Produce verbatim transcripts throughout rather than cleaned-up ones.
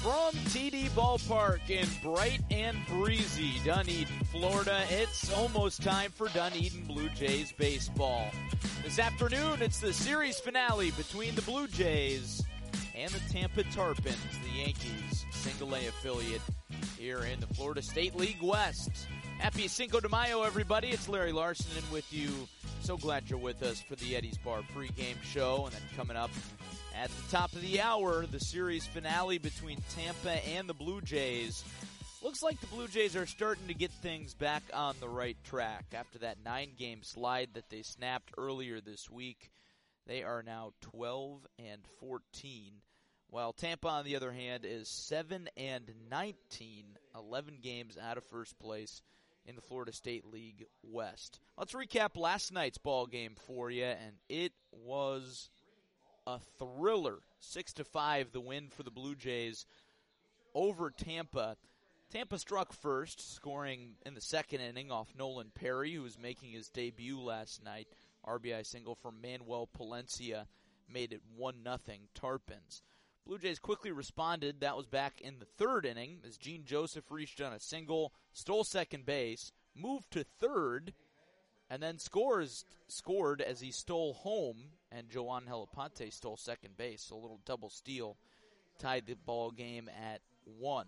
From T D Ballpark in bright and breezy Dunedin, Florida, it's almost time for Dunedin Blue Jays baseball. This afternoon, it's the series finale between the Blue Jays and the Tampa Tarpons, the Yankees' single A affiliate here in the Florida State League West. Happy Cinco de Mayo, everybody. It's Larry Larson in with you. So glad you're with us for the Eddie's Bar pregame show. And then coming up at the top of the hour, the series finale between Tampa and the Blue Jays. Looks like the Blue Jays are starting to get things back on the right track. After that nine-game slide that they snapped earlier this week, they are now twelve and fourteen. While Tampa, on the other hand, is seven and nineteen, eleven games out of first place in the Florida State League West. Let's recap last night's ball game for you, and it was a thriller. Six to five, the win for the Blue Jays over Tampa. Tampa struck first, scoring in the second inning off Nolan Perry, who was making his debut last night. R B I single from Manuel Palencia made it one nothing Tarpons. Blue Jays quickly responded. That was back in the third inning as Gene Joseph reached on a single, stole second base, moved to third, and then scores scored as he stole home, and Joan Heliponte stole second base. So a little double steal tied the ball game at one.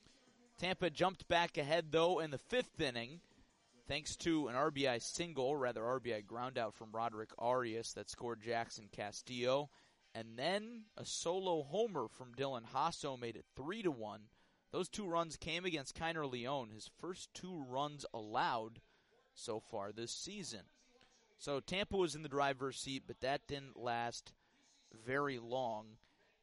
Tampa jumped back ahead, though, in the fifth inning, thanks to an R B I single, rather R B I ground out from Roderick Arias that scored Jackson Castillo. And then a solo homer from Dylan Hasso made it three to one. Those two runs came against Kiner Leon, his first two runs allowed so far this season. So Tampa was in the driver's seat, but that didn't last very long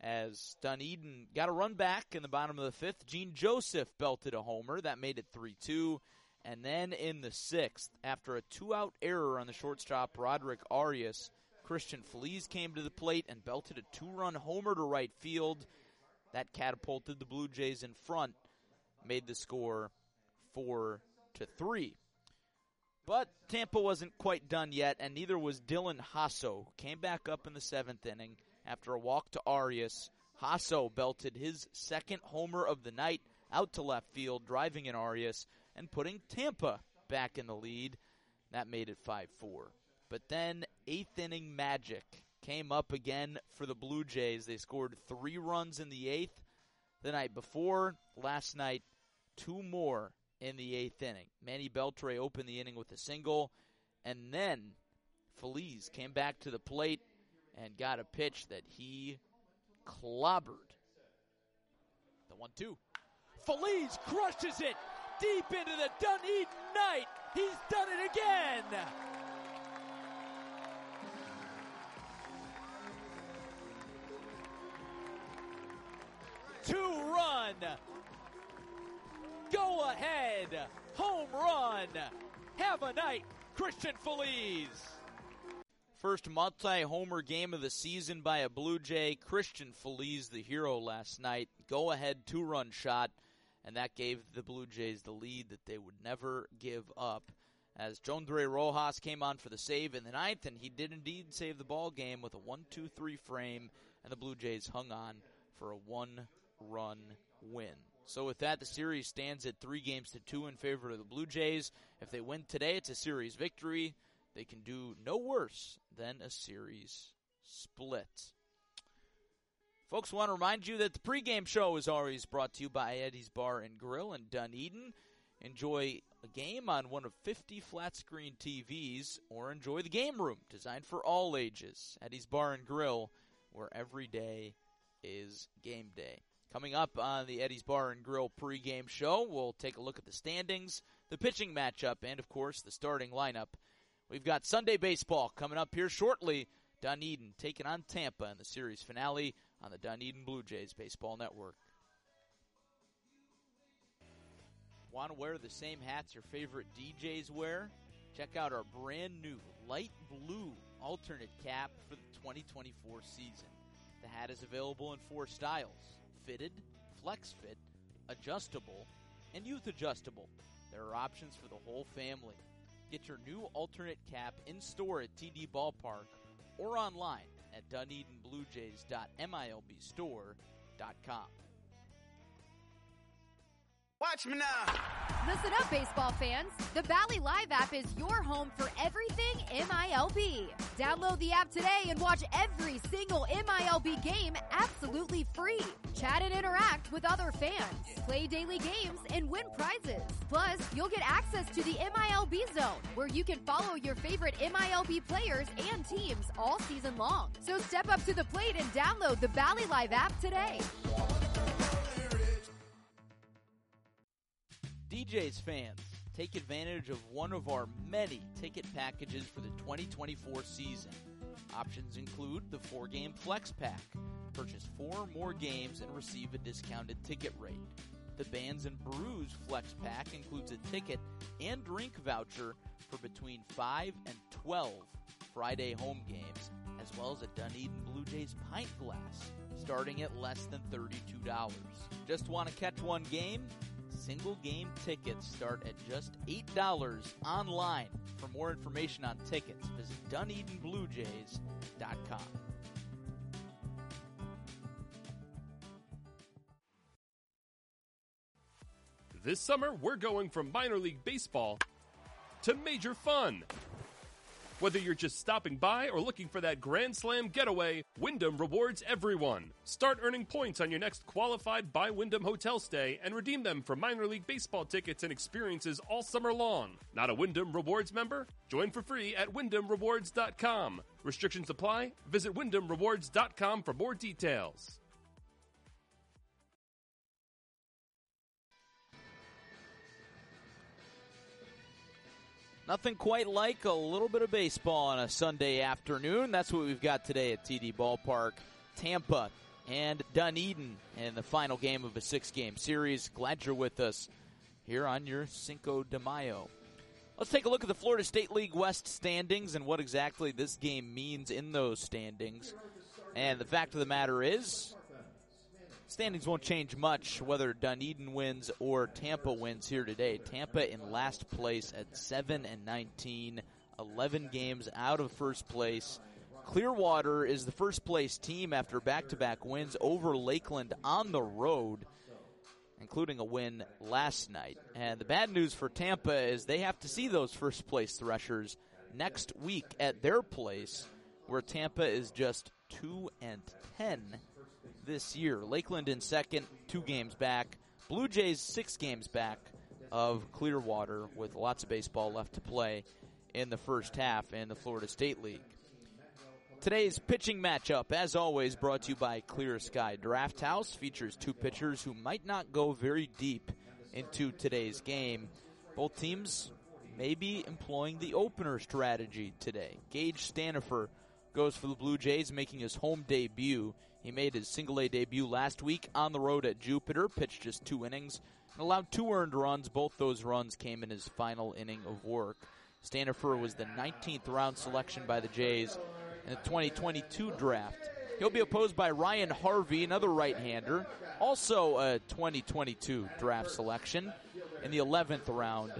as Dunedin got a run back in the bottom of the fifth. Gene Joseph belted a homer. That made it three two. And then in the sixth, after a two-out error on the shortstop, Roderick Arias, Christian Feliz came to the plate and belted a two-run homer to right field. That catapulted the Blue Jays in front, made the score four to three. But Tampa wasn't quite done yet, and neither was Dylan Hasso, who came back up in the seventh inning after a walk to Arias. Hasso belted his second homer of the night out to left field, driving in Arias and putting Tampa back in the lead. That made it five four. But then eighth inning magic came up again for the Blue Jays. They scored three runs in the eighth the night before. Last night, two more in the eighth inning. Manny Beltre opened the inning with a single, and then Feliz came back to the plate and got a pitch that he clobbered. The one two. Feliz crushes it deep into the Dunedin night. He's done it again. Two-run, go-ahead, home run. Have a night, Christian Feliz. First multi-homer game of the season by a Blue Jay. Christian Feliz, the hero last night. Go-ahead two-run shot, and that gave the Blue Jays the lead that they would never give up. As Jondre Rojas came on for the save in the ninth, and he did indeed save the ball game with a one two three frame, and the Blue Jays hung on for a one-run win. So with that, the series stands at three games to two in favor of the Blue Jays. If they win today, it's a series victory. They can do no worse than a series split. Folks, want to remind you that the pregame show is always brought to you by Eddie's Bar and Grill in Dunedin. Enjoy a game on one of fifty flat-screen T Vs, or enjoy the game room designed for all ages. Eddie's Bar and Grill, where every day is game day. Coming up on the Eddie's Bar and Grill pregame show, we'll take a look at the standings, the pitching matchup, and, of course, the starting lineup. We've got Sunday baseball coming up here shortly. Dunedin taking on Tampa in the series finale on the Dunedin Blue Jays Baseball Network. Want to wear the same hats your favorite D Js wear? Check out our brand new light blue alternate cap for the twenty twenty-four season. The hat is available in four styles: fitted, flex fit, adjustable, and youth adjustable. There are options for the whole family. Get your new alternate cap in store at T D Ballpark or online at Dunedin Blue Jays dot milb store dot com. Watch me now. Listen up, baseball fans. The Bally Live app is your home for everything M I L B. Download the app today and watch every single M I L B game absolutely free. Chat and interact with other fans. Play daily games and win prizes. Plus, you'll get access to the M I L B Zone, where you can follow your favorite M I L B players and teams all season long. So step up to the plate and download the Bally Live app today. D J's fans, take advantage of one of our many ticket packages for the twenty twenty-four season. Options include the four-game Flex Pack. Purchase four or more games and receive a discounted ticket rate. The Bands and Brews Flex Pack includes a ticket and drink voucher for between five and twelve Friday home games, as well as a Dunedin Blue Jays pint glass, starting at less than thirty-two dollars. Just want to catch one game? Single game tickets start at just eight dollars online. For more information on tickets, visit Dunedin Blue Jays dot com. This summer, we're going from minor league baseball to major fun. Whether you're just stopping by or looking for that Grand Slam getaway, Wyndham rewards everyone. Start earning points on your next qualified by Wyndham hotel stay and redeem them for minor league baseball tickets and experiences all summer long. Not a Wyndham Rewards member? Join for free at Wyndham Rewards dot com. Restrictions apply. Visit Wyndham Rewards dot com for more details. Nothing quite like a little bit of baseball on a Sunday afternoon. That's what we've got today at T D Ballpark. Tampa and Dunedin in the final game of a six-game series. Glad you're with us here on your Cinco de Mayo. Let's take a look at the Florida State League West standings and what exactly this game means in those standings. And the fact of the matter is, standings won't change much whether Dunedin wins or Tampa wins here today. Tampa in last place at seven and nineteen, eleven games out of first place. Clearwater is the first place team after back-to-back wins over Lakeland on the road, including a win last night. And the bad news for Tampa is they have to see those first place Threshers next week at their place, where Tampa is just two and ten. This year. Lakeland in second, two games back. Blue Jays six games back of Clearwater with lots of baseball left to play in the first half in the Florida State League. Today's pitching matchup, as always, brought to you by Clear Sky Draft House, features two pitchers who might not go very deep into today's game. Both teams may be employing the opener strategy today. Gage Stanifer goes for the Blue Jays, making his home debut. He made his single-A debut last week on the road at Jupiter, pitched just two innings, and allowed two earned runs. Both those runs came in his final inning of work. Stanifer was the nineteenth round selection by the Jays in the twenty twenty-two draft. He'll be opposed by Ryan Harvey, another right-hander, also a twenty twenty-two draft selection in the eleventh round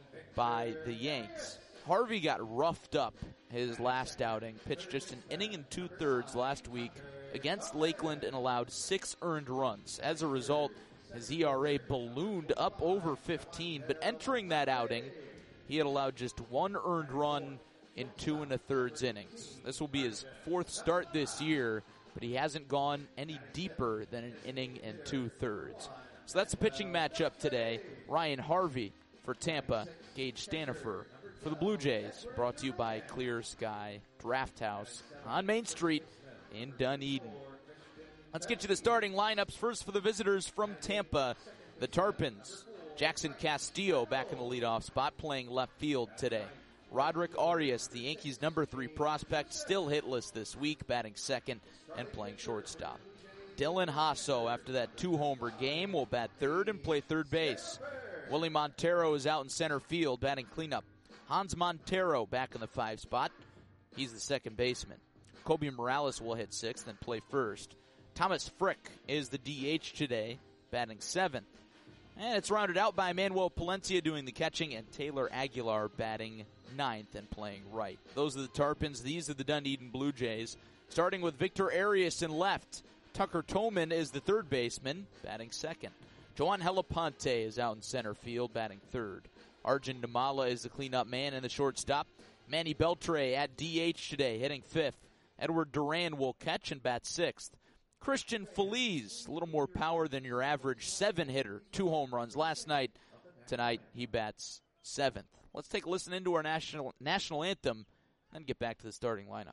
by the Yanks. Harvey got roughed up his last outing, pitched just an inning and two-thirds last week against Lakeland and allowed six earned runs. As a result, his E R A ballooned up over fifteen, but entering that outing, he had allowed just one earned run in two and a thirds innings. This will be his fourth start this year, but he hasn't gone any deeper than an inning and two-thirds. So that's the pitching matchup today. Ryan Harvey for Tampa, Gage Stanifer for the Blue Jays, brought to you by Clear Sky Draft House on Main Street in Dunedin. Let's get you the starting lineups. First for the visitors from Tampa, the Tarpons. Jackson Castillo back in the leadoff spot, playing left field today. Roderick Arias, the Yankees' number three prospect, still hitless this week, batting second and playing shortstop. Dylan Hasso, after that two-homer game, will bat third and play third base. Willie Montero is out in center field, batting cleanup. Hans Montero back in the five spot. He's the second baseman. Kobe Morales will hit sixth and play first. Thomas Frick is the D H today, batting seventh. And it's rounded out by Manuel Palencia doing the catching and Taylor Aguilar batting ninth and playing right. Those are the Tarpons. These are the Dunedin Blue Jays. Starting with Victor Arias in left. Tucker Toman is the third baseman, batting second. Joan Helaponte is out in center field, batting third. Arjun Namala is the cleanup man and the shortstop. Manny Beltre at D H today, hitting fifth. Edward Duran will catch and bat sixth. Christian Feliz, a little more power than your average seven-hitter, two home runs last night. Tonight, he bats seventh. Let's take a listen into our national national anthem and get back to the starting lineups.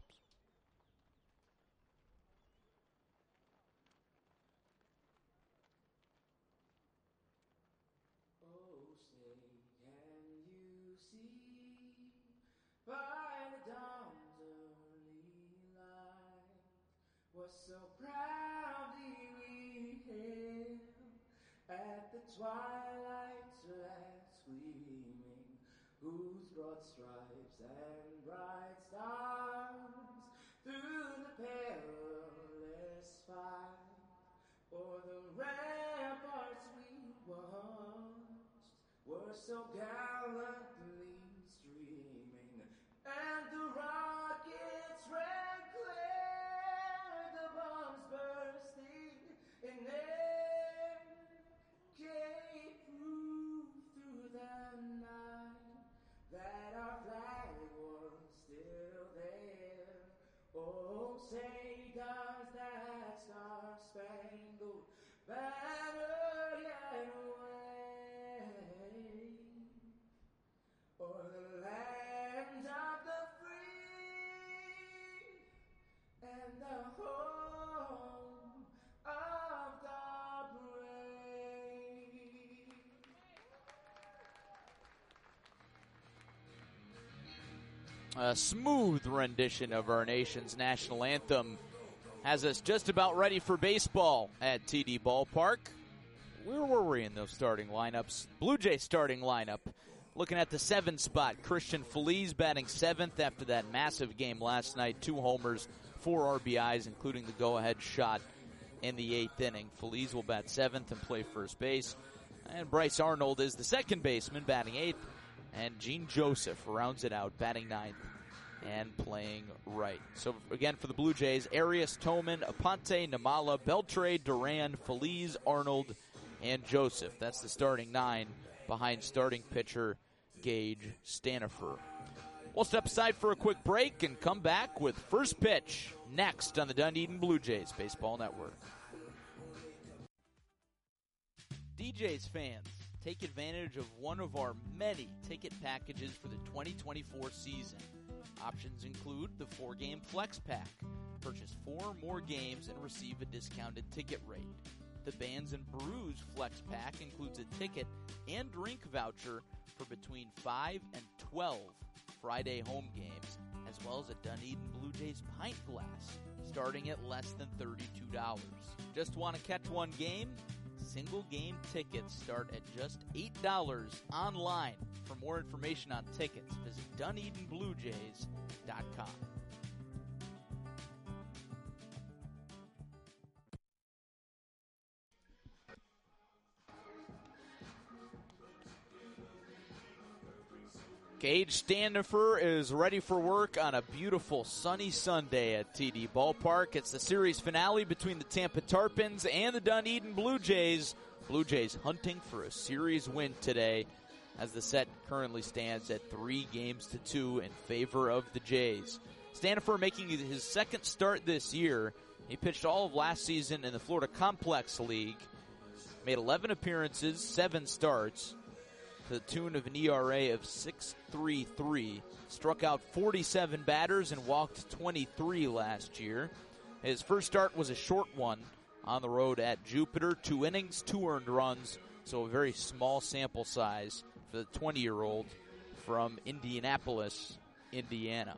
So proudly we hail at the twilight's last gleaming, whose broad stripes and bright stars through the perilous fight o'er the ramparts we watched were so gallantly streaming, and the rockets ran clear, the bombs bursting in air gave proof through the night that our flag was still there. Oh, say does that star-spangled banner yet wave o'er the land of the free and the home of the brave. A smooth rendition of our nation's national anthem has us just about ready for baseball at T D Ballpark. Where were we in those starting lineups? Blue Jays starting lineup. Looking at the seven spot, Christian Feliz batting seventh after that massive game last night. Two homers, four R B Is, including the go-ahead shot in the eighth inning. Feliz will bat seventh and play first base. And Bryce Arnold is the second baseman, batting eighth. And Gene Joseph rounds it out, batting ninth and playing right. So again, for the Blue Jays, Arias, Toman, Aponte, Namala, Beltre, Duran, Feliz, Arnold, and Joseph. That's the starting nine behind starting pitcher Gage Stanifer. We'll step aside for a quick break and come back with First Pitch next on the Dunedin Blue Jays Baseball Network. D Js fans, take advantage of one of our many ticket packages for the twenty twenty-four season. Options include the four-game Flex Pack. Purchase four or more games and receive a discounted ticket rate. The Bands and Brews Flex Pack includes a ticket and drink voucher for between five and twelve Friday home games, as well as a Dunedin Blue Jays pint glass, starting at less than thirty-two dollars. Just want to catch one game? Single game tickets start at just eight dollars online. For more information on tickets, visit Dunedin Blue Jays dot com. Gage Stanifer is ready for work on a beautiful sunny Sunday at T D Ballpark. It's the series finale between the Tampa Tarpons and the Dunedin Blue Jays. Blue Jays hunting for a series win today, as the set currently stands at three games to two in favor of the Jays. Stanifer making his second start this year. He pitched all of last season in the Florida Complex League, made eleven appearances, seven starts, to the tune of an E R A of six point three three, struck out forty-seven batters and walked twenty-three last year. His first start was a short one on the road at Jupiter, two innings, two earned runs, so a very small sample size for the twenty-year-old from Indianapolis, Indiana.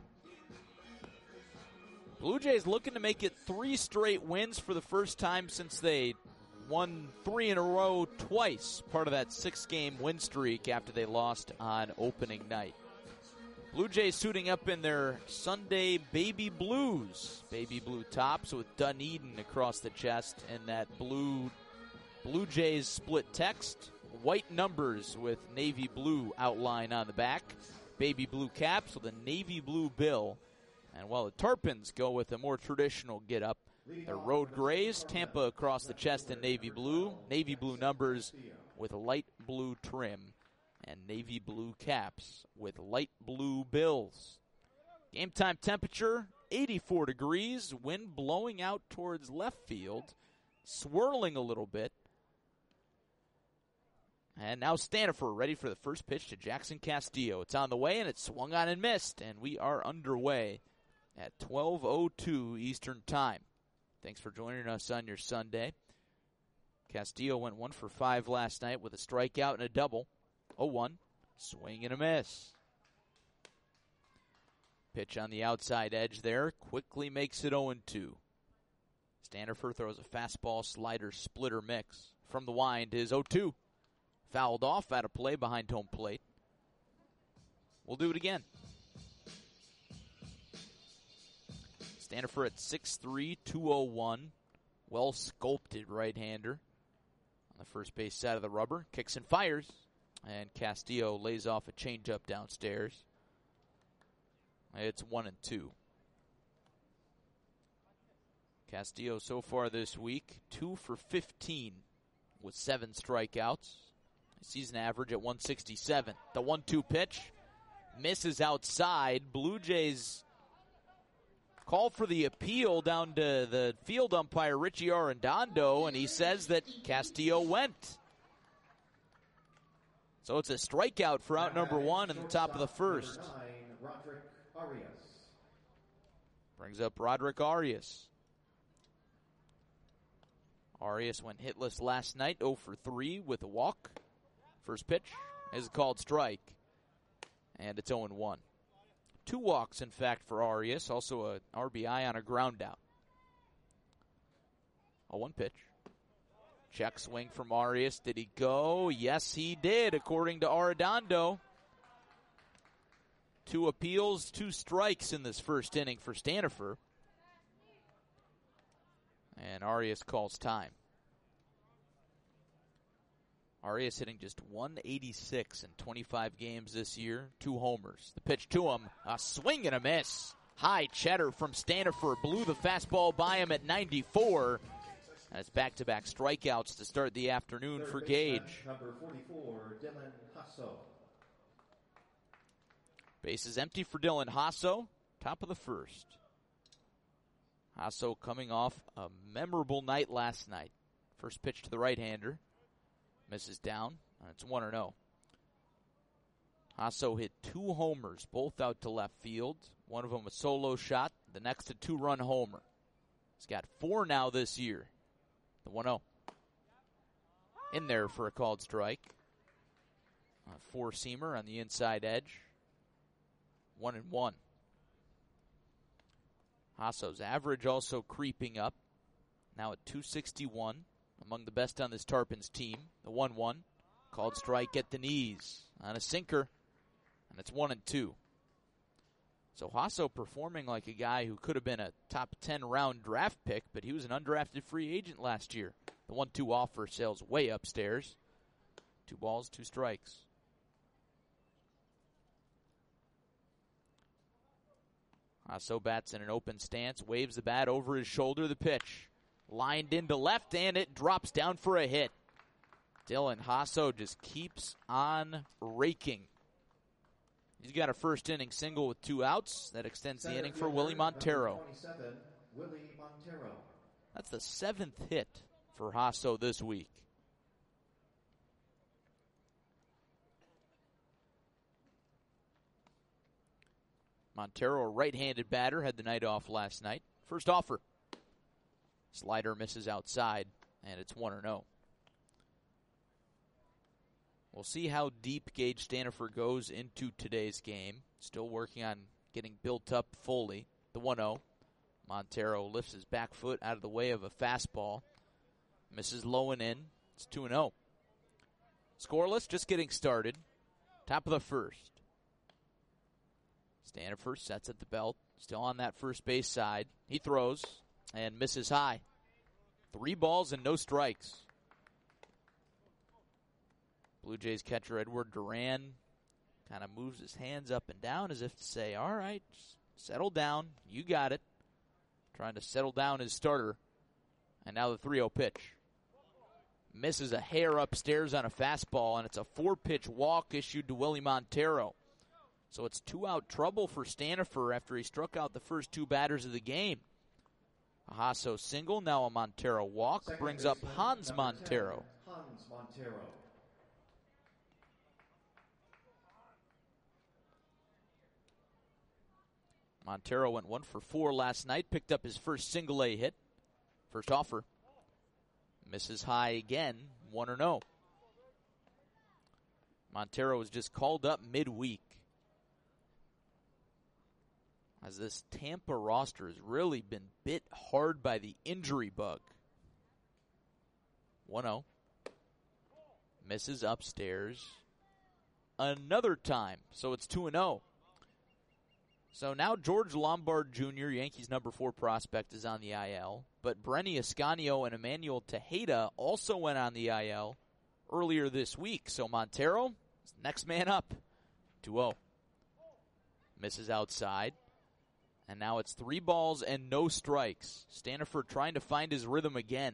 Blue Jays looking to make it three straight wins for the first time since they won three in a row twice, part of that six-game win streak after they lost on opening night. Blue Jays suiting up in their Sunday baby blues. Baby blue tops with Dunedin across the chest and that blue Blue Jays split text. White numbers with navy blue outline on the back. Baby blue caps with a navy blue bill. And while the Tarpons go with a more traditional get-up, They're road grays, Tampa across the chest in navy blue, navy blue numbers with light blue trim, and navy blue caps with light blue bills. Game time temperature, eighty-four degrees, wind blowing out towards left field, swirling a little bit. And now Stanifer ready for the first pitch to Jackson Castillo. It's on the way, and it's swung on and missed, and we are underway at twelve oh two Eastern Time. Thanks for joining us on your Sunday. Castillo went one for five last night with a strikeout and a double. oh one, swing and a miss. Pitch on the outside edge there, quickly makes it oh two. Stanifer throws a fastball, slider, splitter mix. From the wind is oh two. Fouled off, out of play behind home plate. We'll do it again. Stanifer at six three, two oh one. Well-sculpted right-hander. On the first base side of the rubber. Kicks and fires. And Castillo lays off a changeup downstairs. It's one and two. Castillo so far this week, two for fifteen with seven strikeouts. Season average at one sixty-seven. The one two pitch misses outside. Blue Jays call for the appeal down to the field umpire, Richie Arredondo, and he says that Castillo went. So it's a strikeout for out number one in the top of the first. Roderick Arias. Brings up Roderick Arias. Arias went hitless last night, oh for three with a walk. First pitch is a called strike, and it's oh one. Two walks, in fact, for Arias, also a R B I on a ground out. oh one pitch. Check swing from Arias. Did he go? Yes, he did, according to Arredondo. Two appeals, two strikes in this first inning for Stanifer. And Arias calls time. Arias hitting just one eighty-six in twenty-five games this year. Two homers. The pitch to him. A swing and a miss. High cheddar from Stanifer. Blew the fastball by him at ninety-four. And it's back-to-back strikeouts to start the afternoon for Gage. Number forty-four, Dylan Hasso. Bases empty for Dylan Hasso. Top of the first. Hasso coming off a memorable night last night. First pitch to the right-hander. Misses down. It's one oh. Hasso hit two homers, both out to left field. One of them a solo shot. The next a two-run homer. He's got four now this year. The one oh. In there for a called strike. A four-seamer on the inside edge. One and one. Hasso's average also creeping up. Now at two sixty-one. Among the best on this Tarpons team. The one one. Called strike at the knees. On a sinker. And it's one and two. So Hasso performing like a guy who could have been a top ten round draft pick, but he was an undrafted free agent last year. The one two offer sails way upstairs. Two balls, two strikes. Hasso bats in an open stance, waves the bat over his shoulder. The pitch lined into left, and it drops down for a hit. Dylan Hasso just keeps on raking. He's got a first inning single with two outs. That extends the inning for Willie Montero. Willie Montero. That's the seventh hit for Hasso this week. Montero, a right-handed batter, had the night off last night. First offer. Slider misses outside, and it's one oh. We'll see how deep Gage Stanifer goes into today's game. Still working on getting built up fully. The one oh. Montero lifts his back foot out of the way of a fastball. Misses low and in. It's two oh. Scoreless, just getting started. Top of the first. Stanifer sets at the belt. Still on that first base side. He throws and misses high. Three balls and no strikes. Blue Jays catcher Edward Duran kind of moves his hands up and down as if to say, all right, settle down. You got it. trying to settle down his starter. And now the three oh pitch. Misses a hair upstairs on a fastball, and it's a four-pitch walk issued to Willie Montero. So it's two-out trouble for Stanifer after he struck out the first two batters of the game. A Hasso single, now a Montero walk, Second brings up baseman, Hans number Montero. ten, Hans Montero. Montero went one for four last night, picked up his first single-A hit, first offer. Misses high again, one or no. Montero was just called up midweek. As this Tampa roster has really been bit hard by the injury bug. one oh. Misses upstairs another time, so it's two and oh. So now George Lombard Junior, Yankees number four prospect, is on the I L. But Brenny Ascanio and Emmanuel Tejeda also went on the I L earlier this week. So Montero is next man up. two oh. Misses outside. And now it's three balls and no strikes. Stanifer trying to find his rhythm again.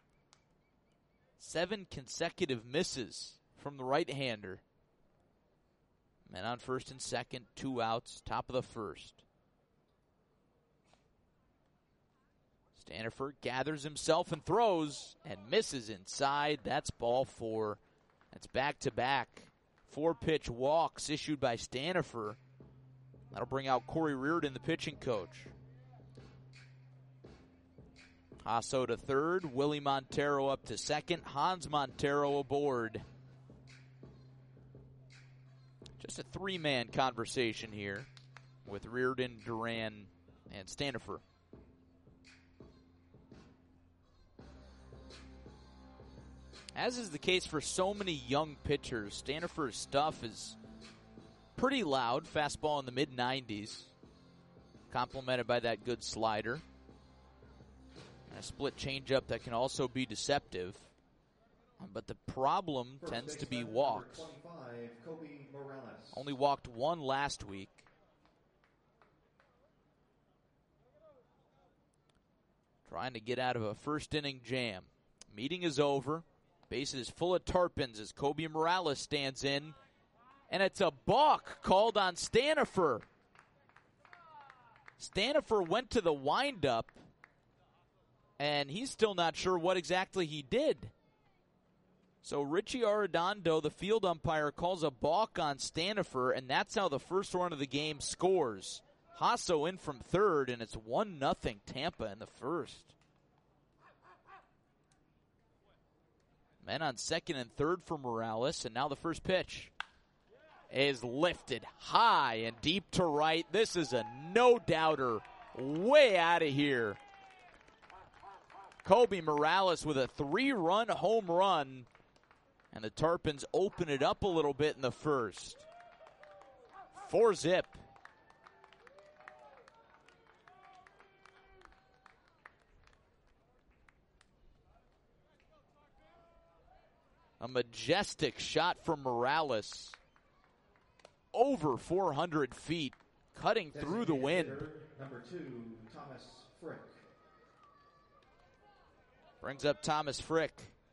Seven consecutive misses from the right-hander. Men on first and second, two outs, top of the first. Stanifer gathers himself and throws and misses inside. That's ball four. That's back-to-back. Four-pitch walks issued by Stanifer. That'll bring out Corey Reardon, the pitching coach. Hasso to third, Willie Montero up to second, Hans Montero aboard. Just a three-man conversation here with Reardon, Duran, and Stanifer. As is the case for so many young pitchers, Stanifer's stuff is pretty loud. Fastball in the mid nineties, complemented by that good slider. And a split changeup that can also be deceptive. But the problem First tends to be baseman, walks. number twenty-five, Kobe Morales. Only walked one last week. Trying to get out of a first inning jam. Meeting is over. Bases full of Tarpons as Kobe Morales stands in. And it's a balk called on Stanifer. Stanifer went to the windup, and he's still not sure what exactly he did. So Richie Arredondo, the field umpire, calls a balk on Stanifer, and that's how the first run of the game scores. Hasso in from third, and it's one nothing Tampa in the first. Men on second and third for Morales, and now the first pitch is lifted high and deep to right. This is a no-doubter way out of here. Kobe Morales with a three-run home run, and the Tarpons open it up a little bit in the first. Four zip. A majestic shot from Morales. Over four hundred feet, cutting through the wind. Hitter, number two, Thomas Frick. Brings up Thomas Frick.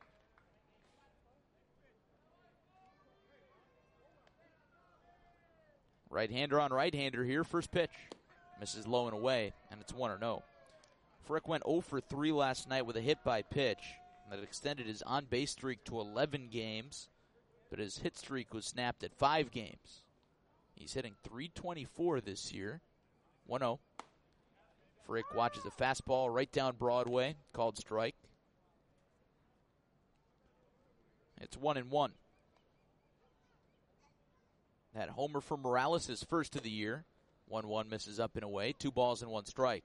Right-hander on right-hander here. First pitch. Misses low and away, and it's one or no. Frick went oh for three last night with a hit by pitch. That extended his on-base streak to eleven games, but his hit streak was snapped at five games. He's hitting three twenty-four this year. one oh. Frick watches a fastball right down Broadway, called strike. It's one and one. That homer for Morales is first of the year. one one misses up and away. Two balls and one strike.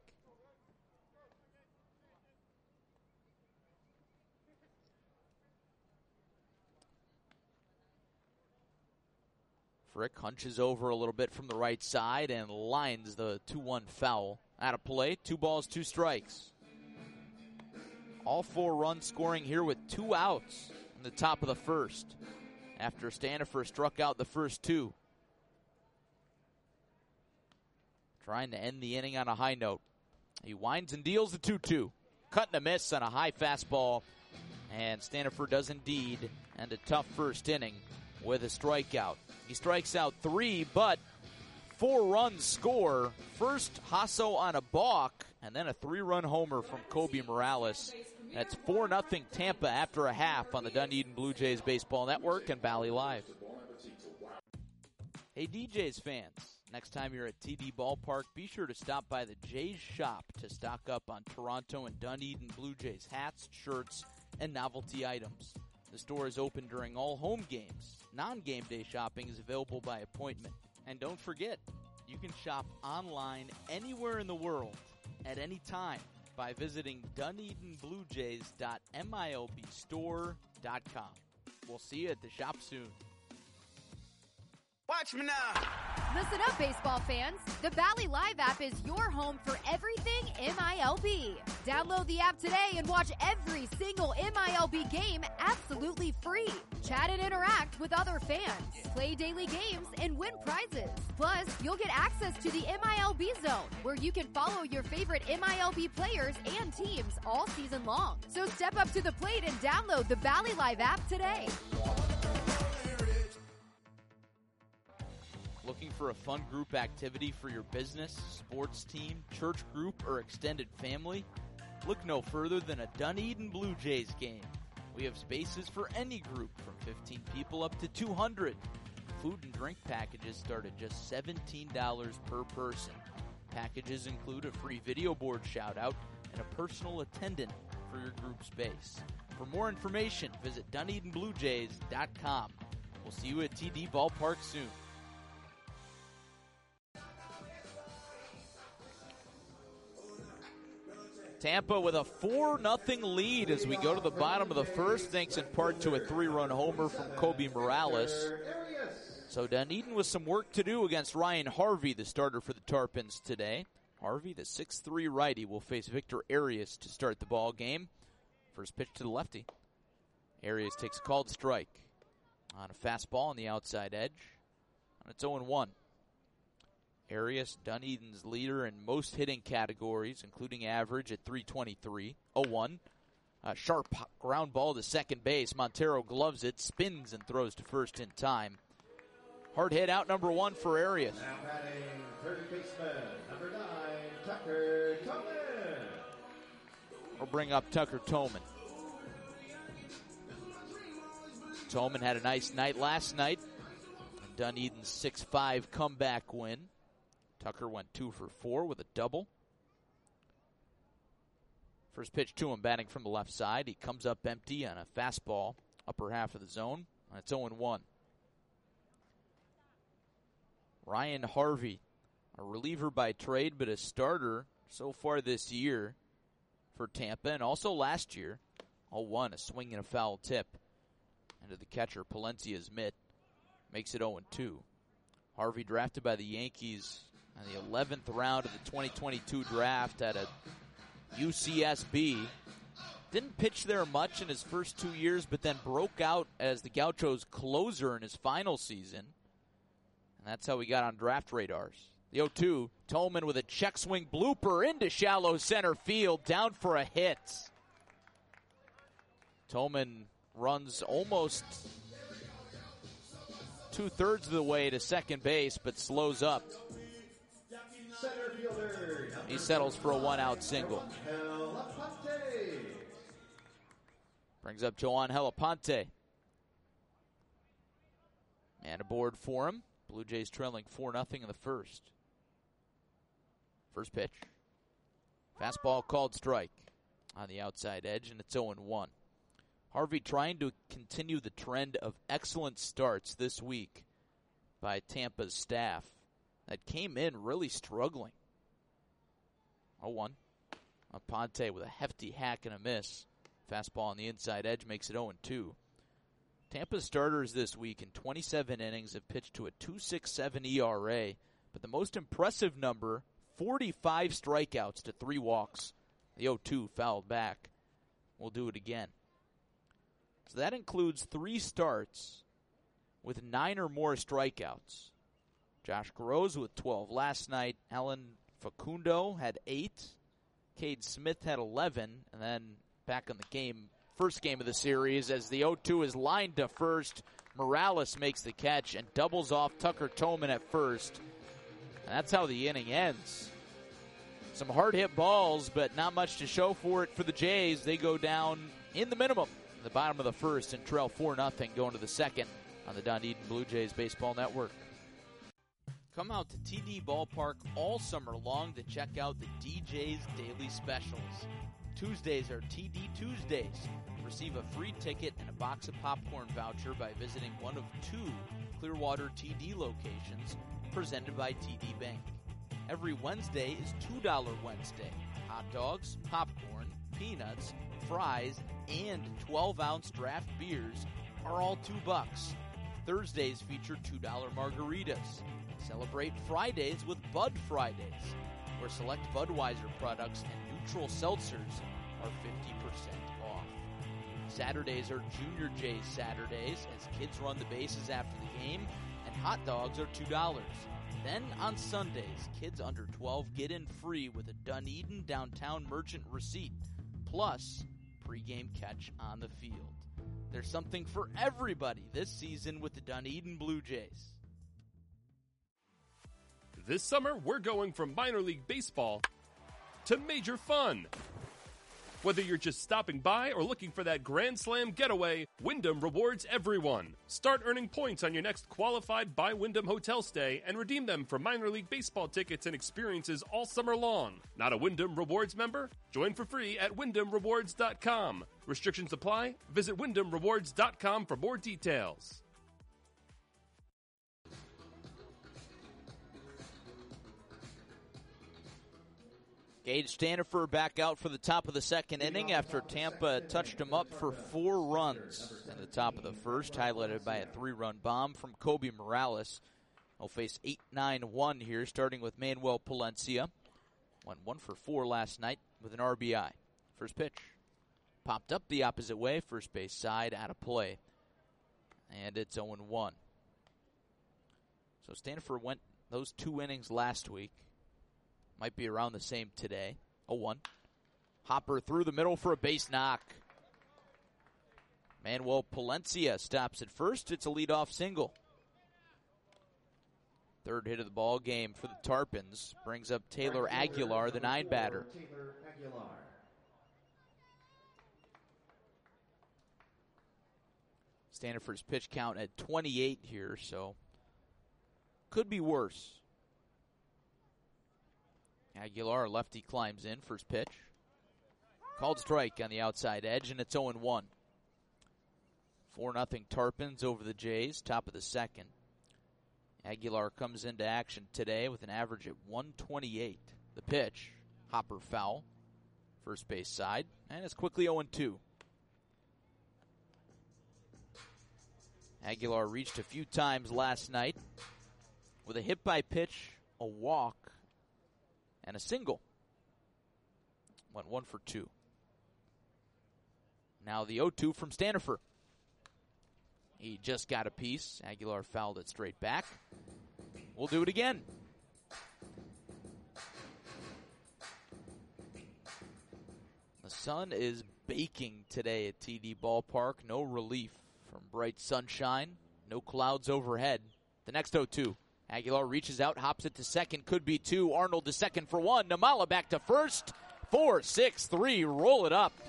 Frick hunches over a little bit from the right side and lines the two one foul. Out of play, two balls, two strikes. All four runs scoring here with two outs in the top of the first after Stanifer struck out the first two. Trying to end the inning on a high note. He winds and deals the two two. Cut and a miss on a high fastball. And Stanifer does indeed end a tough first inning with a strikeout. He strikes out three, but four runs score. First, Hasso on a balk, and then a three-run homer from Kobe Morales. That's four nothing Tampa after a half on the Dunedin Blue Jays Baseball Network and Valley Live. Hey, D Js fans, next time you're at T D Ballpark, be sure to stop by the Jays shop to stock up on Toronto and Dunedin Blue Jays hats, shirts, and novelty items. The store is open during all home games. Non-game day shopping is available by appointment. And don't forget, you can shop online anywhere in the world at any time by visiting Dunedin Blue Jays dot milb store dot com. We'll see you at the shop soon. Watch me now. Listen up, baseball fans. The Valley Live app is your home for everything M I L B. Download the app today and watch every single M I L B game absolutely free. Chat and interact with other fans. Play daily games and win prizes. Plus, you'll get access to the M I L B Zone, where you can follow your favorite M I L B players and teams all season long. So step up to the plate and download the Valley Live app today. Looking for a fun group activity for your business, sports team, church group, or extended family? Look no further than a Dunedin Blue Jays game. We have spaces for any group from fifteen people up to two hundred. Food and drink packages start at just seventeen dollars per person. Packages include a free video board shout-out and a personal attendant for your group space. For more information, visit Dunedin Blue Jays dot com. We'll see you at T D Ballpark soon. Tampa with a four nothing lead as we go to the bottom of the first, thanks in part to a three-run homer from Kobe Morales. So Dunedin with some work to do against Ryan Harvey, the starter for the Tarpons today. Harvey, the six three righty, will face Victor Arias to start the ball game. First pitch to the lefty. Arias takes a called strike on a fastball on the outside edge. And it's oh one. Arias, Dunedin's leader in most hitting categories, including average at three twenty-three. oh one. A sharp ground ball to second base. Montero gloves it, spins, and throws to first in time. Hard hit out number one for Arias. Now batting third baseman, number nine, Tucker Toman. We'll bring up Tucker Toman. Toman had a nice night last night. Dunedin's six five comeback win. Tucker went two for four with a double. First pitch to him, batting from the left side. He comes up empty on a fastball, upper half of the zone. And it's oh one. Ryan Harvey, a reliever by trade, but a starter so far this year for Tampa, and also last year. oh one, a swing and a foul tip into the catcher Palencia's mitt. Makes it oh two. Harvey drafted by the Yankees in the eleventh round of the twenty twenty-two draft at a U C S B. Didn't pitch there much in his first two years, but then broke out as the Gauchos' closer in his final season. And that's how he got on draft radars. The oh two, Tolman with a check swing blooper into shallow center field, down for a hit. Tolman runs almost two-thirds of the way to second base, but slows up. Center fielder, He settles for a one-out single. Helaponte. Brings up Joan Helaponte. And aboard for him. Blue Jays trailing four nothing in the first. First pitch. Fastball called strike on the outside edge, and it's oh one. Harvey trying to continue the trend of excellent starts this week by Tampa's staff that came in really struggling. oh one. Ponte with a hefty hack and a miss. Fastball on the inside edge makes it oh two. Tampa's starters this week in twenty-seven innings have pitched to a two point six seven E R A, but the most impressive number, forty-five strikeouts to three walks. The oh two fouled back. We'll do it again. So that includes three starts with nine or more strikeouts. Josh Garroz with twelve last night. Alan Facundo had eight. Cade Smith had eleven, and then back in the game, first game of the series, as the oh two is lined to first. Morales makes the catch and doubles off Tucker Toman at first. And that's how the inning ends. Some hard-hit balls, but not much to show for it for the Jays. They go down in the minimum in the bottom of the first and trail four nothing going to the second on the Dunedin Blue Jays Baseball Network. Come out to T D Ballpark all summer long to check out the D J's Daily Specials. Tuesdays are T D Tuesdays. Receive a free ticket and a box of popcorn voucher by visiting one of two Clearwater T D locations presented by T D Bank. Every Wednesday is two dollars Wednesday. Hot dogs, popcorn, peanuts, fries, and twelve-ounce draft beers are all two bucks. Thursdays feature two dollars margaritas. Celebrate Fridays with Bud Fridays, where select Budweiser products and neutral seltzers are fifty percent off. Saturdays are Junior Jays Saturdays, as kids run the bases after the game, and hot dogs are two dollars. Then on Sundays, kids under twelve get in free with a Dunedin Downtown Merchant receipt, plus pregame catch on the field. There's something for everybody this season with the Dunedin Blue Jays. This summer, we're going from minor league baseball to major fun. Whether you're just stopping by or looking for that Grand Slam getaway, Wyndham rewards everyone. Start earning points on your next qualified by Wyndham hotel stay and redeem them for minor league baseball tickets and experiences all summer long. Not a Wyndham Rewards member? Join for free at wyndham rewards dot com. Restrictions apply. Visit wyndham rewards dot com for more details. Gage Stanifer back out for the top of the second inning after Tampa touched him up for four runs in the top of the first, highlighted by a three-run bomb from Kobe Morales. He'll face eight nine one here, starting with Manuel Palencia. Went one for four last night with an R B I. First pitch. Popped up the opposite way, first base side, out of play. And it's oh one. So Stanifer went those two innings last week. Might be around the same today. oh one. Hopper through the middle for a base knock. Manuel Palencia stops at first. It's a leadoff single. Third hit of the ball game for the Tarpons. Brings up Taylor Aguilar, the nine batter. Taylor Aguilar. Stanifer's pitch count at twenty-eight here, so could be worse. Aguilar, lefty, climbs in. First pitch. Called strike on the outside edge, and it's oh one. four nothing Tarpons over the Jays, top of the second. Aguilar comes into action today with an average at one twenty-eight. The pitch, Hopper foul. First base side, and it's quickly oh two. Aguilar reached a few times last night with a hit by pitch, a walk, and a single. Went one for two. Now the oh two from Stanifer. He just got a piece. Aguilar fouled it straight back. We'll do it again. The sun is baking today at T D Ballpark. No relief from bright sunshine. No clouds overhead. The next oh two. Aguilar reaches out, hops it to second, could be two. Arnold to second for one. Namala back to first. Four, six, three, roll it up.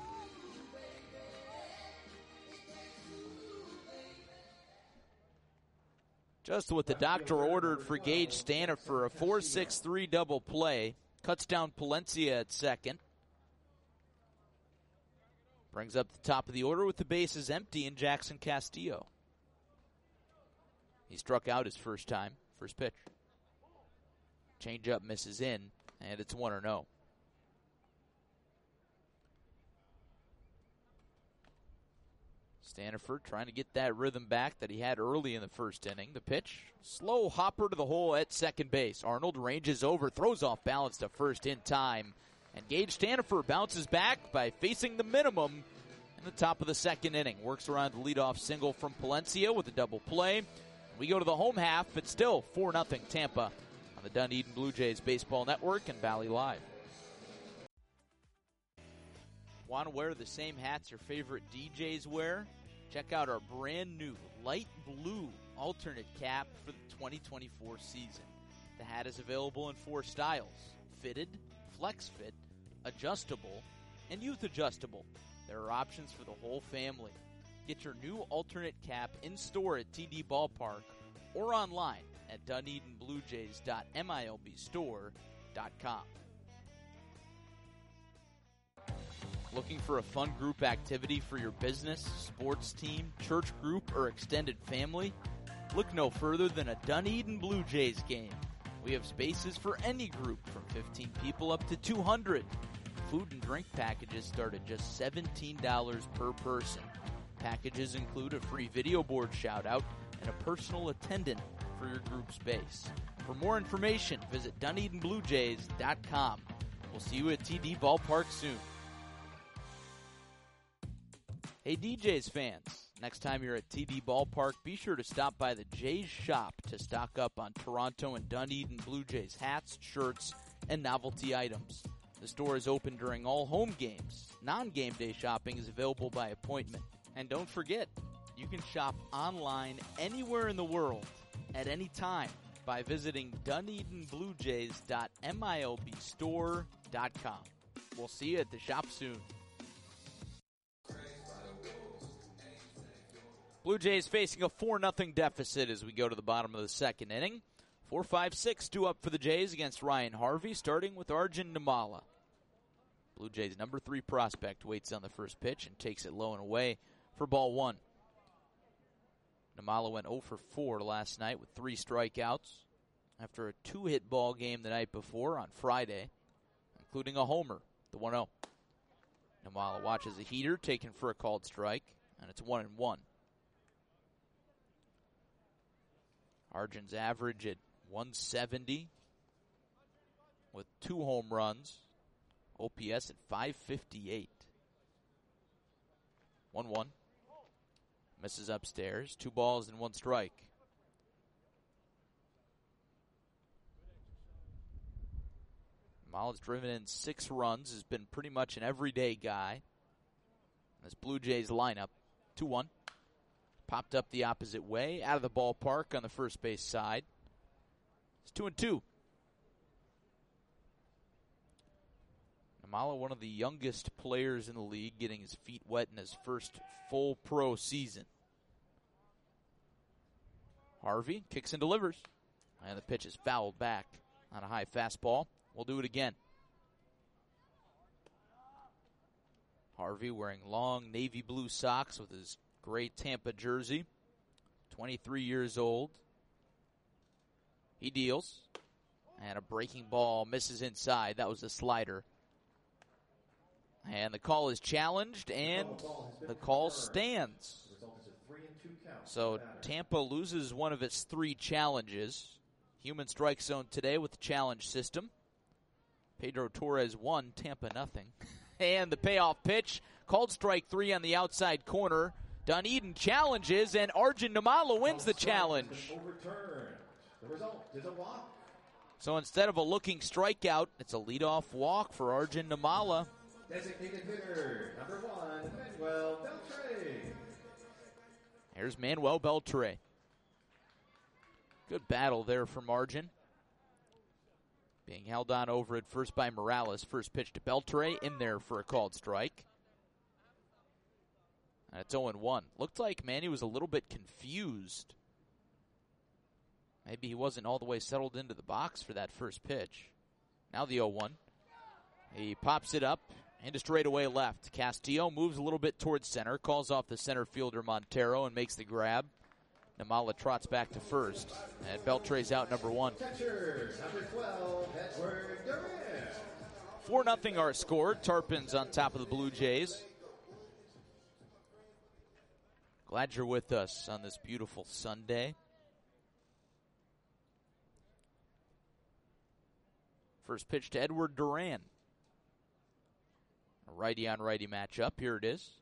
Just what the doctor ordered for Gage Stanifer, a four six three double play. Cuts down Palencia at second. Brings up the top of the order with the bases empty in Jackson Castillo. He struck out his first time. First pitch. Changeup misses in, and it's one oh. Stanifer trying to get that rhythm back that he had early in the first inning. The pitch, slow hopper to the hole at second base. Arnold ranges over, throws off balance to first in time. And Gage Stanifer bounces back by facing the minimum in the top of the second inning. Works around the leadoff single from Palencia with a double play. We go to the home half. It's still four nothing Tampa on the Dunedin Blue Jays Baseball Network and Valley Live. Want to wear the same hats your favorite D Js wear? Check out our brand new light blue alternate cap for the twenty twenty-four season. The hat is available in four styles: fitted, flex fit, adjustable, and youth adjustable. There are options for the whole family. Get your new alternate cap in store at T D Ballpark or online at Dunedin Blue Jays dot milb store dot com. Looking for a fun group activity for your business, sports team, church group, or extended family? Look no further than a Dunedin Blue Jays game. We have spaces for any group from fifteen people up to two hundred. Food and drink packages start at just seventeen dollars per person. Packages include a free video board shout-out and a personal attendant for your group space. For more information, visit Dunedin Blue Jays dot com. We'll see you at T D Ballpark soon. Hey D Jays fans, next time you're at T D Ballpark, be sure to stop by the Jays shop to stock up on Toronto and Dunedin Blue Jays hats, shirts, and novelty items. The store is open during all home games. Non-game day shopping is available by appointment. And don't forget, you can shop online anywhere in the world at any time by visiting Dunedin Blue Jays dot milb store dot com. We'll see you at the shop soon. Blue Jays facing a four nothing deficit as we go to the bottom of the second inning. four five six, two up for the Jays against Ryan Harvey, starting with Arjun Nimmala. Blue Jays' number three prospect waits on the first pitch and takes it low and away for ball one. Nimmala went oh for four last night with three strikeouts after a two-hit ball game the night before on Friday, including a homer, the one oh. Nimmala watches a heater taken for a called strike, and it's one and one. Arjun's average at one seventy with two home runs. O P S at five fifty-eight. one one. Misses upstairs. Two balls and one strike. Nimmala's driven in six runs. Has been pretty much an everyday guy. This Blue Jays lineup. two one. Popped up the opposite way, out of the ballpark on the first base side. It's two and two. Nimmala, one of the youngest players in the league, getting his feet wet in his first full pro season. Harvey kicks and delivers. And the pitch is fouled back on a high fastball. We'll do it again. Harvey wearing long navy blue socks with his gray Tampa jersey, twenty-three years old. He deals, and a breaking ball misses inside. That was a slider. And the call is challenged, and the call stands. So Tampa loses one of its three challenges. Human strike zone today with the challenge system. Pedro Torres won, Tampa nothing. And the payoff pitch, called strike three on the outside corner. Dunedin challenges, and Arjun Nimmala wins the challenge. The result is a walk. So instead of a looking strikeout, it's a leadoff walk for Arjun Nimmala. Designated hitter, number one, Manuel Beltre. Here's Manuel Beltre. Good battle there from Arjun. Being held on over at first by Morales. First pitch to Beltre, in there for a called strike. And it's oh and one. Looked like Manny was a little bit confused. Maybe he wasn't all the way settled into the box for that first pitch. Now the oh one. He pops it up into straightaway left. Castillo moves a little bit towards center, calls off the center fielder Montero and makes the grab. Nimmala trots back to first, and Beltre's out number one. Catcher, number twelve, Edward Duran. four nothing our score. Tarpons on top of the Blue Jays. Glad you're with us on this beautiful Sunday. First pitch to Edward Duran. A righty-on-righty matchup. Here it is.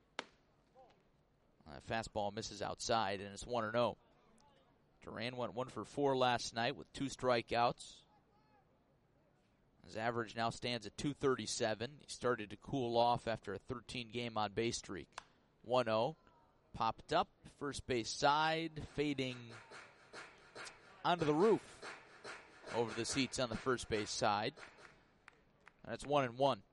A fastball misses outside, and it's one and oh. Duran went one for four last night with two strikeouts. His average now stands at two thirty-seven. He started to cool off after a thirteen-game on-base streak. one oh. Popped up, first base side, fading onto the roof over the seats on the first base side. That's one and one.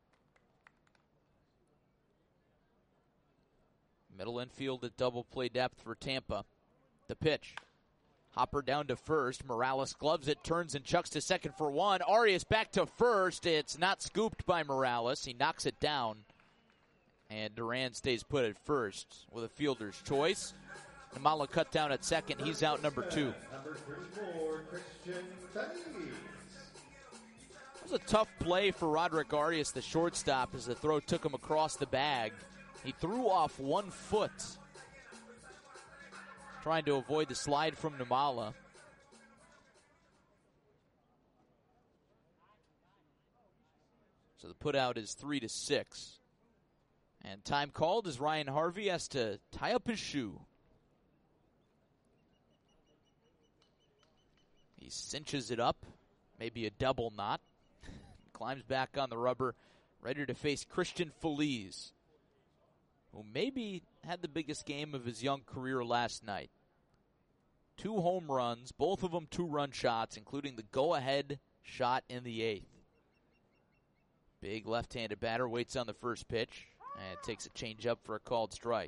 Middle infield at double play depth for Tampa. The pitch. Hopper down to first. Morales gloves it, turns and chucks to second for one. Arias back to first. It's not scooped by Morales. He knocks it down. And Duran stays put at first with a fielder's choice. Nimala cut down at second. He's out number two. Number thirty-four, Christian Feliz. It was a tough play for Roderick Arias, the shortstop, as the throw took him across the bag. He threw off one foot, trying to avoid the slide from Nimala. So the putout is three to six. And time called as Ryan Harvey has to tie up his shoe. He cinches it up, maybe a double knot. Climbs back on the rubber, ready to face Christian Feliz, who maybe had the biggest game of his young career last night. Two home runs, both of them two-run shots, including the go-ahead shot in the eighth. Big left-handed batter waits on the first pitch and takes a change-up for a called strike.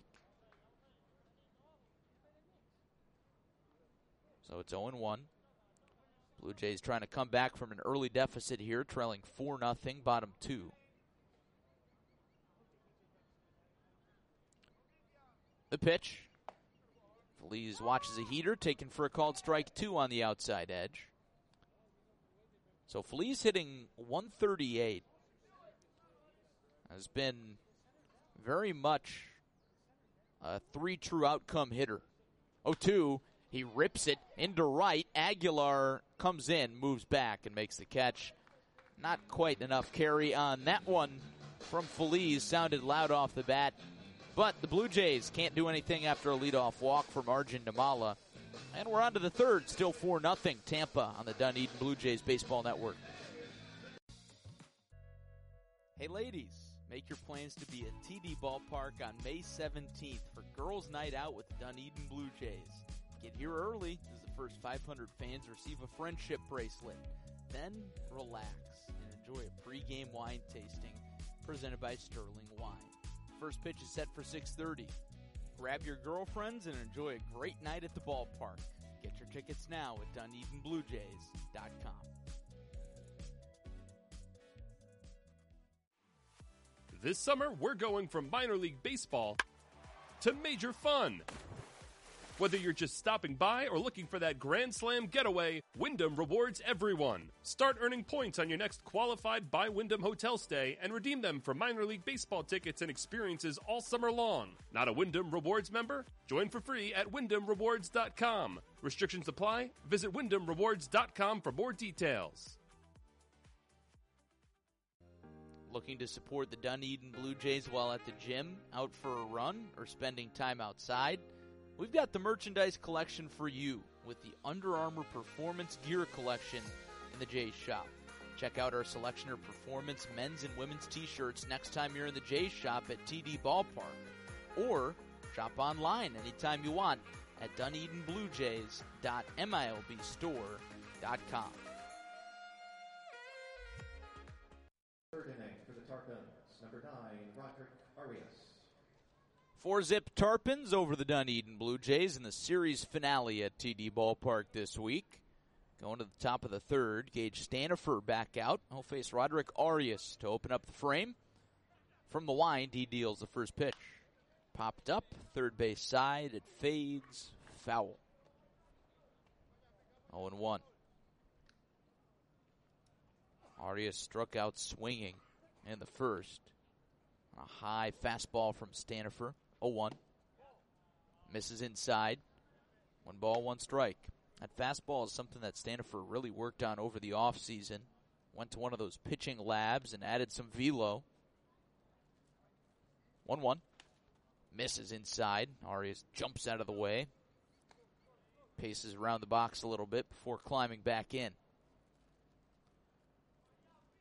So it's oh and one. Blue Jays trying to come back from an early deficit here, trailing four nothing, bottom two. The pitch. Feliz watches a heater, taken for a called strike two on the outside edge. So Feliz hitting one thirty-eight. Has been very much a three true outcome hitter. oh two, he rips it into right. Aguilar comes in, moves back, and makes the catch. Not quite enough carry on that one from Feliz. Sounded loud off the bat. But the Blue Jays can't do anything after a leadoff walk from Arjun Nimala. And we're on to the third, still four nothing. Tampa on the Dunedin Blue Jays Baseball Network. Hey ladies, make your plans to be at T D Ballpark on May seventeenth for Girls Night Out with the Dunedin Blue Jays. Get here early as the first five hundred fans receive a friendship bracelet. Then relax and enjoy a pregame wine tasting presented by Sterling Wine. First pitch is set for six thirty. Grab your girlfriends and enjoy a great night at the ballpark. Get your tickets now at Dunedin Blue Jays dot com. This summer, we're going from minor league baseball to major fun. Whether you're just stopping by or looking for that Grand Slam getaway, Wyndham rewards everyone. Start earning points on your next qualified by Wyndham hotel stay and redeem them for minor league baseball tickets and experiences all summer long. Not a Wyndham Rewards member? Join for free at Wyndham Rewards dot com. Restrictions apply. Visit Wyndham Rewards dot com for more details. Looking to support the Dunedin Blue Jays while at the gym, out for a run, or spending time outside? We've got the merchandise collection for you with the Under Armour Performance Gear Collection in the Jays shop. Check out our selection of performance men's and women's t-shirts next time you're in the Jays shop at T D Ballpark. Or shop online anytime you want at Dunedin Blue Jays dot M I L B store dot com. Third inning for the Tarpons, number nine, Roderick Arias. Four-zip Tarpons over the Dunedin Blue Jays in the series finale at T D Ballpark this week. Going to the top of the third, Gage Stanifer back out. He'll face Roderick Arias to open up the frame. From the wind, he deals the first pitch. Popped up, third base side, it fades, foul. oh and one. Arias struck out swinging in the first. A high fastball from Stanifer. oh one. Misses inside. One ball, one strike. That fastball is something that Stanifer really worked on over the offseason. Went to one of those pitching labs and added some velo. one one. Misses inside. Arias jumps out of the way. Paces around the box a little bit before climbing back in.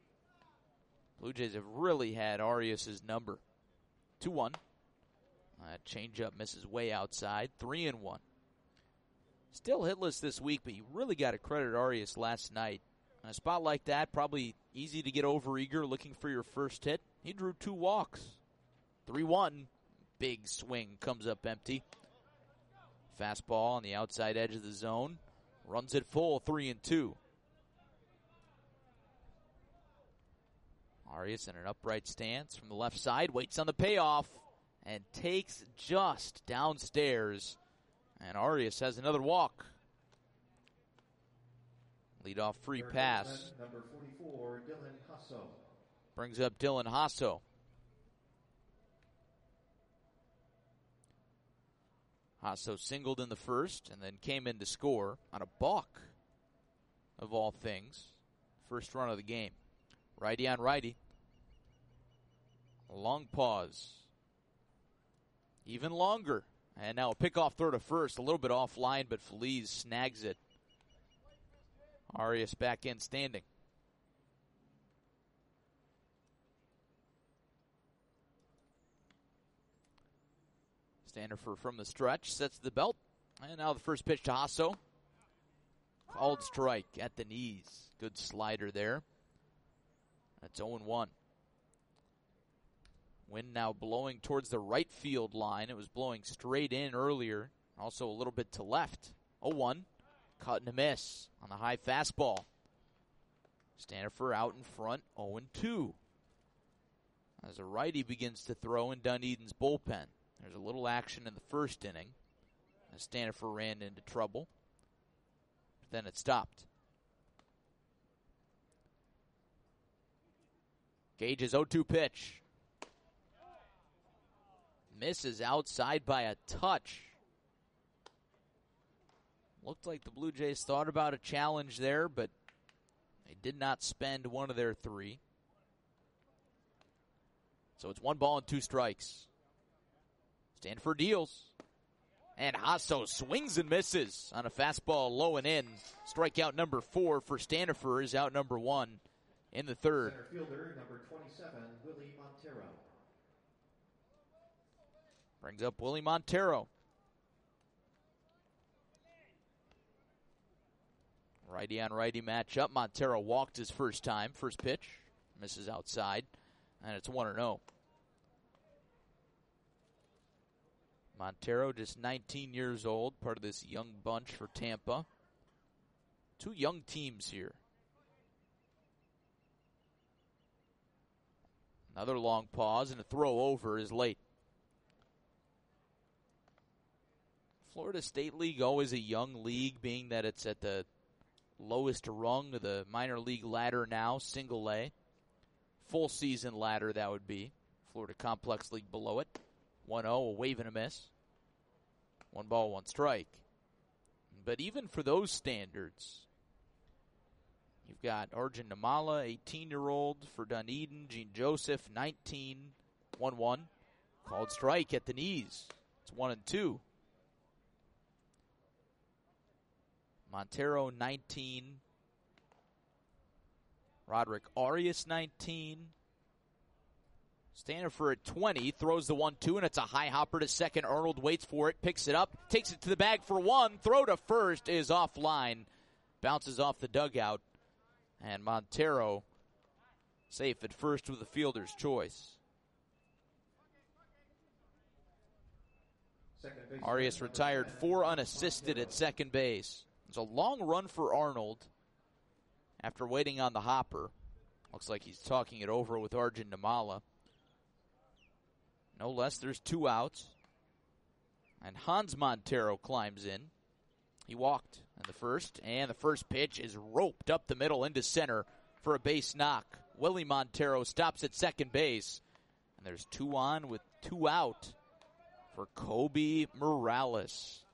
Blue Jays have really had Arias' number. two one. Uh, changeup misses way outside. three and one. Still hitless this week, but you really got to credit Arias last night. On a spot like that, probably easy to get over eager looking for your first hit. He drew two walks. three one. Big swing comes up empty. Fastball on the outside edge of the zone. Runs it full, three and two. Arias in an upright stance from the left side, waits on the payoff, and takes just downstairs. And Arias has another walk. Leadoff free Third pass. baseman, number forty-four, Dylan Hasso. Brings up Dylan Hasso. Hasso singled in the first and then came in to score on a balk, of all things. First run of the game. Righty on righty. A long pause. Even longer. And now a pickoff throw to first. A little bit offline, but Feliz snags it. Arias back in standing. Standifer from the stretch, sets the belt. And now the first pitch to Hasso. Called strike at the knees. Good slider there. That's oh one. Wind now blowing towards the right field line. It was blowing straight in earlier. Also a little bit to left. oh one. Cut and a miss on the high fastball. Standifer out in front, oh two. As a righty begins to throw in Dunedin's bullpen. There's a little action in the first inning as Standifer ran into trouble. But then it stopped. Gage's oh two pitch. Misses outside by a touch. Looked like the Blue Jays thought about a challenge there, but they did not spend one of their three. So it's one ball and two strikes. Standifer deals. And Hasso swings and misses on a fastball low and in. Strikeout number four for Standifer is out number one in the third. Center fielder, number twenty-seven, Willie Montero. Brings up Willie Montero. Righty on righty matchup. Montero walked his first time. First pitch. Misses outside. And it's one and oh. Montero, just nineteen years old, part of this young bunch for Tampa. Two young teams here. Another long pause and a throw over is late. Florida State League, always a young league, being that it's at the lowest rung of the minor league ladder now, single A. Full season ladder, that would be. Florida Complex League below it. one oh, a wave and a miss. One ball, one strike. But even for those standards, you've got Arjun Namala, eighteen-year-old for Dunedin. Gene Joseph, nineteen, one one. Called strike at the knees. It's one and two. Montero, nineteen. Roderick Arias, nineteen. Standifer at twenty, throws the one two, and it's a high hopper to second. Arnold waits for it, picks it up, takes it to the bag for one. Throw to first is offline. Bounces off the dugout. And Montero safe at first with the fielder's choice. Arias retired four unassisted at second base. It's a long run for Arnold after waiting on the hopper. Looks like he's talking it over with Arjun Namala. No less, there's two outs. And Hans Montero climbs in. He walked in the first, and the first pitch is roped up the middle into center for a base knock. Willie Montero stops at second base. And there's two on with two out for Kobe Morales.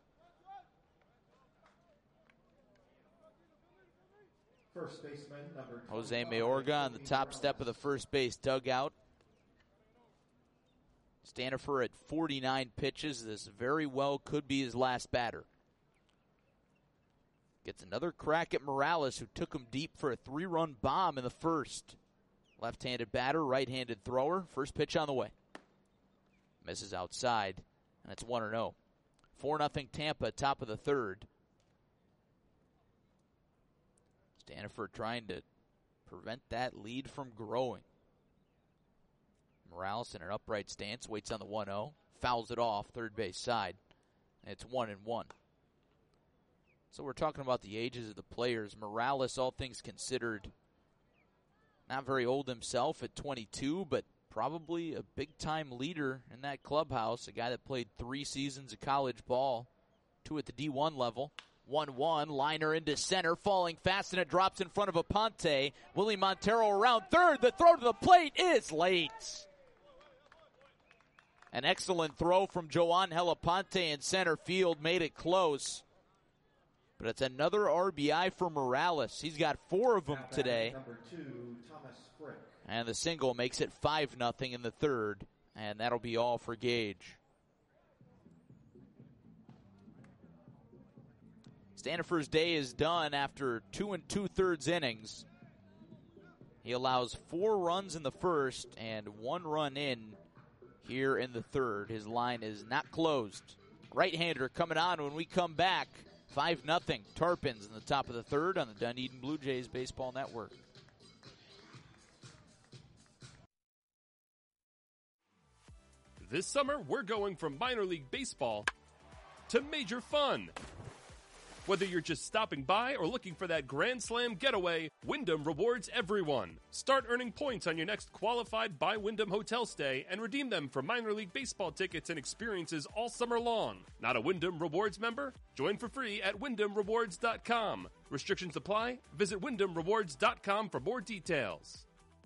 First baseman, number Jose Mayorga on the top step of the first base dugout. Standifer at forty-nine pitches. This very well could be his last batter. Gets another crack at Morales, who took him deep for a three-run bomb in the first. Left-handed batter, right-handed thrower. First pitch on the way. Misses outside, and it's one and oh. four nothing Tampa, top of the third. Staniford trying to prevent that lead from growing. Morales in an upright stance, waits on the one oh. Fouls it off, third base side. And it's one and one. So we're talking about the ages of the players. Morales, all things considered, not very old himself at twenty-two, but probably a big-time leader in that clubhouse, a guy that played three seasons of college ball, two at the D one level. one one, liner into center, falling fast, and it drops in front of Aponte. Willie Montero around third. The throw to the plate is late. An excellent throw from Joangel Aponte in center field made it close. But it's another R B I for Morales. He's got four of them today. Number two, Thomas Frick. And the single makes it five nothing in the third. And that'll be all for Gage. Staniford's day is done after two and two-thirds innings. He allows four runs in the first and one run in here in the third. His line is not closed. Right-hander coming on when we come back. five nothing Tarpons in the top of the third on the Dunedin Blue Jays Baseball Network. This summer, we're going from minor league baseball to major fun. Whether you're just stopping by or looking for that Grand Slam getaway, Wyndham rewards everyone. Start earning points on your next qualified by Wyndham hotel stay and redeem them for minor league baseball tickets and experiences all summer long. Not a Wyndham Rewards member? Join for free at wyndham rewards dot com. Restrictions apply. Visit wyndham rewards dot com for more details.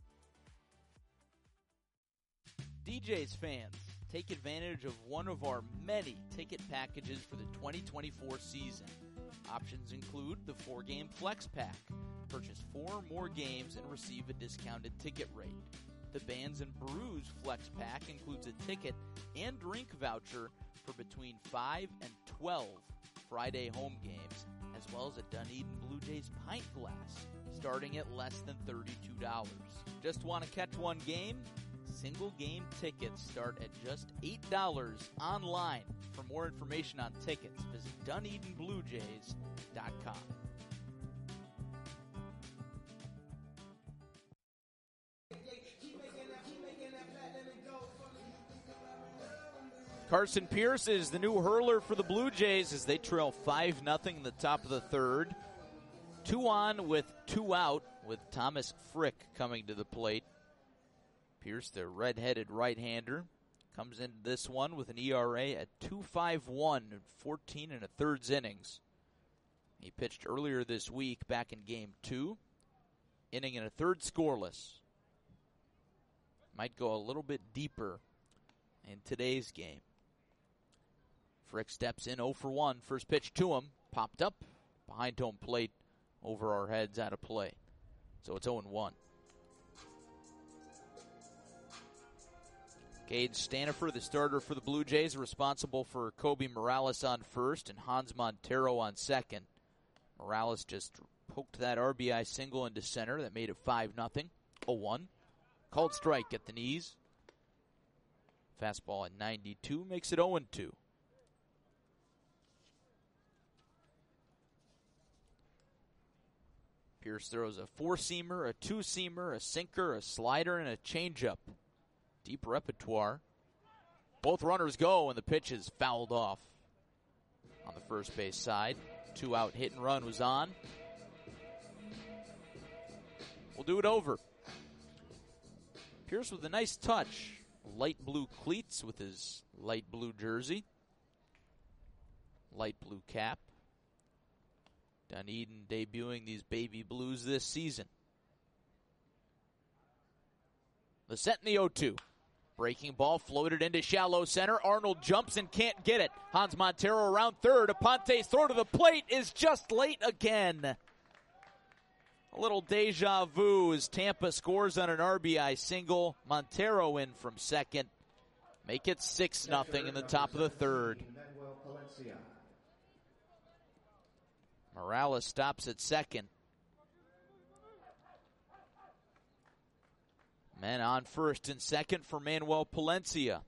D J's fans, take advantage of one of our many ticket packages for the twenty twenty-four season. Options include the four-game Flex Pack. Purchase four more games and receive a discounted ticket rate. The Bands and Brews Flex Pack includes a ticket and drink voucher for between five and twelve Friday home games, as well as a Dunedin Blue Jays pint glass, starting at less than thirty-two dollars. Just want to catch one game? Single game tickets start at just eight dollars online. For more information on tickets, visit dunedin blue jays dot com. Carson Pierce is the new hurler for the Blue Jays as they trail five nothing in the top of the third. Two on with two out, with Thomas Frick coming to the plate. Pierce, the red-headed right-hander, comes into this one with an E R A at two point five one in fourteen and a thirds innings. He pitched earlier this week back in game two, inning and a third scoreless. Might go a little bit deeper in today's game. Frick steps in oh for one. First pitch to him, popped up behind home plate, over our heads, out of play. So it's oh and one. Gage Staniford, the starter for the Blue Jays, responsible for Kobe Morales on first and Hans Montero on second. Morales just poked that R B I single into center that made it five nothing. oh one. Called strike at the knees. Fastball at ninety-two makes it oh and two. Pierce throws a four-seamer, a two-seamer, a sinker, a slider, and a changeup. Deep repertoire. Both runners go, and the pitch is fouled off on the first base side. Two out hit and run was on. We'll do it over. Pierce with a nice touch. Light blue cleats with his light blue jersey. Light blue cap. Dunedin debuting these baby blues this season. The set in the oh two. Breaking ball floated into shallow center. Arnold jumps and can't get it. Hans Montero around third. Aponte's throw to the plate is just late again. A little deja vu as Tampa scores on an R B I single. Montero in from second. Make it six nothing in the top of the third. Morales stops at second. Men on first and second for Manuel Palencia.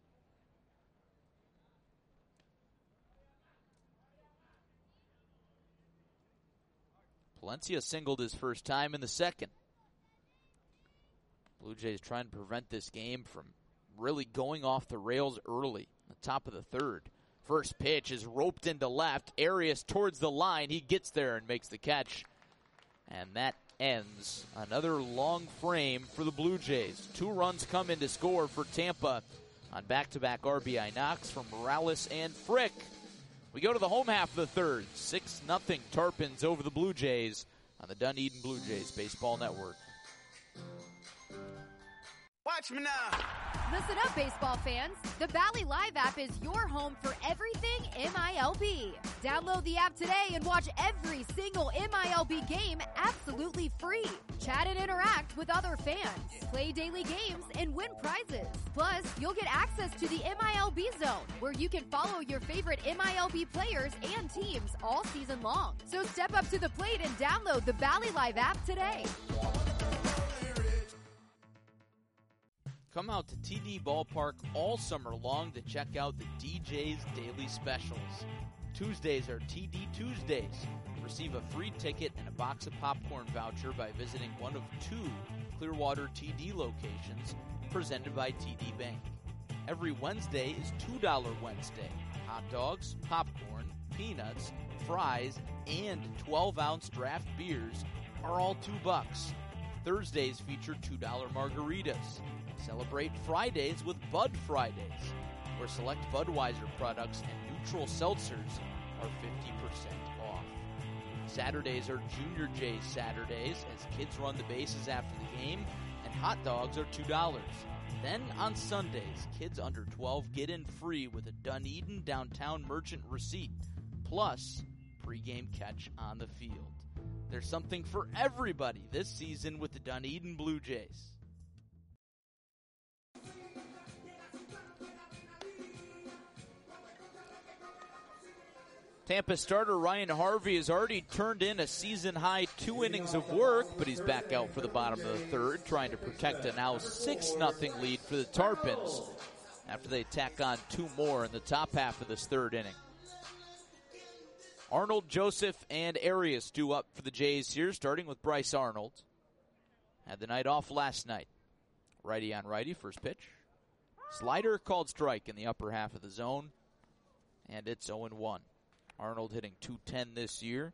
Palencia singled his first time in the second. Blue Jays trying to prevent this game from really going off the rails early. The top of the third. First pitch is roped into left. Arias towards the line. He gets there and makes the catch. And that ends another long frame for the Blue Jays. Two runs come in to score for Tampa on back-to-back R B I knocks from Morales and Frick. We go to the home half of the third. six nothing Tarpons over the Blue Jays on the Dunedin Blue Jays Baseball Network. Watch me now. Listen up, baseball fans. The Bally Live app is your home for everything M I L B. Download the app today and watch every single M I L B game absolutely free. Chat and interact with other fans. Play daily games and win prizes. Plus, you'll get access to the M I L B Zone, where you can follow your favorite M I L B players and teams all season long. So step up to the plate and download the Bally Live app today. Come out to T D Ballpark all summer long to check out the D J's Daily Specials. Tuesdays are T D Tuesdays. Receive a free ticket and a box of popcorn voucher by visiting one of two Clearwater T D locations presented by T D Bank. Every Wednesday is two dollars Wednesday. Hot dogs, popcorn, peanuts, fries, and twelve-ounce draft beers are all two bucks. Thursdays feature two dollars margaritas. Celebrate Fridays with Bud Fridays, where select Budweiser products and neutral seltzers are fifty percent off. Saturdays are Junior J's Saturdays, as kids run the bases after the game, and hot dogs are two dollars. Then on Sundays, kids under twelve get in free with a Dunedin Downtown Merchant receipt, plus pregame catch on the field. There's something for everybody this season with the Dunedin Blue Jays. Tampa starter Ryan Harvey has already turned in a season-high two innings of work, but he's back out for the bottom of the third, trying to protect a now six nothing lead for the Tarpons after they tack on two more in the top half of this third inning. Arnold, Joseph, and Arias due up for the Jays here, starting with Bryce Arnold. Had the night off last night. Righty on righty, first pitch. Slider called strike in the upper half of the zone, and it's oh one. Arnold hitting two ten this year.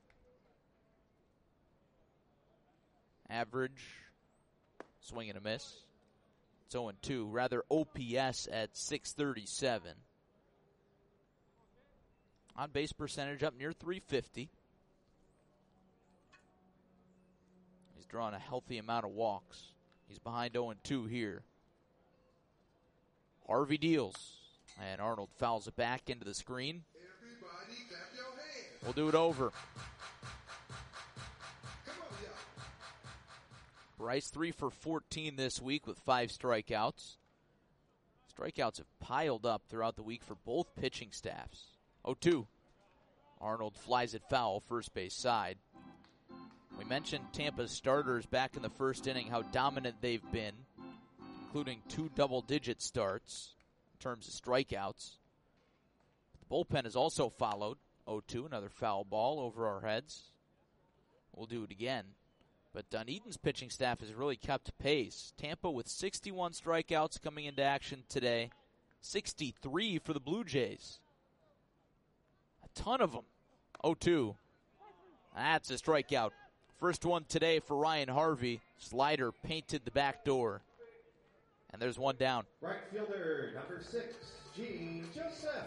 Average, swing and a miss. It's oh two, rather O P S at six thirty-seven. On base percentage up near three fifty. He's drawn a healthy amount of walks. He's behind oh two here. Harvey deals, and Arnold fouls it back into the screen. We'll do it over. Bryce three for fourteen this week with five strikeouts. Strikeouts have piled up throughout the week for both pitching staffs. oh two. Arnold flies it foul, first base side. We mentioned Tampa's starters back in the first inning, how dominant they've been, including two double-digit starts in terms of strikeouts. The bullpen has also followed. oh two, another foul ball over our heads. We'll do it again. But Dunedin's pitching staff has really kept pace. Tampa with sixty-one strikeouts coming into action today. sixty-three for the Blue Jays. A ton of them. oh two. That's a strikeout. First one today for Ryan Harvey. Slider painted the back door. And there's one down. Right fielder, number six, Gene Joseph.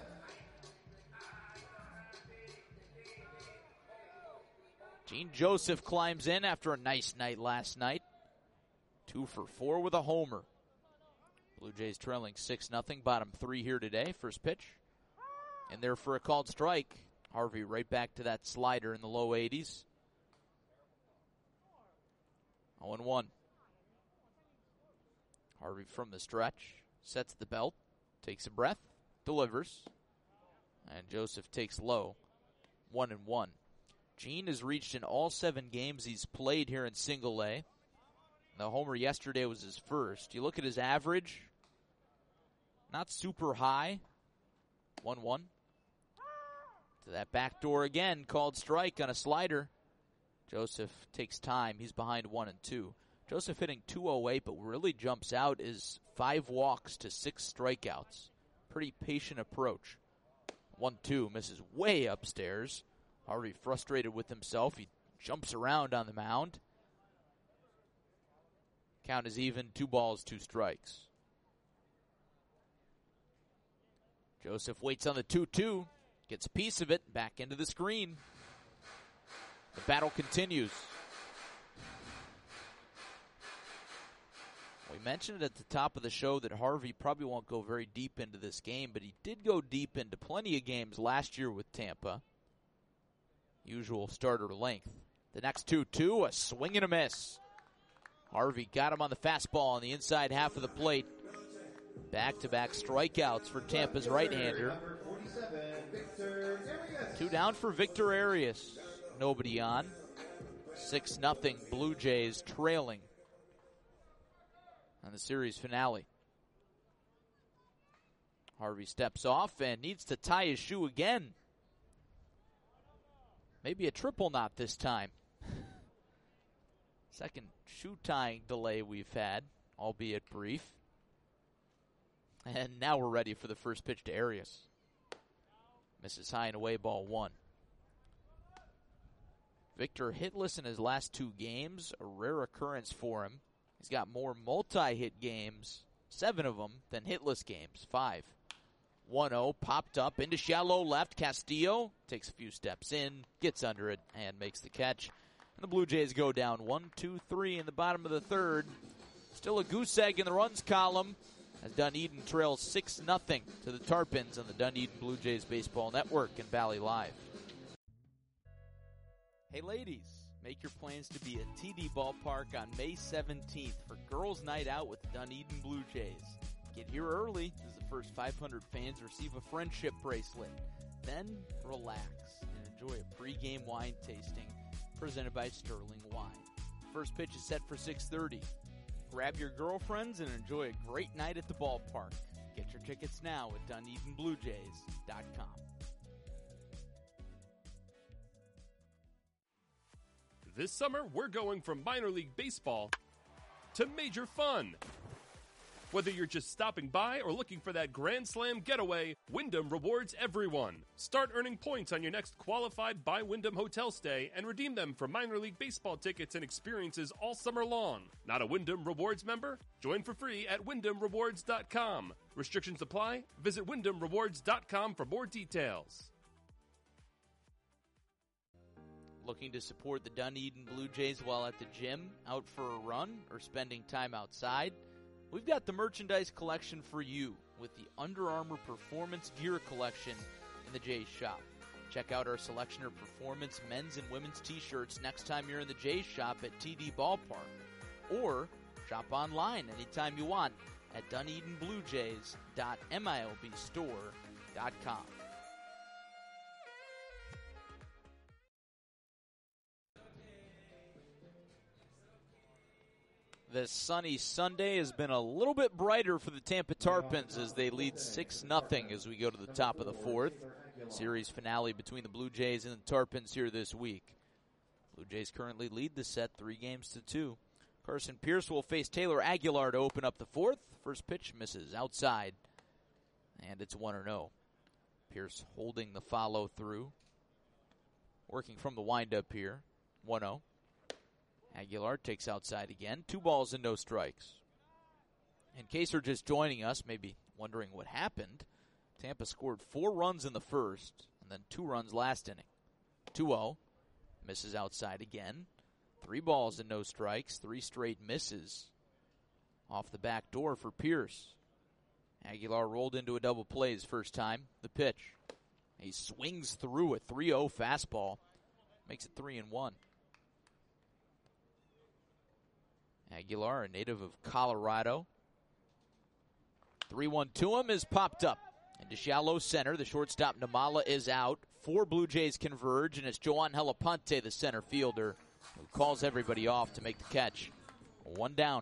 Gene Joseph climbs in after a nice night last night. Two for four with a homer. Blue Jays trailing six nothing, bottom three here today. First pitch. And there for a called strike. Harvey right back to that slider in the low eighties. oh one. Harvey from the stretch. Sets the belt. Takes a breath. Delivers. And Joseph takes low. One and one. Gene has reached in all seven games he's played here in Single A. The homer yesterday was his first. You look at his average, not super high. one one. To that back door again, called strike on a slider. Joseph takes time. He's behind one and two. Joseph hitting two oh eight, but what really jumps out is five walks to six strikeouts. Pretty patient approach. one two misses way upstairs. Harvey frustrated with himself. He jumps around on the mound. Count is even, two balls, two strikes. Joseph waits on the two two, gets a piece of it, back into the screen. The battle continues. We mentioned at the top of the show that Harvey probably won't go very deep into this game, but he did go deep into plenty of games last year with Tampa. Usual starter length. The next two two, a swing and a miss. Harvey got him on the fastball on the inside half of the plate. Back-to-back strikeouts for Tampa's right-hander. Two down for Victor Arias. Nobody on. six nothing Blue Jays trailing on the series finale. Harvey steps off and needs to tie his shoe again. Maybe a triple knot this time. Second shoe tying delay we've had, albeit brief. And now we're ready for the first pitch to Arias. Misses high and away, ball one. Victor hitless in his last two games, a rare occurrence for him. He's got more multi-hit games, seven of them, than hitless games, five. one oh, popped up into shallow left. Castillo takes a few steps in, gets under it, and makes the catch. And the Blue Jays go down one two three in the bottom of the third. Still a goose egg in the runs column as Dunedin trails six nothing to the Tarpons on the Dunedin Blue Jays Baseball Network and Valley Live. Hey ladies, make your plans to be at T D Ballpark on May seventeenth for Girls Night Out with the Dunedin Blue Jays. Get here early as the first five hundred fans receive a friendship bracelet. Then relax and enjoy a pregame wine tasting presented by Sterling Wine. First pitch is set for six thirty. Grab your girlfriends and enjoy a great night at the ballpark. Get your tickets now at Dunedin Blue Jays dot com. This summer, we're going from minor league baseball to major fun. Whether you're just stopping by or looking for that Grand Slam getaway, Wyndham rewards everyone. Start earning points on your next qualified by Wyndham hotel stay and redeem them for minor league baseball tickets and experiences all summer long. Not a Wyndham Rewards member? Join for free at Wyndham Rewards dot com. Restrictions apply. Visit Wyndham Rewards dot com for more details. Looking to support the Dunedin Blue Jays while at the gym, out for a run, or spending time outside? We've got the merchandise collection for you with the Under Armour Performance Gear Collection in the Jays shop. Check out our selection of performance men's and women's t-shirts next time you're in the Jays shop at T D Ballpark. Or shop online anytime you want at Dunedin Blue Jays dot M I L B store dot com. This sunny Sunday has been a little bit brighter for the Tampa Tarpons as they lead six nothing as we go to the top of the fourth. Series finale between the Blue Jays and the Tarpons here this week. Blue Jays currently lead the set three games to two. Carson Pierce will face Taylor Aguilar to open up the fourth. First pitch misses outside, and it's one oh. Pierce holding the follow through. Working from the windup here, one oh. Aguilar takes outside again. Two balls and no strikes. In case you're just joining us, maybe wondering what happened, Tampa scored four runs in the first and then two runs last inning. two oh. Misses outside again. Three balls and no strikes. Three straight misses off the back door for Pierce. Aguilar rolled into a double play his first time. The pitch. He swings through a three oh fastball. Makes it three and one. Aguilar, a native of Colorado. three one to him is popped up. Into shallow center, the shortstop Namala is out. Four Blue Jays converge, and it's Joan Helaponte, the center fielder, who calls everybody off to make the catch. One down.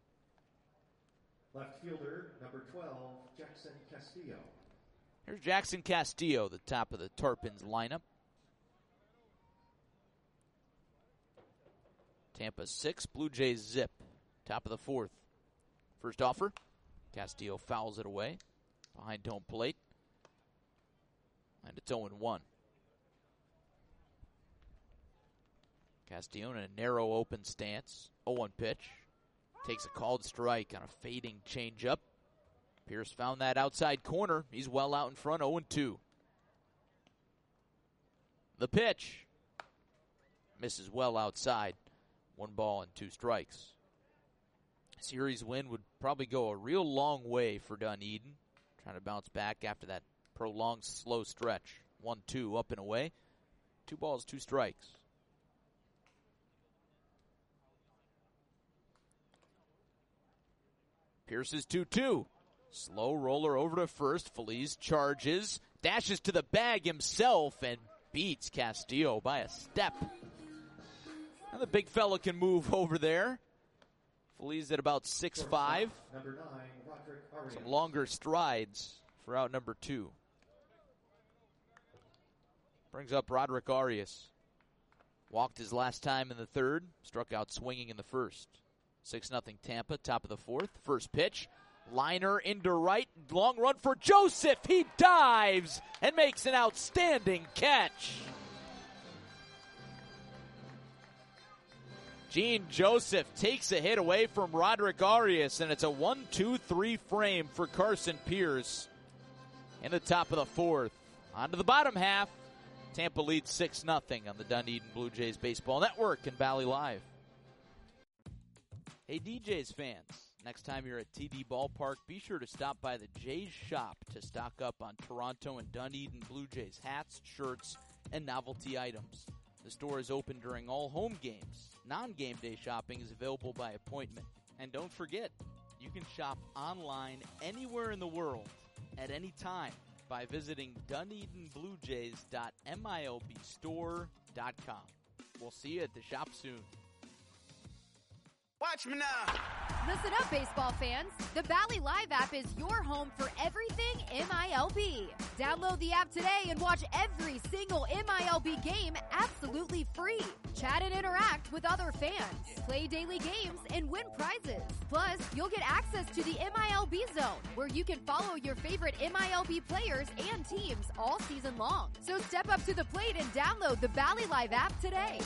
Left fielder, number twelve, Jackson Castillo. Here's Jackson Castillo, the top of the Tarpons lineup. Tampa six, Blue Jays zip. Top of the fourth. First offer. Castillo fouls it away. Behind home plate. And it's oh and one. Castillo in a narrow open stance. oh one pitch. Takes a called strike on a fading changeup. Pierce found that outside corner. He's well out in front, oh and two. The pitch. Misses well outside. One ball and two strikes. Series win would probably go a real long way for Dunedin. Trying to bounce back after that prolonged slow stretch. one two up and away. Two balls, two strikes. Pierce's two two. Slow roller over to first. Feliz charges. Dashes to the bag himself and beats Castillo by a step. And the big fella can move over there. Feliz at about six five. Number nine, Roderick Arias. Some longer strides for out number two. Brings up Roderick Arias. Walked his last time in the third. Struck out swinging in the first. six nothing Tampa, top of the fourth. First pitch. Liner into right. Long run for Joseph. He dives and makes an outstanding catch. Gene Joseph takes a hit away from Roderick Arias, and it's a one two three frame for Carson Pierce in the top of the fourth. On to the bottom half. Tampa leads six nothing on the Dunedin Blue Jays Baseball Network and Valley Live. Hey, D Js fans, next time you're at T D Ballpark, be sure to stop by the Jays shop to stock up on Toronto and Dunedin Blue Jays hats, shirts, and novelty items. The store is open during all home games. Non-game day shopping is available by appointment. And don't forget, you can shop online anywhere in the world at any time by visiting Dunedin Blue Jays dot milb store dot com. We'll see you at the shop soon. Watch me now. Listen up, baseball fans. The Valley Live app is your home for everything M I L B. Download the app today and watch every single M I L B game absolutely free. Chat and interact with other fans. Play daily games and win prizes. Plus, you'll get access to the M I L B Zone, where you can follow your favorite M I L B players and teams all season long. So step up to the plate and download the Valley Live app today.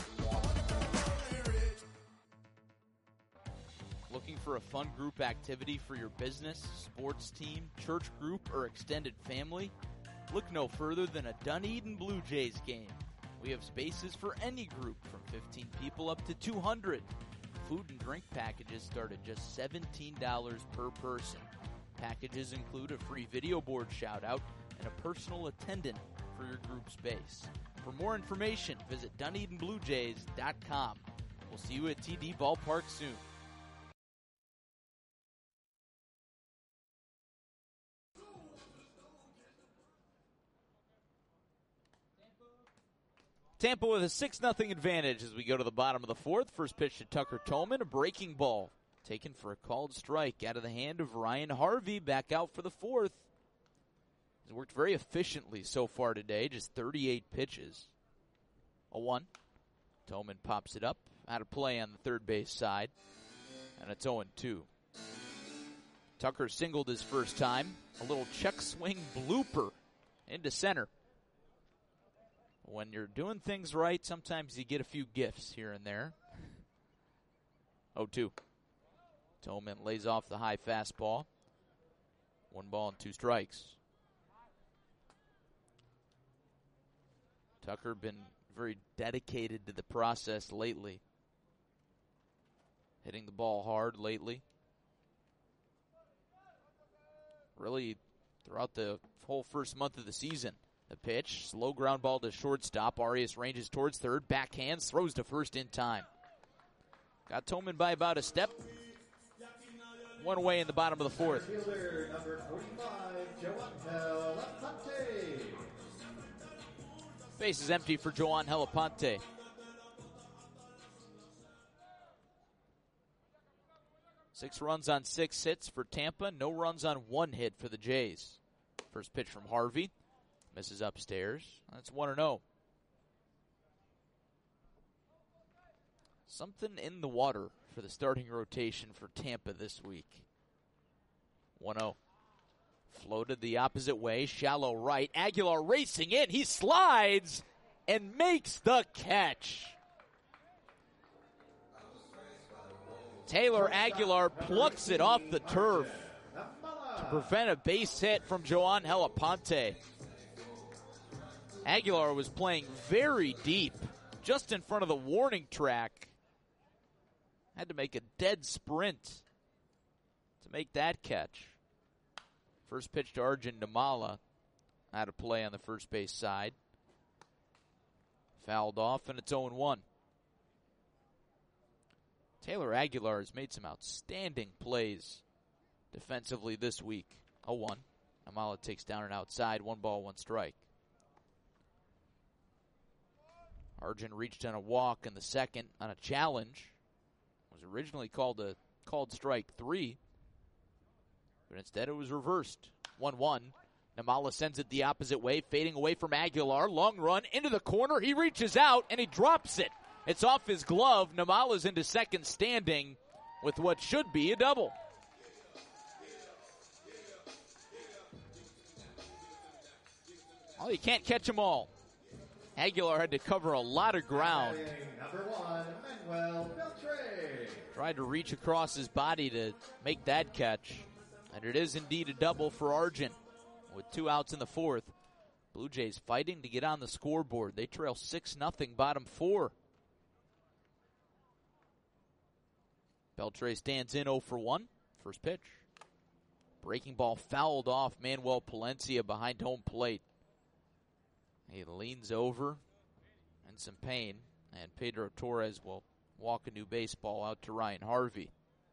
Looking for a fun group activity for your business, sports team, church group, or extended family? Look no further than a Dunedin Blue Jays game. We have spaces for any group from fifteen people up to two hundred. Food and drink packages start at just seventeen dollars per person. Packages include a free video board shout-out and a personal attendant for your group space. For more information, visit Dunedin Blue Jays dot com. We'll see you at T D Ballpark soon. Tampa with a six nothing advantage as we go to the bottom of the fourth. First pitch to Tucker Tolman, a breaking ball taken for a called strike out of the hand of Ryan Harvey. Back out for the fourth. He's worked very efficiently so far today, just thirty-eight pitches. A one. Tolman pops it up, out of play on the third base side, and it's oh and two. Tucker singled his first time, a little check swing blooper into center. When you're doing things right, sometimes you get a few gifts here and there. oh two. Tolman lays off the high fastball. One ball and two strikes. Tucker been very dedicated to the process lately. Hitting the ball hard lately. Really throughout the whole first month of the season. The pitch, slow ground ball to shortstop. Arias ranges towards third, backhands, throws to first in time. Got Tolman by about a step. One away in the bottom of the fourth. Fielder number forty-five, Joan Helaponte. Base is empty for Joan Helaponte. Six runs on six hits for Tampa. No runs on one hit for the Jays. First pitch from Harvey. Misses upstairs. That's one and oh. Something in the water for the starting rotation for Tampa this week. one oh. Floated the opposite way. Shallow right. Aguilar racing in. He slides and makes the catch. Taylor Aguilar plucks it off the turf to prevent a base hit from Joangel Aponte. Aguilar was playing very deep, just in front of the warning track. Had to make a dead sprint to make that catch. First pitch to Arjun Nimmala. Out of play on the first base side. Fouled off, and it's oh and one. Taylor Aguilar has made some outstanding plays defensively this week. oh one. Nimmala takes down and outside. One ball, one strike. Arjun reached on a walk in the second on a challenge. Was originally called a called strike three. But instead it was reversed. one one. Nimmala sends it the opposite way, fading away from Aguilar. Long run into the corner. He reaches out and he drops it. It's off his glove. Nimmala's into second standing with what should be a double. Well, you can't catch them all. Aguilar had to cover a lot of ground. Number one, Manuel Beltre. Tried to reach across his body to make that catch. And it is indeed a double for Arjun. With two outs in the fourth, Blue Jays fighting to get on the scoreboard. They trail six nothing, bottom four. Beltre stands in oh for one. First pitch. Breaking ball fouled off Manuel Palencia behind home plate. He leans over in some pain, and Pedro Torres will walk a new baseball out to Ryan Harvey.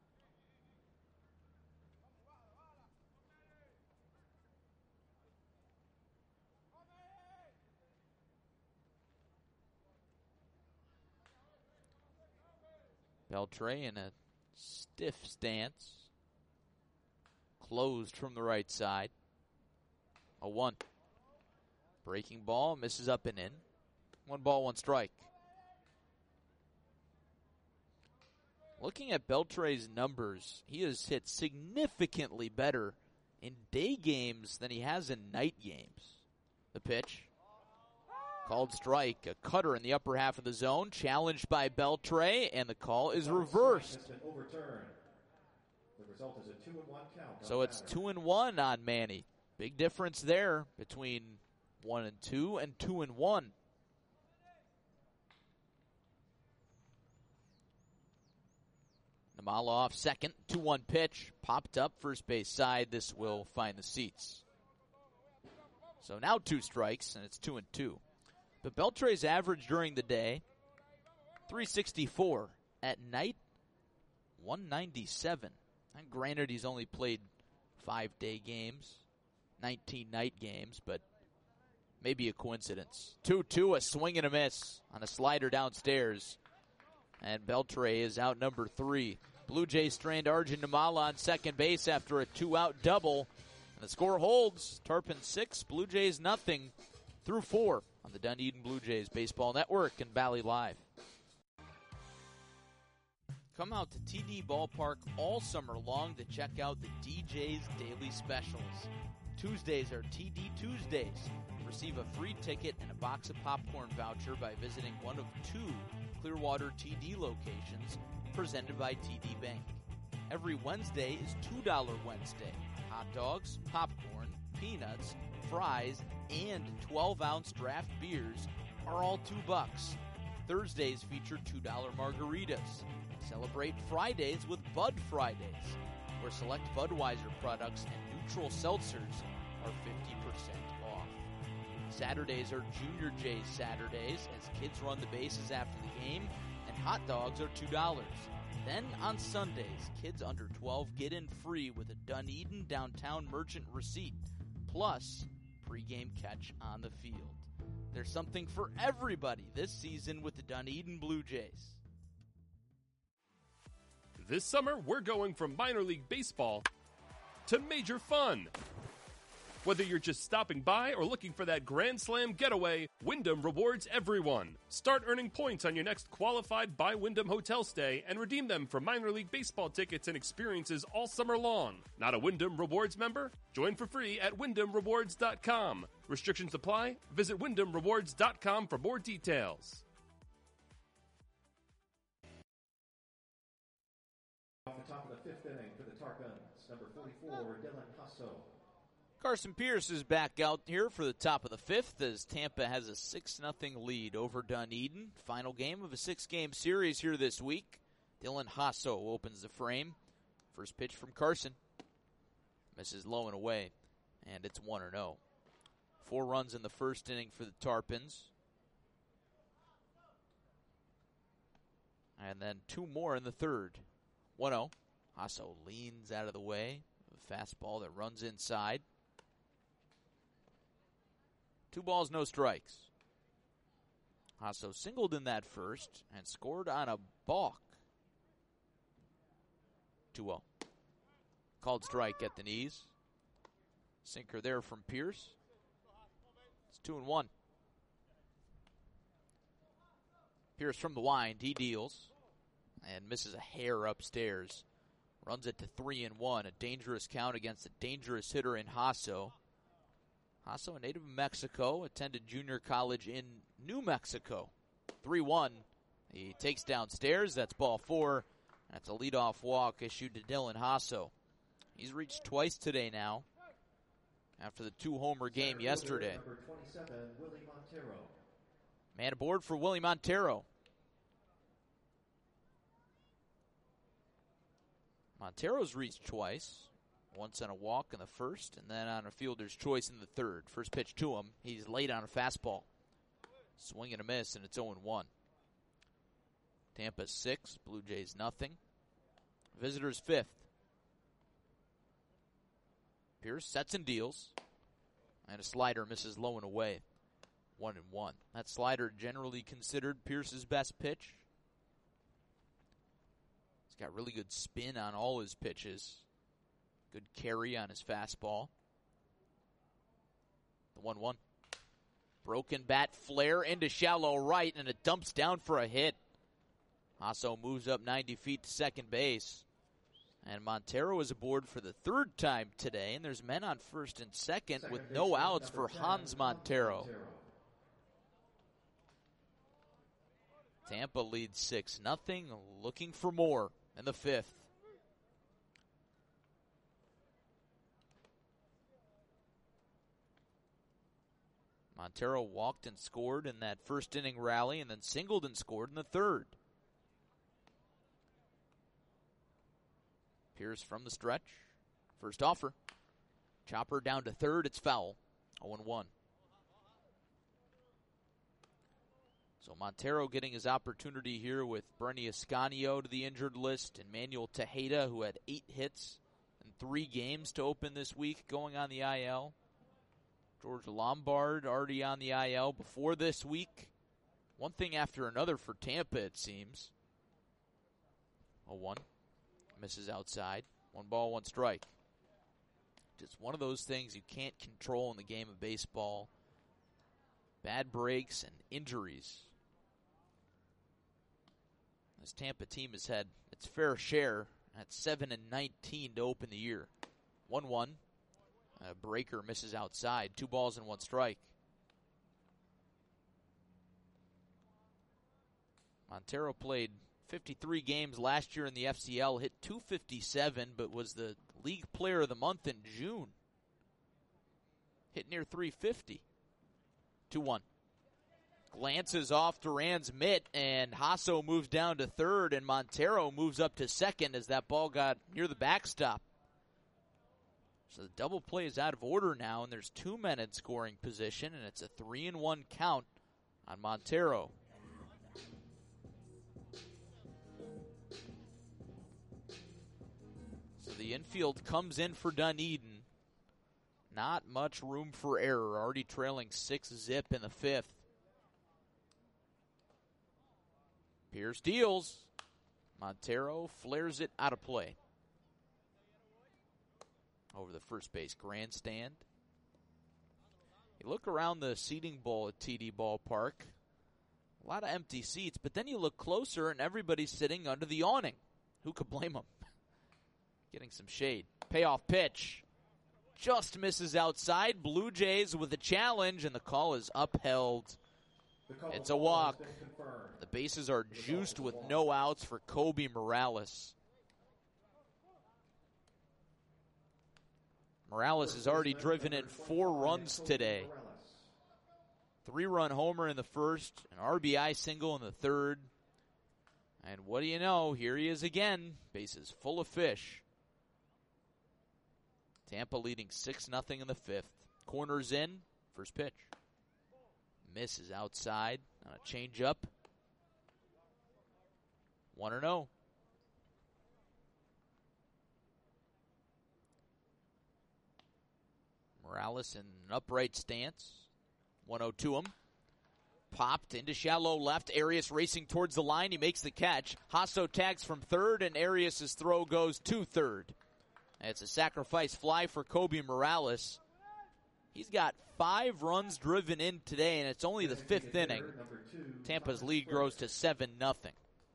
Beltre in a stiff stance. Closed from the right side. oh one. Breaking ball, misses up and in. One ball, one strike. Looking at Beltre's numbers, he has hit significantly better in day games than he has in night games. The pitch. Called strike, a cutter in the upper half of the zone, challenged by Beltre, and the call is reversed. The result is a two and one count. So it's two and one on Manny. Big difference there between one and two and two and one. Nimmala off second, two one pitch, popped up first base side. This will find the seats. So now two strikes, and it's two and two. But Beltre's average during the day, three sixty-four. At night, one ninety-seven. And granted, he's only played five day games, nineteen night games, but maybe a coincidence. two two, a swing and a miss on a slider downstairs. And Beltre is out number three. Blue Jays strand Arjun Nimmala on second base after a two-out double. And the score holds. Tarpon six, Blue Jays nothing through four on the Dunedin Blue Jays Baseball Network and Valley Live. Come out to T D Ballpark all summer long to check out the D J's Daily Specials. Tuesdays are T D Tuesdays. Receive a free ticket and a box of popcorn voucher by visiting one of two Clearwater T D locations presented by T D Bank. Every Wednesday is two dollars Wednesday. Hot dogs, popcorn, peanuts, fries, and twelve-ounce draft beers are all two bucks. Thursdays feature two dollars margaritas. Celebrate Fridays with Bud Fridays, where select Budweiser products and neutral seltzers are fifty percent off. Saturdays are Junior Jays Saturdays as kids run the bases after the game, and hot dogs are two dollars. Then on Sundays, kids under twelve get in free with a Dunedin Downtown Merchant receipt, plus pregame catch on the field. There's something for everybody this season with the Dunedin Blue Jays. This summer, we're going from minor league baseball to major fun. Whether you're just stopping by or looking for that Grand Slam getaway, Wyndham rewards everyone. Start earning points on your next qualified by Wyndham hotel stay and redeem them for minor league baseball tickets and experiences all summer long. Not a Wyndham Rewards member? Join for free at wyndham rewards dot com. Restrictions apply. Visit wyndham rewards dot com for more details. Off the top of the fifth inning for the Tarpons, number forty-four, Dylan Hasso. Carson Pierce is back out here for the top of the fifth as Tampa has a six nothing lead over Dunedin. Final game of a six-game series here this week. Dylan Hasso opens the frame. First pitch from Carson. Misses low and away, and it's one and oh. Four runs in the first inning for the Tarpons. And then two more in the third. one oh. Hasso leans out of the way. A fastball that runs inside. Two balls, no strikes. Hasso singled in that first and scored on a balk. two oh. Called strike at the knees. Sinker there from Pierce. It's two and one. Pierce from the wind, he deals and misses a hair upstairs. Runs it to three and one. A dangerous count against a dangerous hitter in Hasso. Hasso, a native of Mexico, attended junior college in New Mexico. three one. He takes downstairs. That's ball four. That's a leadoff walk issued to Dylan Hasso. He's reached twice today now after the two-homer game yesterday. Number twenty-seven, Willie Montero. Man aboard for Willie Montero. Montero's reached twice. Once on a walk in the first, and then on a fielder's choice in the third. First pitch to him. He's late on a fastball. Swing and a miss, and it's oh and one. Tampa six, Blue Jays nothing. Visitors fifth. Pierce sets and deals. And a slider misses low and away. One and one. That slider generally considered Pierce's best pitch. He's got really good spin on all his pitches. Good carry on his fastball. The one one. Broken bat flare into shallow right, and it dumps down for a hit. Hasso moves up ninety feet to second base. And Montero is aboard for the third time today, and there's men on first and second, second with no outs for Hans Montero. Montero. Tampa leads six nothing, looking for more in the fifth. Montero walked and scored in that first inning rally and then singled and scored in the third. Pierce from the stretch. First offer. Chopper down to third. It's foul. oh and one. So Montero getting his opportunity here with Bernie Ascanio to the injured list and Manuel Tejeda, who had eight hits in three games to open this week, going on the I L. George Lombard already on the I L before this week. One thing after another for Tampa, it seems. oh one. Misses outside. One ball, one strike. Just one of those things you can't control in the game of baseball. Bad breaks and injuries. This Tampa team has had its fair share at seven and nineteen to open the year. one one. A breaker misses outside. Two balls and one strike. Montero played fifty-three games last year in the F C L, hit two fifty-seven, but was the league player of the month in June. Hit near three fifty. two one. Glances off Duran's mitt, and Hasso moves down to third, and Montero moves up to second as that ball got near the backstop. So the double play is out of order now, and there's two men in scoring position, and it's a three and one count on Montero. So the infield comes in for Dunedin. Not much room for error, already trailing six zip in the fifth. Pierce deals. Montero flares it out of play. Over the first base grandstand. You look around the seating bowl at T D Ballpark. A lot of empty seats, but then you look closer and everybody's sitting under the awning. Who could blame them? Getting some shade. Payoff pitch. Just misses outside. Blue Jays with a challenge, and the call is upheld. It's a walk. The bases are juiced with no outs for Kobe Morales. Morales has already driven in four runs today. Three-run homer in the first, an R B I single in the third. And what do you know? Here he is again. Bases full of fish. Tampa leading six nothing in the fifth. Corners in. First pitch. Misses outside on a changeup. one and oh. Morales in an upright stance. one oh to him. Popped into shallow left. Arias racing towards the line. He makes the catch. Hasso tags from third, and Arias' throw goes to third. It's a sacrifice fly for Kobe Morales. He's got five runs driven in today, and it's only the fifth inning. Tampa's lead grows to seven nothing.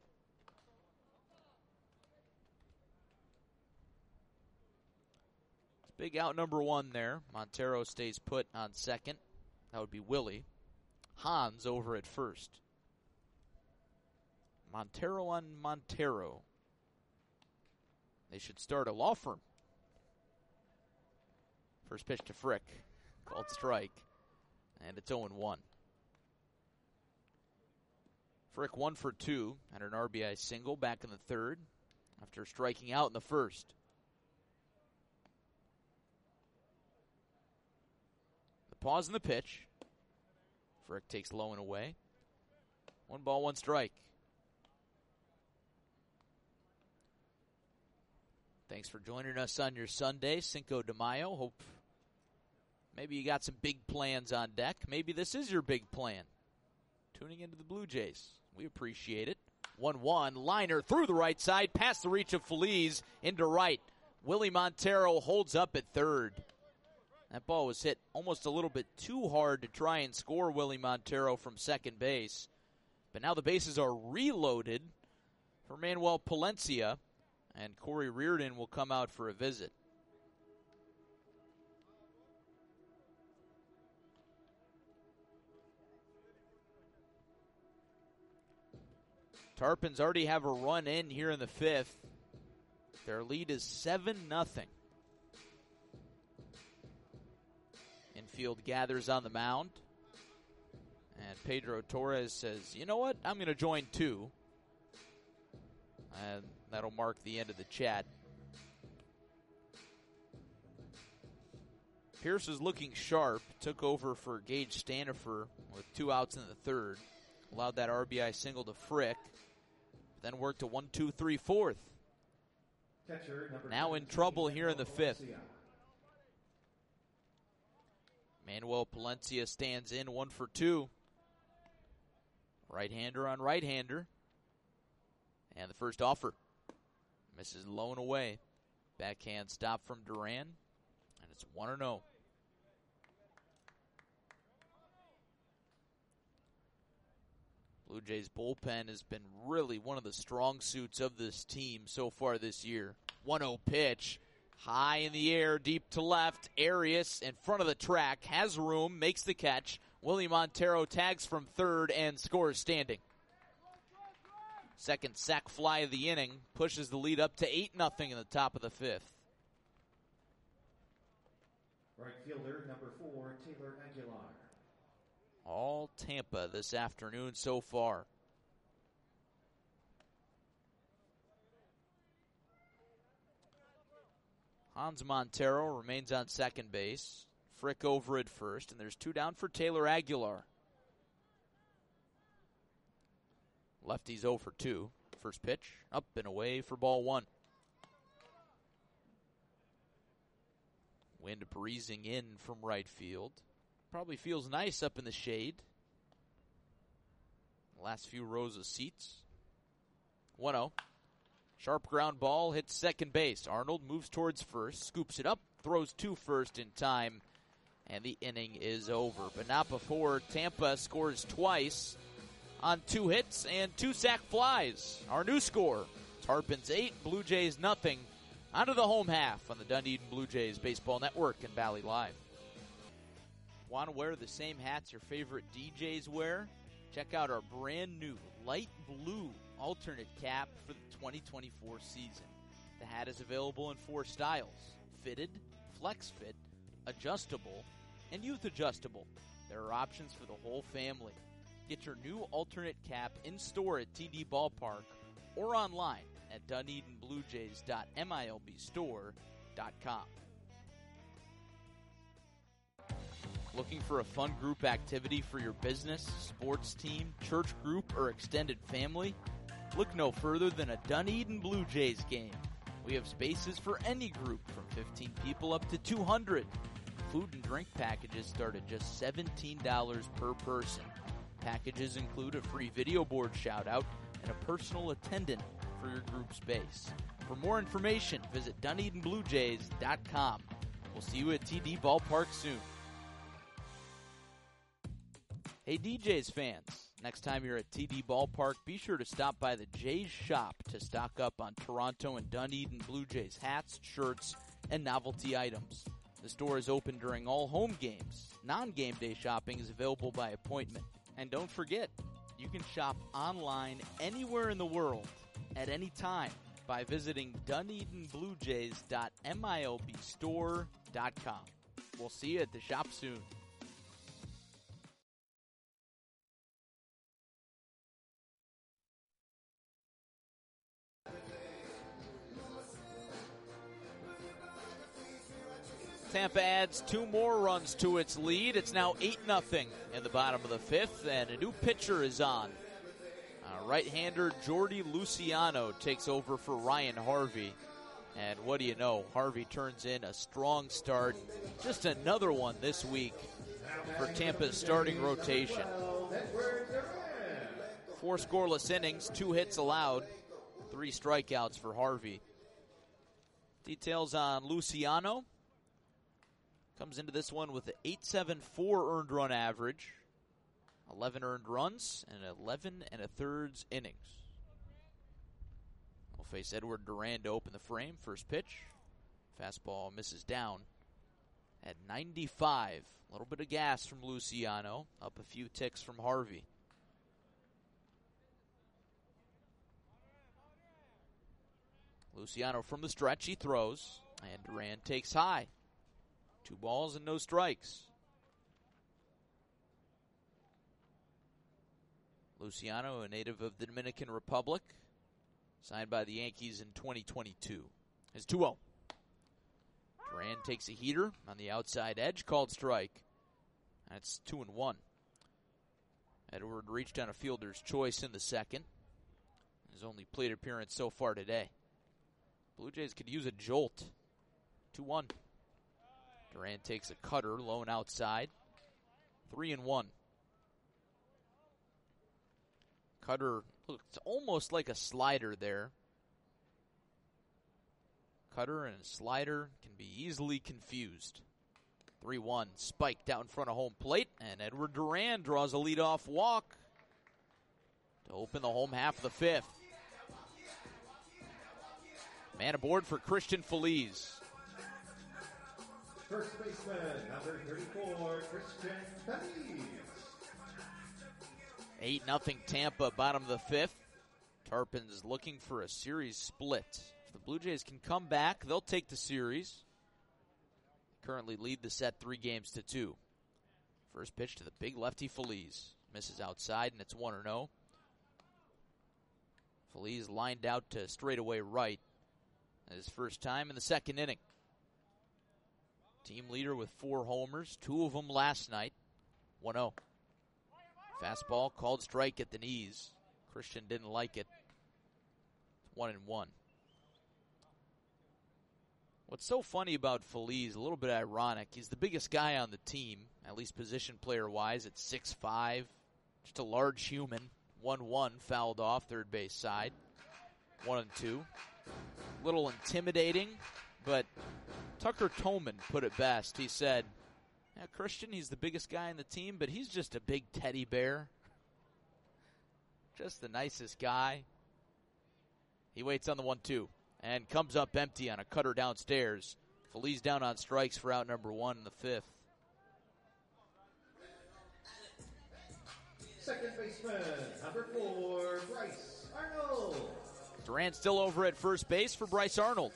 Big out number one there. Montero stays put on second. That would be Willie. Hans over at first. Montero on Montero. They should start a law firm. First pitch to Frick. Called strike. And it's oh and one. Frick one for two. Had an R B I single back in the third after striking out in the first. The pause in the pitch. Frick takes low and away. One ball, one strike. Thanks for joining us on your Sunday, Cinco de Mayo. Hope maybe you got some big plans on deck. Maybe this is your big plan. Tuning into the Blue Jays. We appreciate it. one one, liner through the right side, past the reach of Feliz, into right. Willie Montero holds up at third. That ball was hit almost a little bit too hard to try and score Willie Montero from second base. But now the bases are reloaded for Manuel Palencia, and Corey Reardon will come out for a visit. Tarpons already have a run in here in the fifth. Their lead is seven nothing. Infield gathers on the mound. And Pedro Torres says, you know what? I'm going to join two. And that'll mark the end of the chat. Pierce is looking sharp. Took over for Gage Stanifer with two outs in the third. Allowed that R B I single to Frick. Then worked a one two three fourth. Now in trouble here in the fifth. Manuel Palencia stands in one for two. Right-hander on right-hander. And the first offer. Misses low and away. Backhand stop from Duran. And it's one and oh. Blue Jays bullpen has been really one of the strong suits of this team so far this year. one oh pitch. High in the air, deep to left. Arias in front of the track. Has room, makes the catch. Willie Montero tags from third and scores standing. Second sac fly of the inning. Pushes the lead up to eight nothing in the top of the fifth. Right fielder, number four, Taylor Aguilar. All Tampa this afternoon so far. Hans Montero remains on second base. Frick over at first, and there's two down for Taylor Aguilar. Lefty's oh for two. First pitch, up and away for ball one. Wind breezing in from right field. Probably feels nice up in the shade. Last few rows of seats. one oh. Sharp ground ball hits second base. Arnold moves towards first, scoops it up, throws to first in time, and the inning is over. But not before Tampa scores twice on two hits and two sac flies. Our new score, Tarpons eight, Blue Jays nothing. Onto the home half on the Dunedin Blue Jays Baseball Network and Valley Live. Want to wear the same hats your favorite D Js wear? Check out our brand new light blue alternate cap for the twenty twenty-four season. The hat is available in four styles: fitted, flex fit, adjustable, and youth adjustable. There are options for the whole family. Get your new alternate cap in store at T D Ballpark or online at dunedin blue jays dot milb store dot com. Looking for a fun group activity for your business, sports team, church group, or extended family? Look no further than a Dunedin Blue Jays game. We have spaces for any group from fifteen people up to two hundred. Food and drink packages start at just seventeen dollars per person. Packages include a free video board shout-out and a personal attendant for your group space. For more information, visit dunedin blue jays dot com. We'll see you at T D Ballpark soon. Hey D Js fans, next time you're at T D Ballpark, be sure to stop by the Jays shop to stock up on Toronto and Dunedin Blue Jays hats, shirts, and novelty items. The store is open during all home games. Non-game day shopping is available by appointment. And don't forget, you can shop online anywhere in the world at any time by visiting dunedin blue jays dot milb store dot com. We'll see you at the shop soon. Tampa adds two more runs to its lead. It's now eight nothing in the bottom of the fifth, and a new pitcher is on. Uh, right-hander Jordy Luciano takes over for Ryan Harvey. And what do you know? Harvey turns in a strong start. Just another one this week for Tampa's starting rotation. Four scoreless innings, two hits allowed, three strikeouts for Harvey. Details on Luciano. Comes into this one with an eight point seven four earned run average, eleven earned runs, and eleven and a thirds innings. We'll face Edward Duran to open the frame. First pitch. Fastball misses down at ninety-five. A little bit of gas from Luciano. Up a few ticks from Harvey. Luciano from the stretch. He throws. And Duran takes high. Two balls and no strikes. Luciano, a native of the Dominican Republic, signed by the Yankees in twenty twenty-two. It's two oh. Duran takes a heater on the outside edge, called strike. That's two and one. Edward reached on a fielder's choice in the second. His only plate appearance so far today. Blue Jays could use a jolt. two one. Duran takes a cutter, lone outside. Three and one. Cutter looks almost like a slider there. Cutter and slider can be easily confused. three one, spiked out in front of home plate, and Edward Duran draws a leadoff walk to open the home half of the fifth. Man aboard for Christian Feliz. First baseman, number thirty-four, Christian Feliz. eight nothing Tampa, bottom of the fifth. Tarpons looking for a series split. If the Blue Jays can come back, they'll take the series. Currently lead the set three games to two. First pitch to the big lefty Feliz. Misses outside, and it's one and oh. Feliz lined out to straightaway right. His first time in the second inning. Team leader with four homers, two of them last night. one oh. Fastball called strike at the knees. Christian didn't like it. One and one. What's so funny about Feliz, a little bit ironic, he's the biggest guy on the team, at least position player-wise, at six five. Just a large human. one one fouled off third base side. one and two. a little intimidating, but Tucker Toman put it best. He said, yeah, Christian, he's the biggest guy in the team, but he's just a big teddy bear. Just the nicest guy. He waits on the one two and comes up empty on a cutter downstairs. Feliz down on strikes for out number one in the fifth. Second baseman, number four, Bryce Arnold. Duran still over at first base for Bryce Arnold.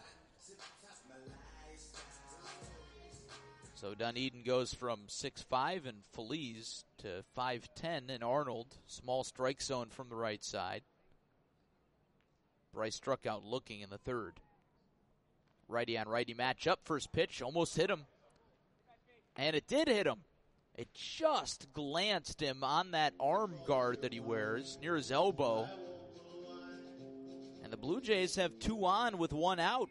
So Dunedin goes from six five and Feliz to five ten, and Arnold, small strike zone from the right side. Bryce struck out looking in the third. Righty on righty matchup. First pitch almost hit him. And it did hit him. It just glanced him on that arm guard that he wears near his elbow. And the Blue Jays have two on with one out.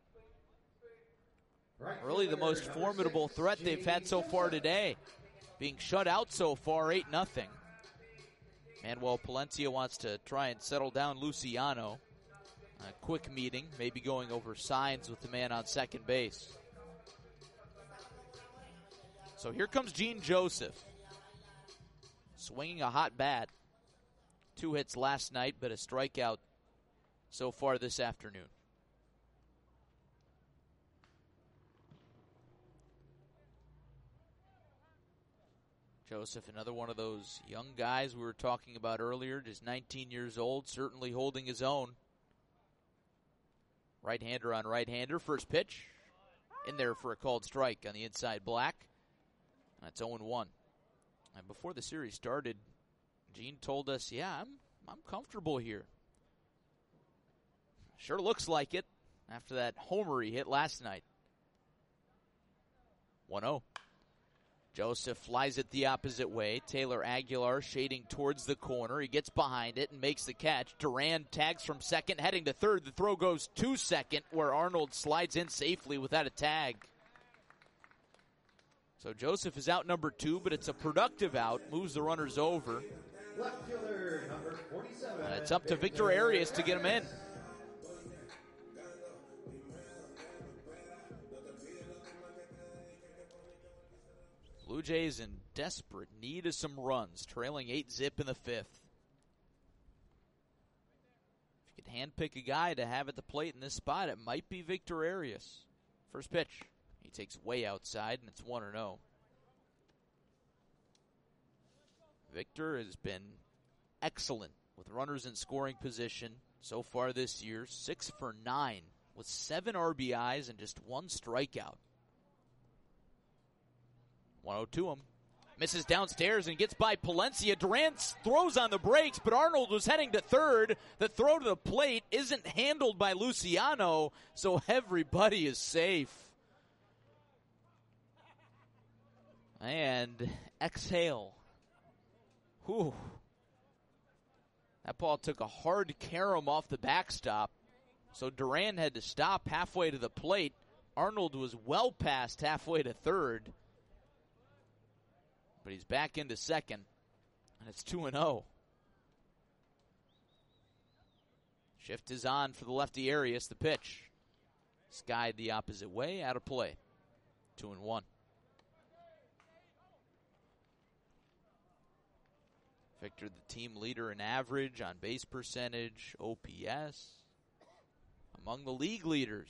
Really the most formidable threat they've had so far today. Being shut out so far, eight nothing. Manuel Palencia wants to try and settle down Luciano. A quick meeting, maybe going over signs with the man on second base. So here comes Gene Joseph. Swinging a hot bat. Two hits last night, but a strikeout so far this afternoon. Joseph, another one of those young guys we were talking about earlier, just nineteen years old, certainly holding his own. Right-hander on right-hander, first pitch. In there for a called strike on the inside black. That's oh one. And before the series started, Gene told us, yeah, I'm, I'm comfortable here. Sure looks like it after that homer he hit last night. one oh. Joseph flies it the opposite way. Taylor Aguilar shading towards the corner. He gets behind it and makes the catch. Duran tags from second, heading to third. The throw goes to second, where Arnold slides in safely without a tag. So Joseph is out number two, but it's a productive out. Moves the runners over. Left fielder, number forty-seven. And it's up to Victor Arias to get him in. Blue Jays in desperate need of some runs, trailing eight zip in the fifth. If you could handpick a guy to have at the plate in this spot, it might be Victor Arias. First pitch. He takes way outside, and it's one oh. Victor has been excellent with runners in scoring position so far this year. Six for nine with seven R B Is and just one strikeout. one oh to him. Misses downstairs and gets by Palencia. Durant throws on the brakes, but Arnold was heading to third. The throw to the plate isn't handled by Luciano, so everybody is safe. And exhale. Whew. That ball took a hard carom off the backstop, so Duran had to stop halfway to the plate. Arnold was well past halfway to third. But he's back into second, and it's two and oh. Shift is on for the lefty Arias. The pitch skied the opposite way, out of play. Two and one. Victor, the team leader in average, on base percentage, O P S, among the league leaders.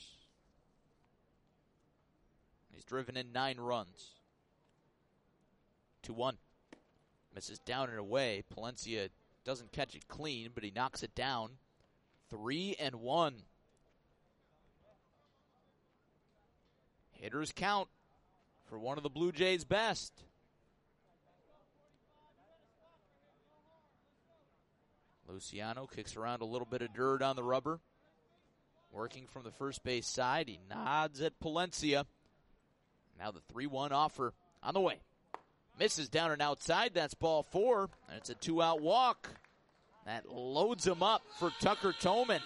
He's driven in nine runs. two one. Misses down and away. Palencia doesn't catch it clean, but he knocks it down. Three and one. Hitters count for one of the Blue Jays' best. Luciano kicks around a little bit of dirt on the rubber. Working from the first base side. He nods at Palencia. Now the three one offer on the way. Misses down and outside. That's ball four. And it's a two-out walk. That loads him up for Tucker Toman.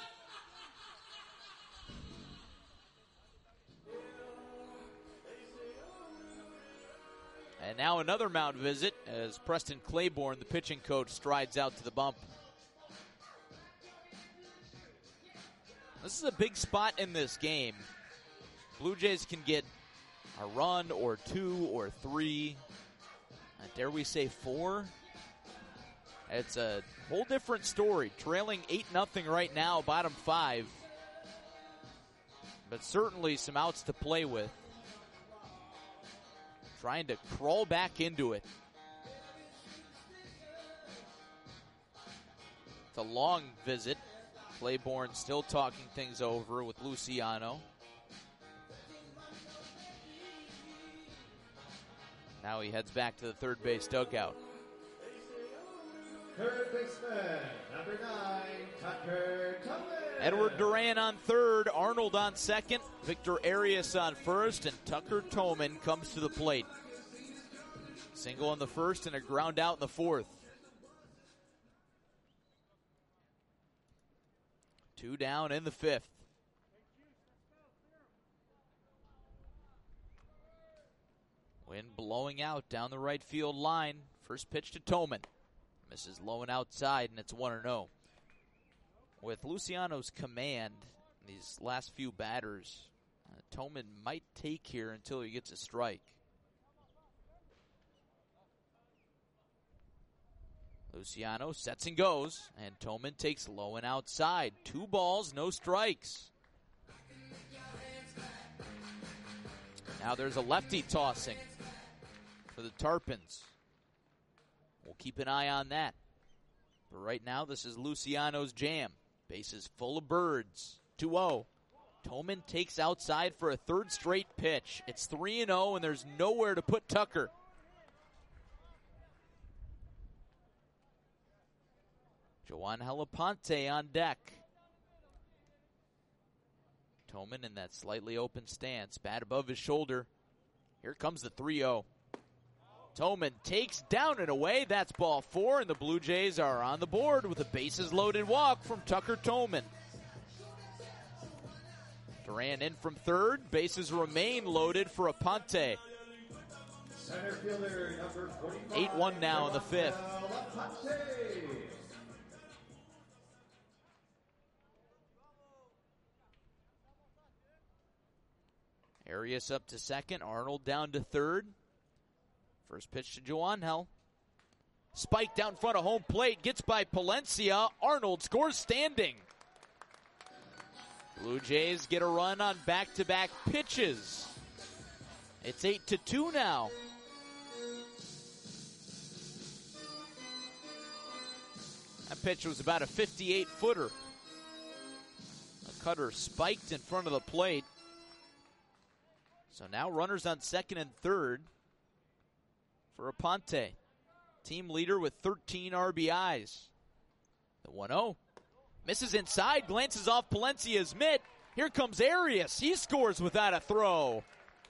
And now another mound visit as Preston Claiborne, the pitching coach, strides out to the bump. This is a big spot in this game. Blue Jays can get a run or two or three. Uh, dare we say four? It's a whole different story. Trailing eight nothing right now, bottom five. But certainly some outs to play with. Trying to crawl back into it. It's a long visit. Claiborne still talking things over with Luciano. Now he heads back to the third base dugout. Third baseman, number nine, Tucker Toman. Edward Duran on third, Arnold on second, Victor Arias on first, and Tucker Toman comes to the plate. Single in the first and a ground out in the fourth. Two down in the fifth. Wind blowing out down the right field line. First pitch to Toman. Misses low and outside, and it's one and oh. With Luciano's command, these last few batters, uh, Toman might take here until he gets a strike. Luciano sets and goes, and Toman takes low and outside. Two balls, no strikes. Now there's a lefty tossing for the Tarpons. We'll keep an eye on that. But right now, this is Luciano's jam. Bases full of birds. two oh. Toman takes outside for a third straight pitch. It's three and oh, and there's nowhere to put Tucker. Joan Helaponte on deck. Toman in that slightly open stance, bat above his shoulder. Here comes the three oh. Toman takes down and away. That's ball four, and the Blue Jays are on the board with a bases-loaded walk from Tucker Toman. Duran in from third. Bases remain loaded for Aponte. Center fielder, number forty-five. eight one now in the fifth. Aponte. Arias up to second. Arnold down to third. First pitch to Joanhel. Spike down front of home plate. Gets by Palencia. Arnold scores standing. Blue Jays get a run on back-to-back pitches. It's eight to two now. That pitch was about a fifty-eight footer. A cutter spiked in front of the plate. So now runners on second and third for Aponte. Team leader with thirteen R B Is. The one oh. Misses inside, glances off Palencia's mitt. Here comes Arias. He scores without a throw.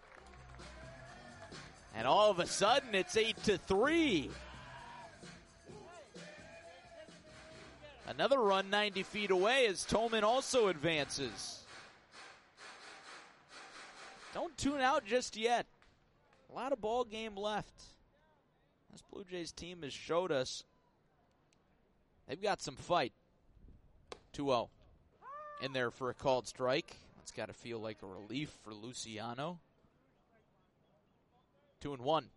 And all of a sudden, it's eight to three. Another run ninety feet away as Toman also advances. Don't tune out just yet. A lot of ball game left. This Blue Jays team has showed us they've got some fight. two oh. In there for a called strike. That's got to feel like a relief for Luciano. Two and one.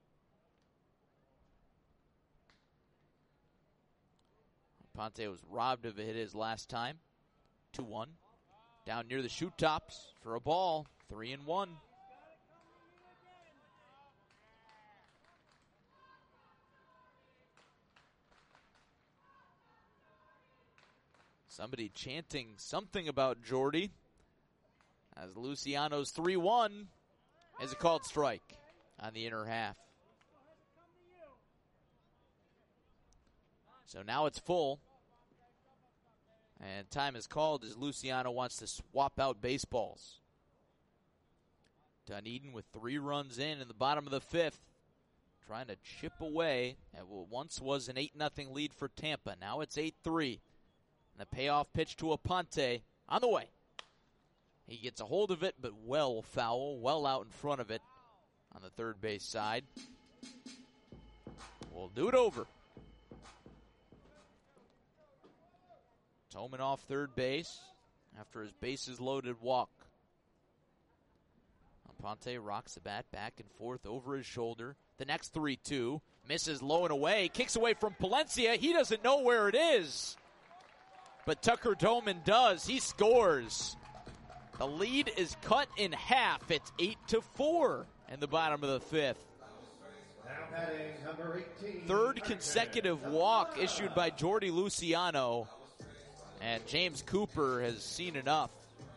Ponte was robbed of a hit his last time. two one. Down near the shoot tops for a ball. three and one. Somebody chanting something about Jordy as Luciano's three one is a called strike on the inner half. So now it's full. And time is called as Luciano wants to swap out baseballs. Dunedin with three runs in in the bottom of the fifth. Trying to chip away at what once was an eight nothing lead for Tampa. Now it's eight three. And the payoff pitch to Aponte on the way. He gets a hold of it, but well foul, well out in front of it on the third base side. We'll do it over. Toman off third base. after his bases loaded walk. Aponte rocks the bat back and forth over his shoulder. The next three two. Misses low and away. Kicks away from Palencia. He doesn't know where it is. But Tucker Doman does. He scores. The lead is cut in half. It's eight to four in the bottom of the fifth. Now batting number eighteen. Third consecutive walk issued by Jordy Luciano. And James Cooper has seen enough.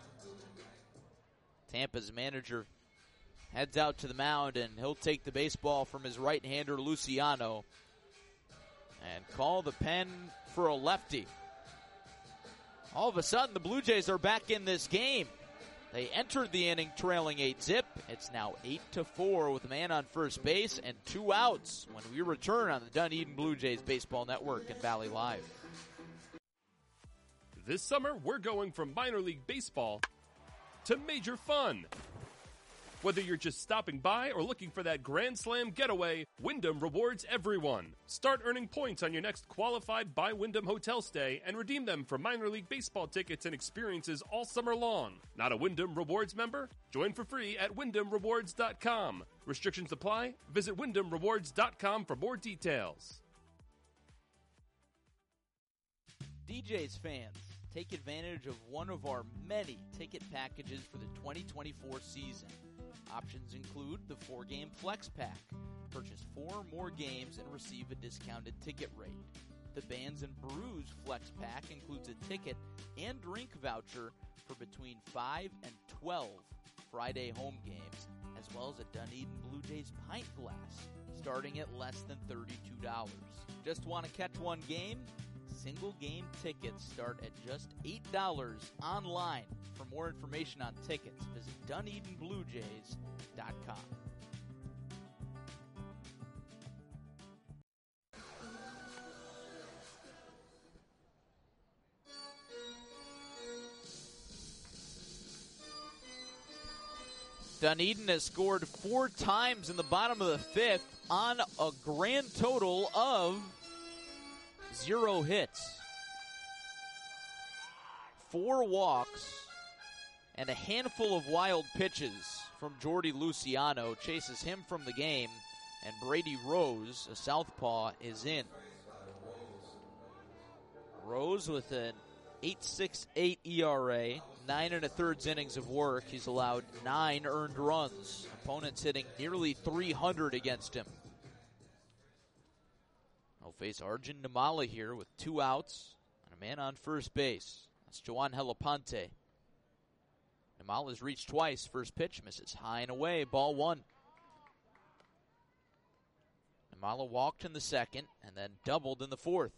Tampa's manager heads out to the mound, and he'll take the baseball from his right-hander, Luciano, and call the pen for a lefty. All of a sudden, the Blue Jays are back in this game. They entered the inning trailing eight zip. It's now eight to four with a man on first base and two outs when we return on the Dunedin Blue Jays Baseball Network and Valley Live. This summer, we're going from minor league baseball to major fun. Whether you're just stopping by or looking for that Grand Slam getaway, Wyndham rewards everyone. Start earning points on your next qualified by Wyndham hotel stay and redeem them for minor league baseball tickets and experiences all summer long. Not a Wyndham Rewards member? Join for free at wyndham rewards dot com. Restrictions apply. Visit wyndham rewards dot com for more details. D J's fans, take advantage of one of our many ticket packages for the twenty twenty-four season. Options include the four-game Flex Pack. Purchase four or more games and receive a discounted ticket rate. The Bands and Brews Flex Pack includes a ticket and drink voucher for between five and twelve Friday home games, as well as a Dunedin Blue Jays pint glass, starting at less than thirty-two dollars. Just want to catch one game? Single game tickets start at just eight dollars online. For more information on tickets, visit dunedin blue jays dot com. Dunedin has scored four times in the bottom of the fifth on a grand total of zero hits. Four walks and a handful of wild pitches from Jordy Luciano chases him from the game, and Brady Rose, a southpaw, is in. Rose with an eight point six eight E R A, nine and a third innings of work. He's allowed nine earned runs. Opponents hitting nearly three hundred against him. He'll face Arjun Namala here with two outs and a man on first base. That's Joan Helapante. Namala's reached twice. First pitch misses high and away. Ball one. Namala walked in the second and then doubled in the fourth.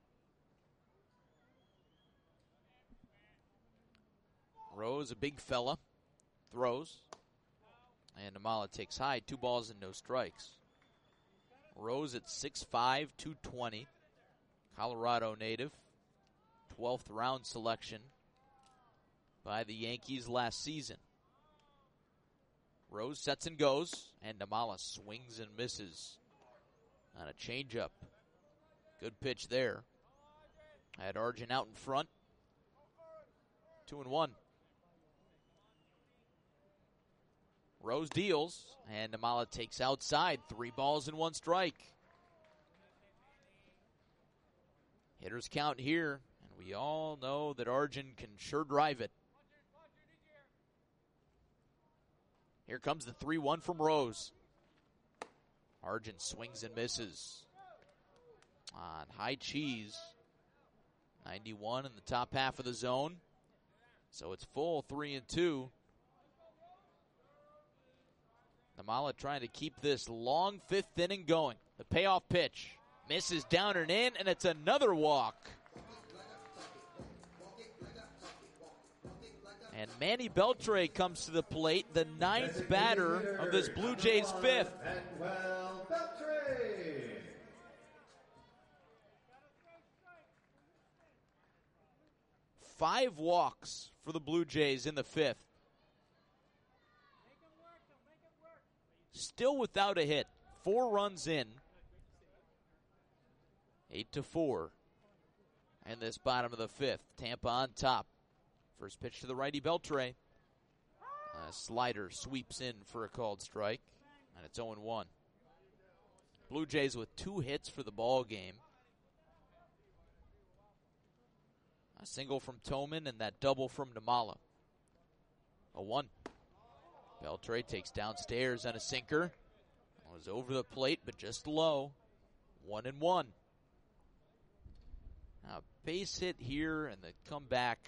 Rose, a big fella, throws. And Namala takes high. Two balls and no strikes. Rose at six five, two twenty. Colorado native. twelfth round selection by the Yankees last season. Rose sets and goes, and Namala swings and misses on a changeup. Good pitch there. Had Arjun out in front. Two and one. Rose deals, and Namala takes outside. Three balls and one strike. Hitters count here, and we all know that Arjun can sure drive it. Here comes the three one from Rose. Arjun swings and misses on high cheese. ninety-one in the top half of the zone. So it's full three and two. Namala trying to keep this long fifth inning going. The payoff pitch misses down and in, and it's another walk. And Manny Beltre comes to the plate, the ninth batter of this Blue Jays fifth. Manuel Beltre. Five walks for the Blue Jays in the fifth. Still without a hit. Four runs in. Eight to four. And this bottom of the fifth. Tampa on top. First pitch to the righty, Beltre. A slider sweeps in for a called strike, and it's oh one. Blue Jays with two hits for the ball game. A single from Toman and that double from Namala. oh one. Beltre takes downstairs on a sinker. Was over the plate, but just low. One and one. Now, base hit here and the comeback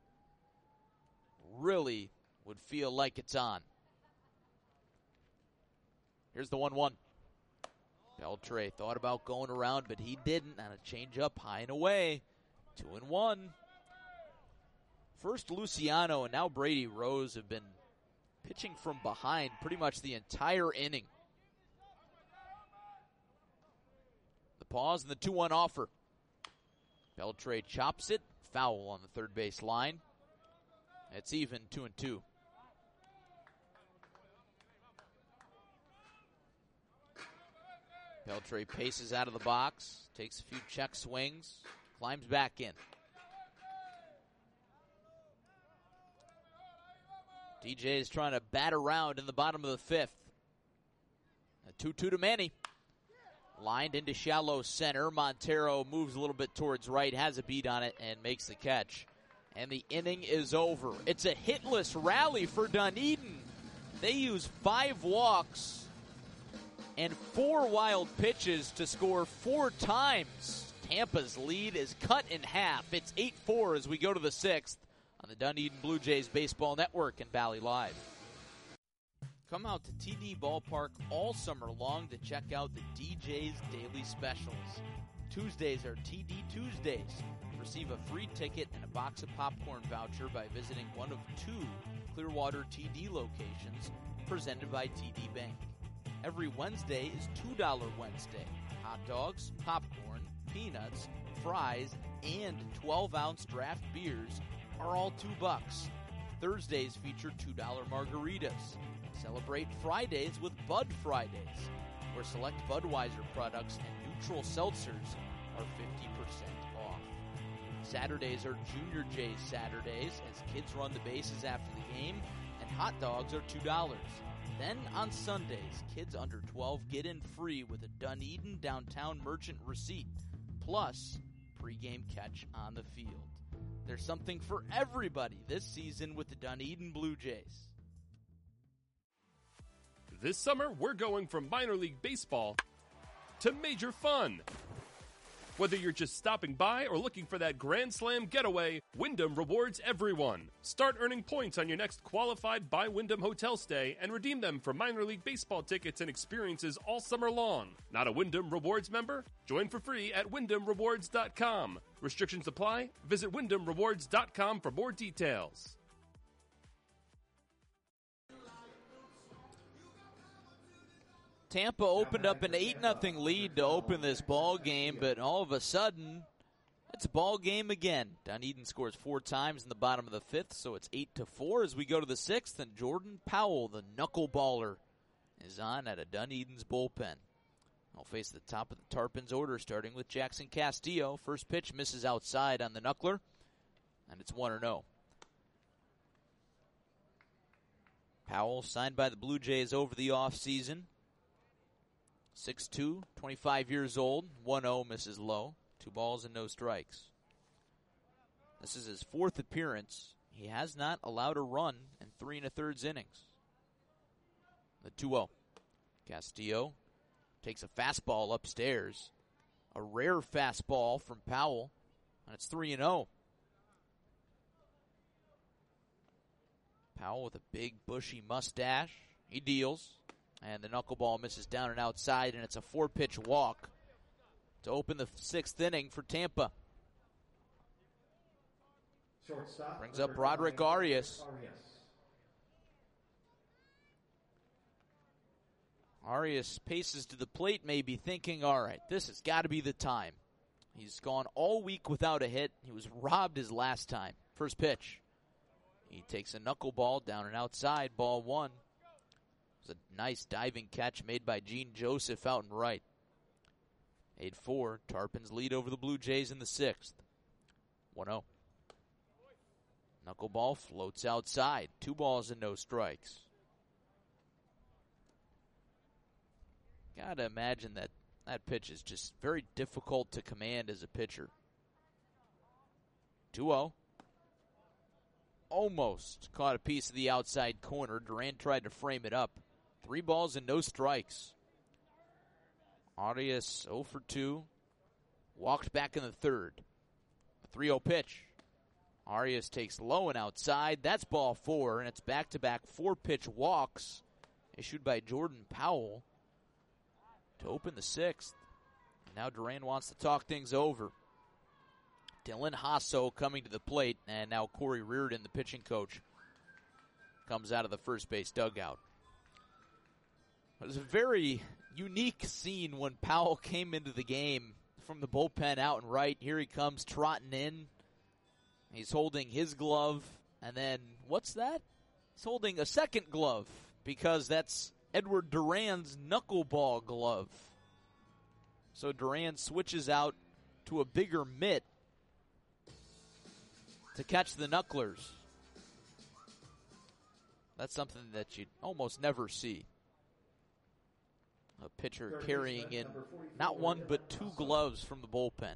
really would feel like it's on. Here's the one one. Beltre thought about going around, but he didn't. On a changeup high and away. Two and one. First Luciano and now Brady Rose have been pitching from behind pretty much the entire inning. The pause and the two one offer. Beltre chops it. Foul on the third base line. It's even two and two. Beltre paces out of the box, takes a few check swings, climbs back in. D J is trying to bat around in the bottom of the fifth. A two two to Manny. Lined into shallow center. Montero moves a little bit towards right, has a beat on it, and makes the catch. And the inning is over. It's a hitless rally for Dunedin. They use five walks and four wild pitches to score four times. Tampa's lead is cut in half. It's eight four as we go to the sixth on the Dunedin Blue Jays Baseball Network and Valley Live. Come out to T D Ballpark all summer long to check out the D J's Daily Specials. Tuesdays are T D Tuesdays. Receive a free ticket and a box of popcorn voucher by visiting one of two Clearwater T D locations presented by T D Bank. Every Wednesday is two dollars Wednesday. Hot dogs, popcorn, peanuts, fries, and twelve-ounce draft beers are all two bucks. Thursdays feature two dollars margaritas. Celebrate Fridays with Bud Fridays, where select Budweiser products and neutral seltzers are fifty percent off. Saturdays are Junior J's Saturdays as kids run the bases after the game, and hot dogs are two dollars. Then on Sundays, kids under twelve get in free with a Dunedin Downtown Merchant receipt, plus pregame catch on the field. There's something for everybody this season with the Dunedin Blue Jays. This summer, we're going from minor league baseball to major fun. Whether you're just stopping by or looking for that Grand Slam getaway, Wyndham rewards everyone. Start earning points on your next qualified by Wyndham hotel stay and redeem them for minor league baseball tickets and experiences all summer long. Not a Wyndham Rewards member? Join for free at wyndham rewards dot com. Restrictions apply. Visit wyndham rewards dot com for more details. Tampa opened up an eight nothing lead to open this ball game, but all of a sudden, it's a ball game again. Dunedin scores four times in the bottom of the fifth, so it's eight to four as we go to the sixth, and Jordan Powell, the knuckleballer, is on at a Dunedin's bullpen. I'll face the top of the Tarpons order, starting with Jackson Castillo. First pitch misses outside on the knuckler, and it's one oh. Powell signed by the Blue Jays over the offseason. six two, twenty-five years old, one oh misses low, two balls and no strikes. This is his fourth appearance. He has not allowed a run in three and a thirds innings. The two oh. Castillo takes a fastball upstairs. A rare fastball from Powell, and it's three and oh. Powell with a big bushy mustache. He deals. And the knuckleball misses down and outside, and it's a four-pitch walk to open the sixth inning for Tampa. Shortstop, Brings up Roderick Arias. Arias paces to the plate, maybe thinking, all right, this has got to be the time. He's gone all week without a hit. He was robbed his last time. First pitch. He takes a knuckleball down and outside, ball one. A nice diving catch made by Gene Joseph out and right. eight four, Tarpons lead over the Blue Jays in the sixth. one oh. Knuckleball floats outside. Two balls and no strikes. Gotta imagine that that pitch is just very difficult to command as a pitcher. two oh. Almost caught a piece of the outside corner. Duran tried to frame it up. Three balls and no strikes. Arias oh for two. Walked back in the third. A three oh pitch. Arias takes low and outside. That's ball four, and it's back-to-back four-pitch walks issued by Jordan Powell to open the sixth. Now Duran wants to talk things over. Dylan Hasso coming to the plate, and now Corey Reardon, the pitching coach, comes out of the first base dugout. It was a very unique scene when Powell came into the game from the bullpen out and right. Here he comes trotting in. He's holding his glove, and then, what's that? He's holding a second glove, because that's Edward Duran's knuckleball glove. So Duran switches out to a bigger mitt to catch the knucklers. That's something that you'd almost never see. A pitcher carrying in not one but two gloves from the bullpen.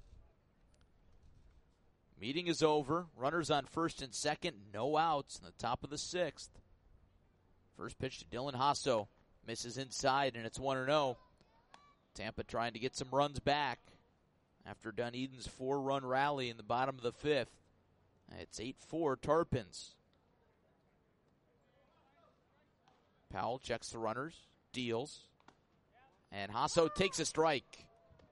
Meeting is over. Runners on first and second. No outs in the top of the sixth. First pitch to Dylan Hasso. Misses inside, and it's one and oh. Tampa trying to get some runs back after Dunedin's four-run rally in the bottom of the fifth. It's eight four Tarpons. Powell checks the runners, deals, and Hasso takes a strike.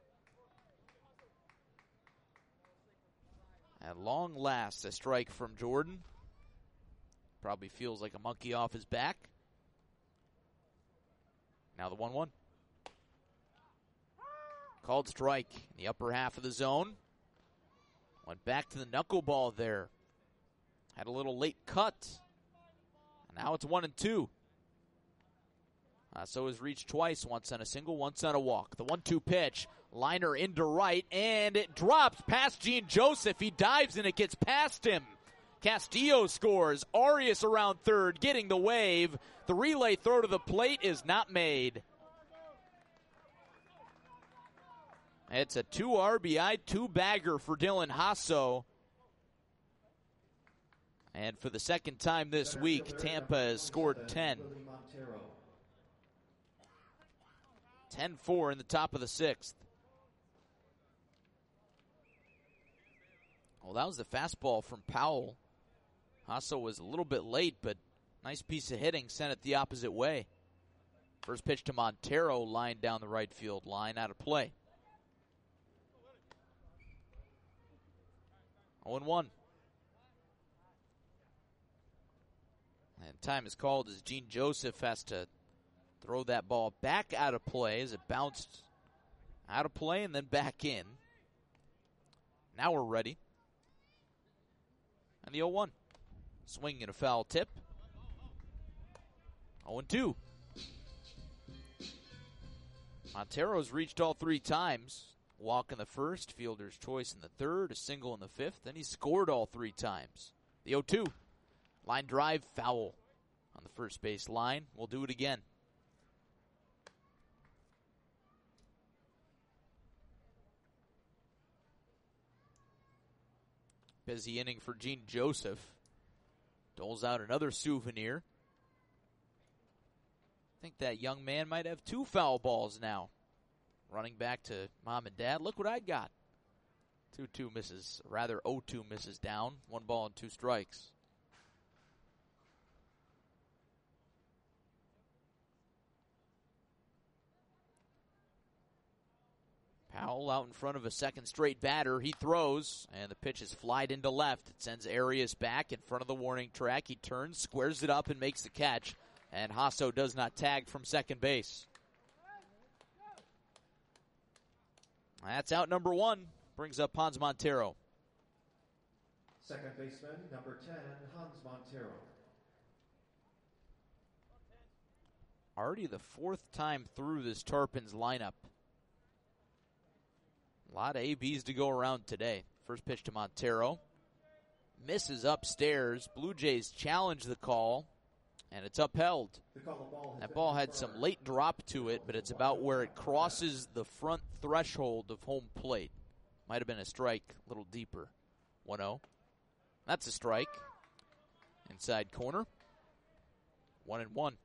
At long last, a strike from Jordan. Probably feels like a monkey off his back. Now the one one. Called strike in the upper half of the zone. Went back to the knuckleball there. Had a little late cut. And now it's one and two. Uh, so has reached twice, once on a single, once on a walk. The one two pitch. Liner into right, and it drops past Gene Joseph. He dives, and it gets past him. Castillo scores. Arias around third, getting the wave. The relay throw to the plate is not made. It's a two R B I, two-bagger for Dylan Hasso. And for the second time this week, Tampa has scored ten. ten four in the top of the sixth. Well, that was the fastball from Powell. Hasso was a little bit late, but nice piece of hitting, sent it the opposite way. First pitch to Montero, line down the right field line, out of play. oh and one. And time is called as Gene Joseph has to throw that ball back out of play as it bounced out of play and then back in. Now we're ready. And the oh one. Swing and a foul tip. oh and two. Montero's reached all three times. Walk in the first, fielder's choice in the third, a single in the fifth. Then he scored all three times. The oh two. Line drive, foul on the first base line. We'll do it again. Busy inning for Gene Joseph. Doles out another souvenir. I think that young man might have two foul balls now. Running back to mom and dad. Look what I got. two two misses, rather oh two misses down. One ball and two strikes. Powell out in front of a second straight batter. He throws, and the pitch is flied into left. It sends Arias back in front of the warning track. He turns, squares it up, and makes the catch. And Hasso does not tag from second base. That's out number one. Brings up Hans Montero. Second baseman, number ten, Hans Montero. Already the fourth time through this Tarpons lineup. A lot of A Bs to go around today. First pitch to Montero. misses upstairs. Blue Jays challenge the call, and it's upheld. That ball had some late drop to it, but it's about where it crosses the front threshold of home plate. Might have been a strike a little deeper. one oh. That's a strike. Inside corner. One and one.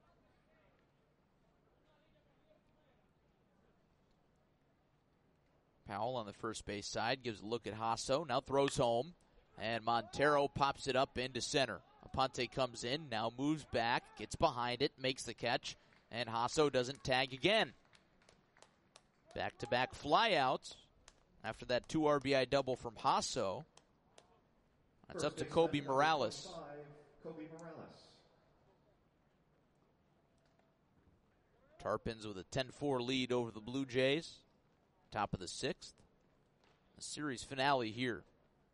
Powell on the first base side gives a look at Hasso. Now throws home. And Montero pops it up into center. Aponte comes in, now moves back, gets behind it, makes the catch, and Hasso doesn't tag again. Back-to-back flyouts after that two R B I double from Hasso. That's up to Kobe Morales. Kobe Morales. Tarpons with a ten four lead over the Blue Jays. Top of the sixth. The series finale here.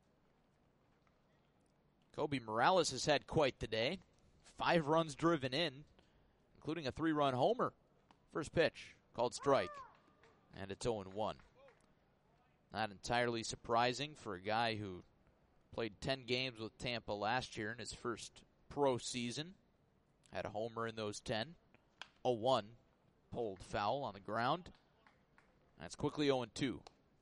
Kobe Morales has had quite the day. Five runs driven in, including a three-run homer. First pitch, called strike, and it's oh and one. Not entirely surprising for a guy who played ten games with Tampa last year in his first pro season. Had a homer in those ten. oh one, pulled foul on the ground. That's quickly oh and two.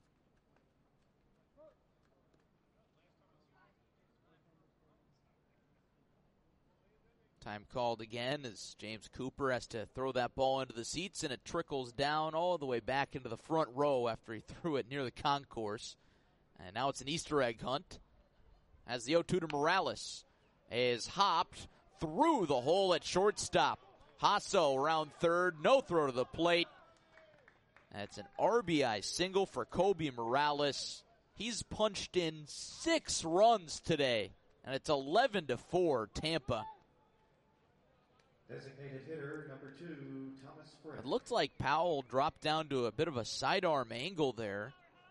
Time called again as James Cooper has to throw that ball into the seats, and it trickles down all the way back into the front row after he threw it near the concourse. And now it's an Easter egg hunt as the oh two to Morales is hopped through the hole at shortstop. Hasso around third, no throw to the plate. That's an R B I single for Kobe Morales. He's punched in six runs today, and it's eleven to four Tampa. Designated hitter number two, Thomas Frick. It looked like Powell dropped down to a bit of a sidearm angle there.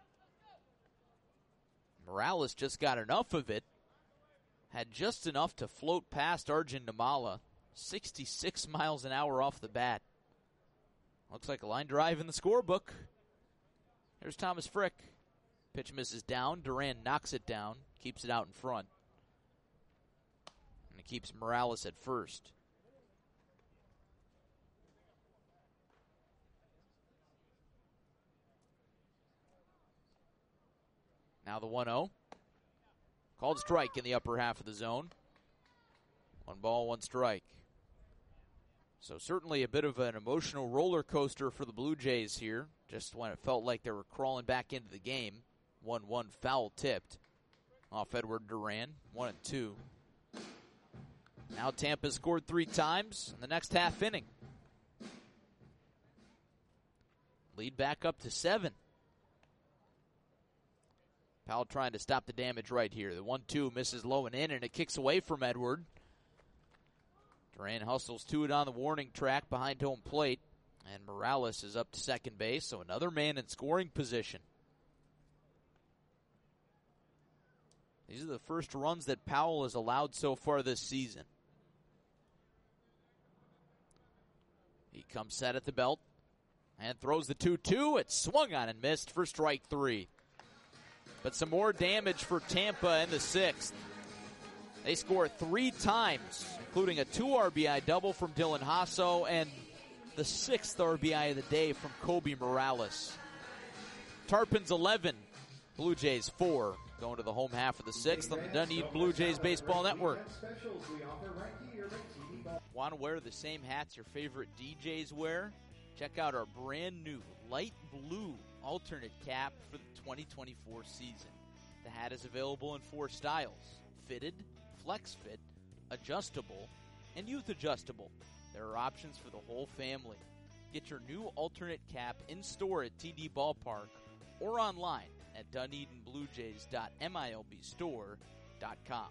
Morales just got enough of it. Had just enough to float past Arjun Nimmala. sixty-six miles an hour off the bat. Looks like a line drive in the scorebook. Here's Thomas Frick. Pitch misses down. Duran knocks it down. Keeps it out in front. And it keeps Morales at first. Now the one oh. Called strike in the upper half of the zone. One ball, one strike. So certainly a bit of an emotional roller coaster for the Blue Jays here, just when it felt like they were crawling back into the game. one one foul tipped off Edward Duran, one and two. Now Tampa scored three times in the next half inning. Lead back up to seven. Powell trying to stop the damage right here. The one two misses low and in, and it kicks away from Edward. Duran hustles to it on the warning track behind home plate, and Morales is up to second base, so another man in scoring position. These are the first runs that Powell has allowed so far this season. He comes set at the belt and throws the two two. It's swung on and missed for strike three. But some more damage for Tampa in the sixth. They score three times, including a two R B I double from Dylan Hasso and the sixth R B I of the day from Kobe Morales. Tarpons eleven, Blue Jays four, going to the home half of the sixth on the Dunedin Blue Jays Baseball Network. Want to wear the same hats your favorite D Js wear? Check out our brand new light blue alternate cap for the twenty twenty-four season. The hat is available in four styles: fitted, flex fit, adjustable, and youth adjustable. There are options for the whole family. Get your new alternate cap in store at T D Ballpark or online at dunedin blue jays dot milb store dot com.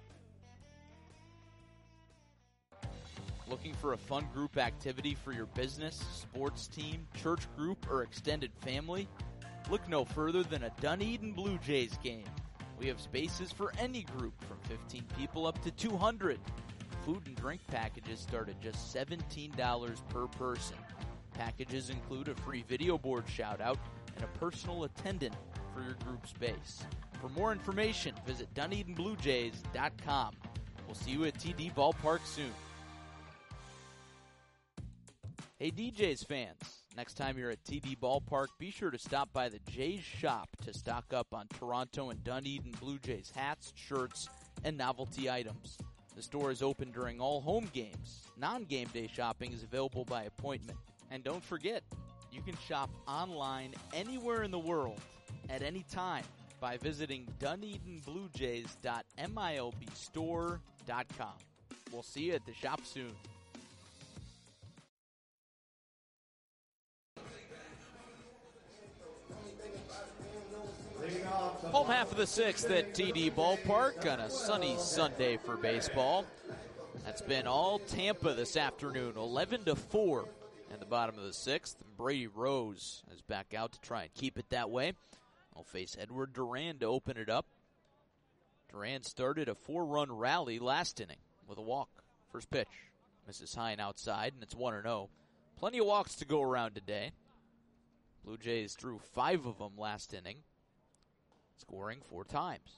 Looking for a fun group activity for your business, sports team, church group, or extended family? Look no further than a Dunedin Blue Jays game. We have spaces for any group from fifteen people up to two hundred. Food and drink packages start at just seventeen dollars per person. Packages include a free video board shout-out and a personal attendant for your group's base. For more information, visit Dunedin Blue Jays dot com. We'll see you at T D Ballpark soon. Hey D Js fans, next time you're at T D Ballpark, be sure to stop by the Jays shop to stock up on Toronto and Dunedin Blue Jays hats, shirts, and novelty items. The store is open during all home games. Non-game day shopping is available by appointment. And don't forget, you can shop online anywhere in the world at any time by visiting Dunedin Blue Jays dot milb store dot com. We'll see you at the shop soon. Home half of the sixth at T D Ballpark on a sunny Sunday for baseball. That's been all Tampa this afternoon, eleven to four in the bottom of the sixth. Brady Rose is back out to try and keep it that way. He'll face Edward Duran to open it up. Duran started a four-run rally last inning with a walk. First pitch, misses high and outside, and it's one and oh. Plenty of walks to go around today. Blue Jays threw five of them last inning, scoring four times.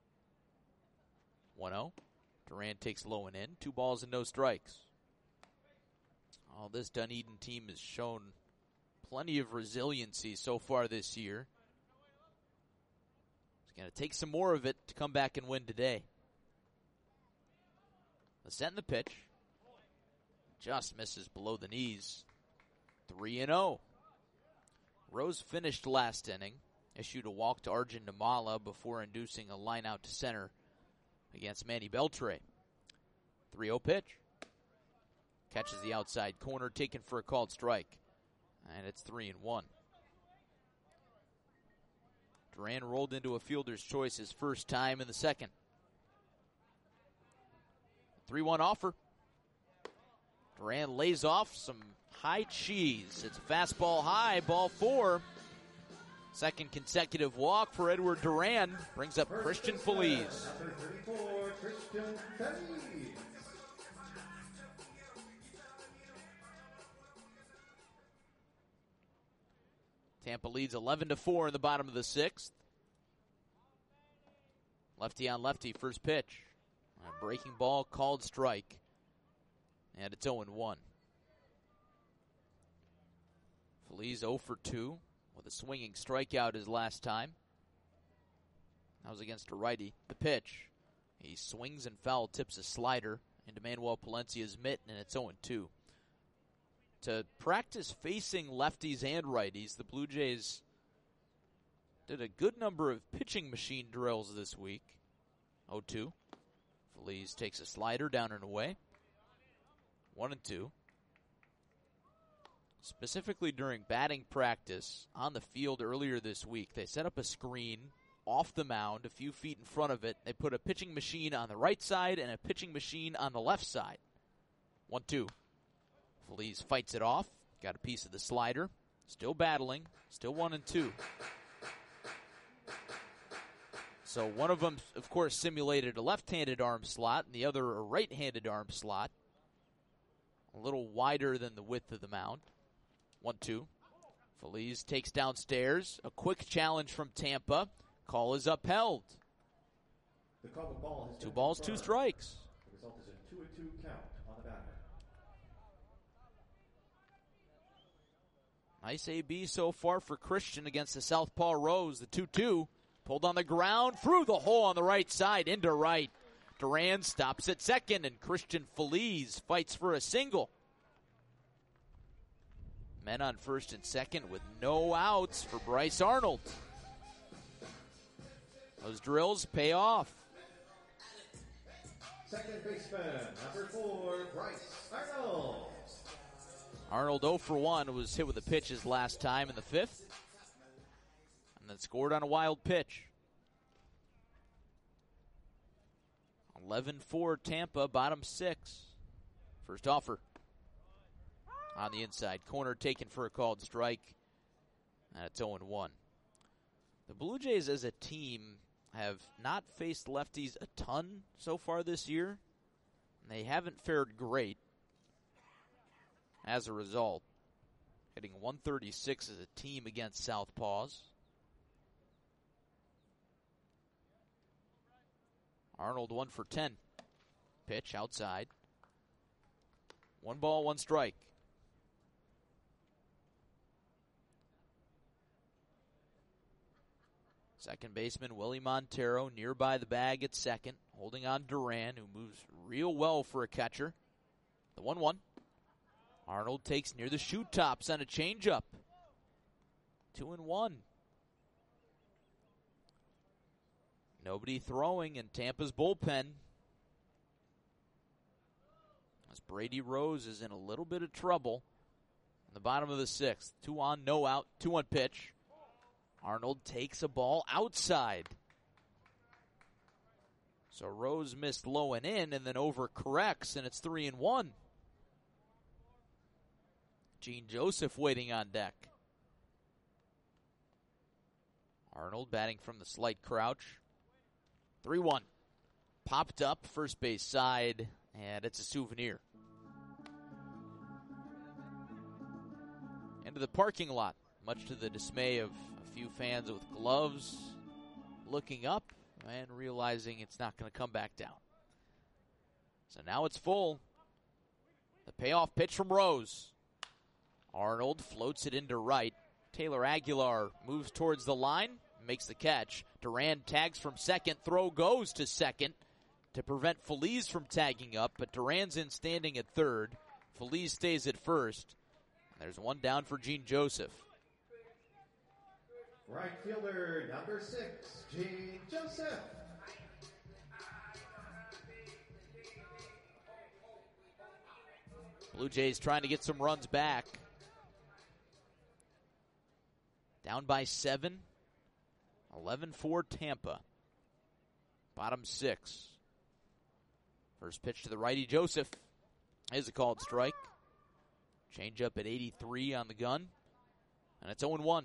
one oh. Duran takes low and in. Two balls and no strikes. Oh, this Dunedin team has shown plenty of resiliency so far this year. It's going to take some more of it to come back and win today. The set and the pitch. Just misses below the knees. three and oh. Rose finished last inning. Issued a walk to Arjun Namala before inducing a line out to center against Manny Beltre. three oh pitch. Catches the outside corner, taken for a called strike. And it's three and one. Duran rolled into a fielder's choice his first time in the second. three one offer. Duran lays off some high cheese. It's a fastball high, ball four. Second consecutive walk for Edward Duran brings up Christian Feliz. Number thirty-four, Christian Feliz. Tampa leads eleven to four in the bottom of the sixth. Lefty on lefty, first pitch. A breaking ball, called strike. And it's oh and one. Feliz oh for two with a swinging strikeout his last time. That was against a righty. The pitch. He swings and foul tips a slider into Manuel Palencia's mitt, and it's oh and two. To practice facing lefties and righties, the Blue Jays did a good number of pitching machine drills this week. oh two. Feliz takes a slider down and away. one and two. Specifically during batting practice on the field earlier this week, they set up a screen off the mound, a few feet in front of it. They put a pitching machine on the right side and a pitching machine on the left side. one two. Feliz fights it off. Got a piece of the slider. Still battling. Still one and two. So one of them, of course, simulated a left-handed arm slot, and the other a right-handed arm slot. A little wider than the width of the mound. one two. Feliz takes downstairs. A quick challenge from Tampa. Call is upheld. The call of ball has Two been balls, two confirmed. strikes. The result is a two and two count on the batter. Nice A B so far for Christian against the southpaw Rose. The two two. Pulled on the ground, through the hole on the right side, into right. Duran stops at second, and Christian Feliz fights for a single. Men on first and second with no outs for Bryce Arnold. Those drills pay off. Second baseman, number four, Bryce Arnold. Arnold oh for one was hit with a pitch his last time in the fifth. And then scored on a wild pitch. eleven four Tampa, bottom six. First offer. On the inside corner, taken for a called strike. And it's oh and one. The Blue Jays as a team have not faced lefties a ton so far this year. They haven't fared great. As a result, hitting one thirty-six as a team against southpaws. Arnold one for ten. Pitch outside. One ball, one strike. Second baseman Willie Montero nearby the bag at second, holding on Duran, who moves real well for a catcher. The one one. Arnold takes near the shoe tops on a changeup. Two and one. Nobody throwing in Tampa's bullpen. As Brady Rose is in a little bit of trouble in the bottom of the sixth. Two on, no out, two one pitch. Arnold takes a ball outside. So Rose missed low and in and then overcorrects, and it's three and one. Gene Joseph waiting on deck. Arnold batting from the slight crouch. three one. Popped up, first base side, and it's a souvenir. Into the parking lot, much to the dismay of a few fans with gloves, looking up and realizing it's not going to come back down. So now it's full. The payoff pitch from Rose. Arnold floats it into right. Taylor Aguilar moves towards the line, makes the catch. Duran tags from second, throw goes to second to prevent Feliz from tagging up, but Duran's in standing at third. Feliz stays at first. There's one down for Gene Joseph. Right fielder, number six, Gene Joseph. Blue Jays trying to get some runs back. Down by seven. eleven four Tampa. Bottom six. First pitch to the righty, Joseph. Is a called strike. Change up at eighty-three on the gun. And it's oh one.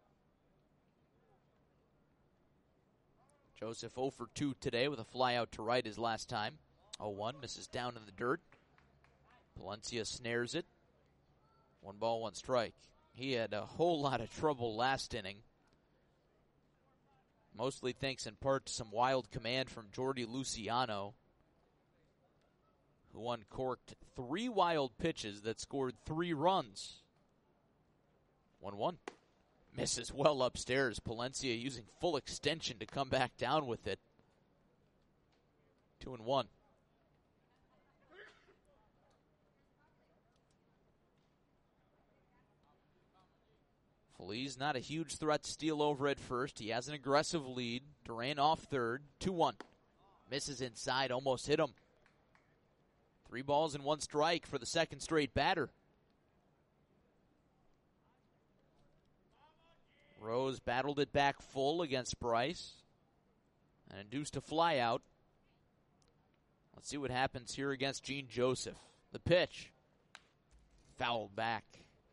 Joseph oh for two today with a fly out to right his last time. oh one, misses down in the dirt. Palencia snares it. One ball, one strike. He had a whole lot of trouble last inning. Mostly thanks in part to some wild command from Jordy Luciano, who uncorked three wild pitches that scored three runs. one one. Misses well upstairs. Palencia using full extension to come back down with it. Two and one. Feliz not a huge threat to steal over at first. He has an aggressive lead. Duran off third. two one. Misses inside. Almost hit him. Three balls and one strike for the second straight batter. Rose battled it back full against Bryce and induced a fly out. Let's see what happens here against Gene Joseph. The pitch. Fouled back.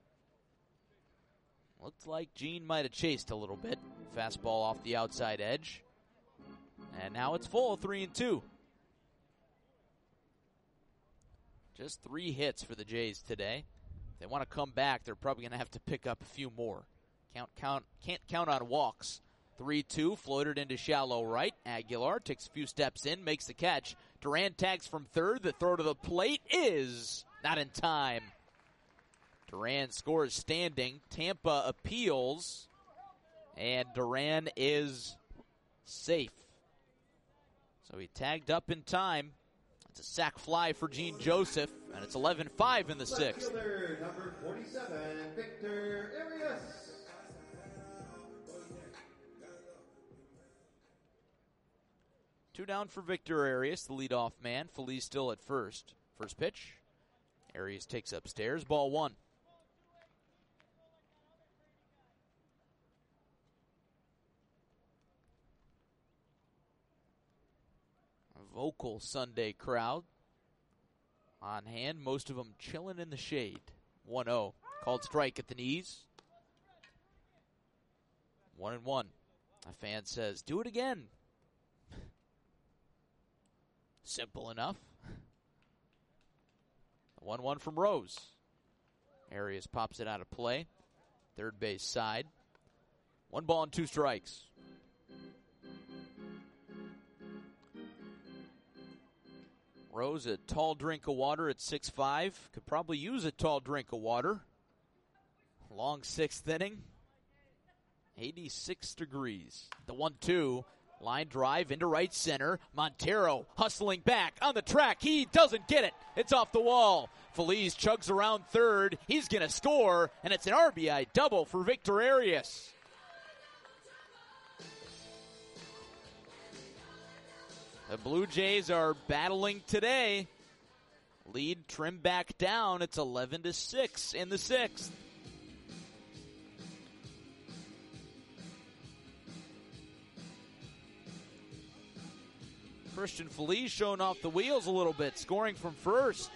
Looked like Gene might have chased a little bit. Fastball off the outside edge. And now it's full, three and two. Just three hits for the Jays today. If they want to come back, they're probably going to have to pick up a few more. Count, count, can't count on walks. three two, floated into shallow right. Aguilar takes a few steps in, makes the catch. Duran tags from third. The throw to the plate is not in time. Duran scores standing. Tampa appeals. And Duran is safe. So he tagged up in time. It's a sac fly for Gene Joseph, and it's eleven five in the sixth. Fielder, number forty-seven, Victor Arias. Two down for Victor Arias, the leadoff man. Feliz still at first. First pitch. Arias takes upstairs. Ball one. A vocal Sunday crowd on hand. Most of them chilling in the shade. one oh. Called strike at the knees. One and one. A fan says, do it again. Simple enough. one one from Rose. Arias pops it out of play. Third base side. One ball and two strikes. Rose, a tall drink of water at six five. Could probably use a tall drink of water. Long sixth inning. eighty-six degrees. The one two. Line drive into right center. Montero hustling back on the track. He doesn't get it. It's off the wall. Feliz chugs around third. He's going to score, and it's an R B I double for Victor Arias. The Blue Jays are battling today. Lead trimmed back down. It's eleven to six in the sixth. Christian Feliz showing off the wheels a little bit, scoring from first.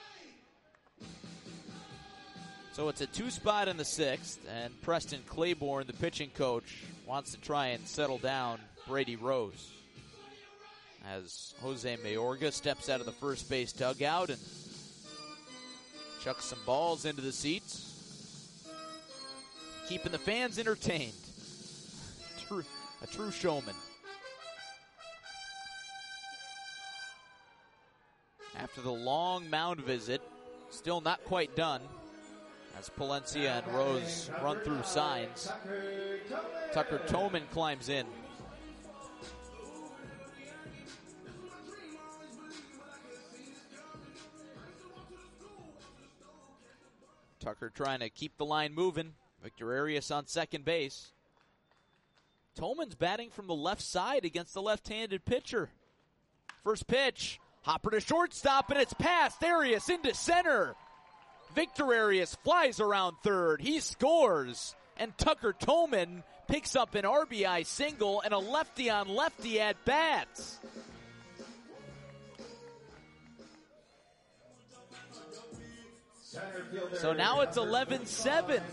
So it's a two-spot in the sixth, and Preston Claiborne, the pitching coach, wants to try and settle down Brady Rose. As Jose Mayorga steps out of the first base dugout and chucks some balls into the seats, keeping the fans entertained. True, a true showman. After the long mound visit, still not quite done, as Palencia and Rose run through signs. Tucker Toman climbs in. Tucker trying to keep the line moving. Victor Arias on second base. Tolman's batting from the left side against the left-handed pitcher. First pitch. Hopper to shortstop, and it's past Arias into center. Victor Arias flies around third. He scores, and Tucker Toman picks up an R B I single and a lefty-on-lefty at bats. So now it's eleven seven.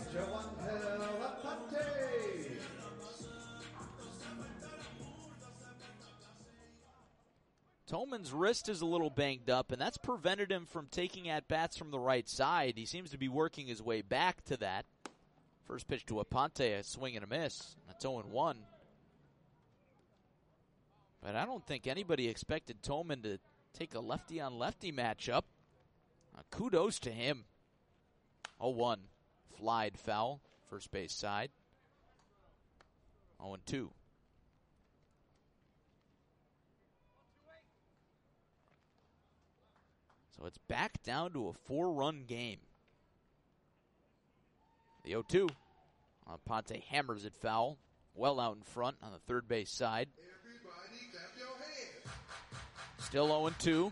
Tolman's wrist is a little banged up, and that's prevented him from taking at-bats from the right side. He seems to be working his way back to that. First pitch to Aponte, a swing and a miss. That's oh one. But I don't think anybody expected Tolman to take a lefty-on-lefty matchup. Uh, kudos to him. oh one. Flied foul, first base side. oh two. So it's back down to a four-run game. The oh two. Aponte hammers it foul. Well out in front on the third base side. Everybody clap your hands. Still oh two.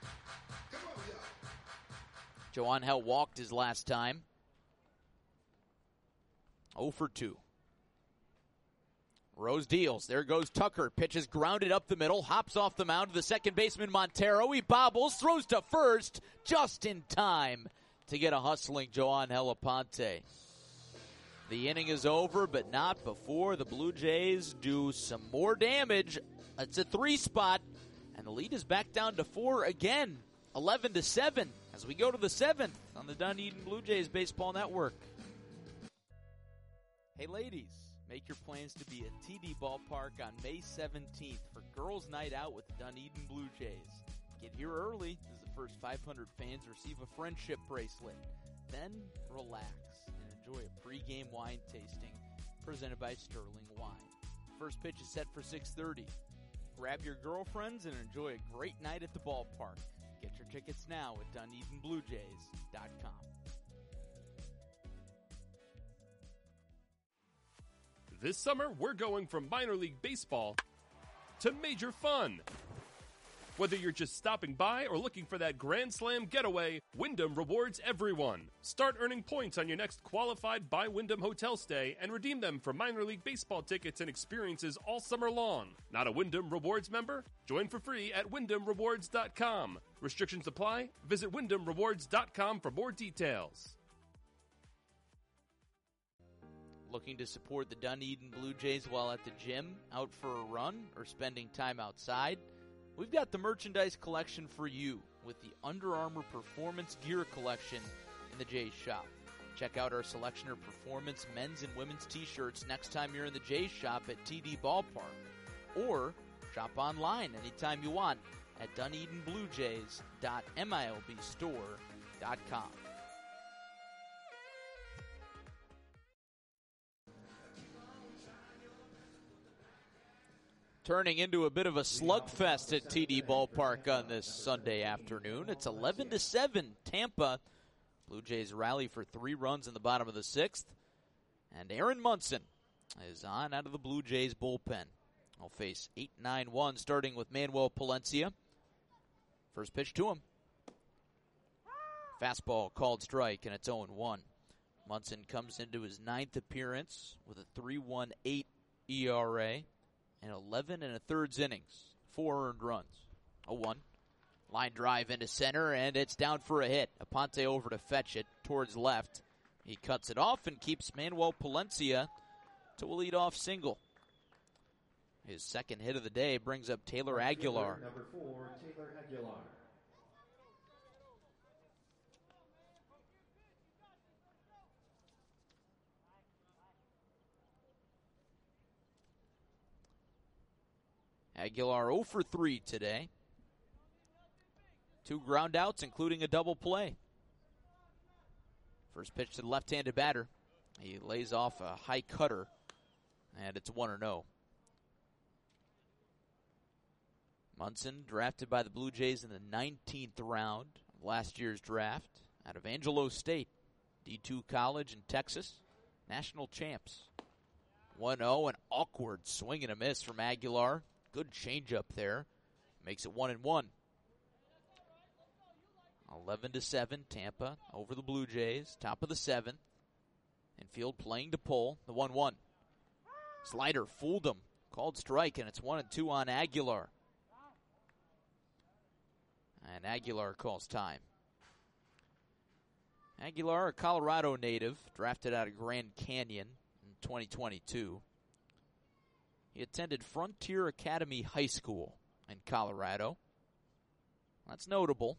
Joan Hell walked his last time. oh for two. Rose deals. There goes Tucker. Pitches grounded up the middle. Hops off the mound to the second baseman Montero. He bobbles. Throws to first. Just in time to get a hustling Joan Hell Aponte. The inning is over, but not before the Blue Jays do some more damage. It's a three spot, and the lead is back down to four again. eleven to seven as we go to the seventh on the Dunedin Blue Jays Baseball Network. Hey ladies, make your plans to be at T D Ballpark on May seventeenth for Girls Night Out with the Dunedin Blue Jays. Get here early as the first five hundred fans receive a friendship bracelet. Then relax and enjoy a pregame wine tasting presented by Sterling Wine. First pitch is set for six thirty. Grab your girlfriends and enjoy a great night at the ballpark. Get your tickets now at Dunedin Blue Jays dot com. This summer, we're going from minor league baseball to major fun. Whether you're just stopping by or looking for that Grand Slam getaway, Wyndham rewards everyone. Start earning points on your next qualified by Wyndham hotel stay and redeem them for minor league baseball tickets and experiences all summer long. Not a Wyndham Rewards member? Join for free at Wyndham Rewards dot com. Restrictions apply. Visit Wyndham Rewards dot com for more details. Looking to support the Dunedin Blue Jays while at the gym, out for a run, or spending time outside? We've got the merchandise collection for you with the Under Armour Performance Gear Collection in the Jays shop. Check out our selection of performance men's and women's t-shirts next time you're in the Jays shop at T D Ballpark. Or shop online anytime you want at dunedin blue jays dot m i l b store dot com. Turning into a bit of a slugfest at T D Ballpark on this Sunday afternoon. It's eleven to seven Tampa. Blue Jays rally for three runs in the bottom of the sixth. And Aaron Munson is on out of the Blue Jays bullpen. He'll face eight nine one starting with Manuel Palencia. First pitch to him. Fastball called strike, and it's oh one. Munson comes into his ninth appearance with a three point one eight E R A. And eleven and a thirds innings, four earned runs. oh one. Line drive into center, and it's down for a hit. Aponte over to fetch it towards left. He cuts it off and keeps Manuel Palencia to a leadoff single. His second hit of the day brings up Taylor Aguilar. Number four, Taylor Aguilar. Aguilar oh for three today. Two ground outs, including a double play. First pitch to the left-handed batter. He lays off a high cutter, and it's one oh. Munson, drafted by the Blue Jays in the nineteenth round of last year's draft, out of Angelo State, D two college in Texas, national champs. one oh, an awkward swing and a miss from Aguilar. Good changeup there. Makes it one and one. eleven to seven, Tampa over the Blue Jays. Top of the seventh. Infield playing to pull. The one one. Slider fooled him. Called strike, and it's one and two on Aguilar. And Aguilar calls time. Aguilar, a Colorado native, drafted out of Grand Canyon in twenty twenty-two. He attended Frontier Academy High School in Colorado. That's notable.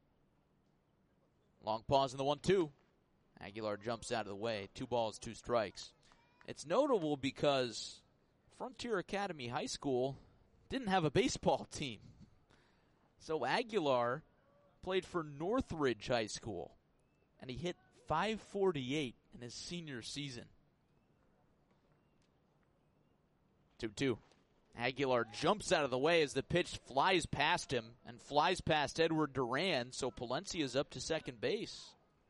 Long pause in the one two. Aguilar jumps out of the way. Two balls, two strikes. It's notable because Frontier Academy High School didn't have a baseball team. So Aguilar played for Northridge High School, and he hit five forty-eight in his senior season. two two. Aguilar jumps out of the way as the pitch flies past him and flies past Edward Duran, so Palencia is up to second base.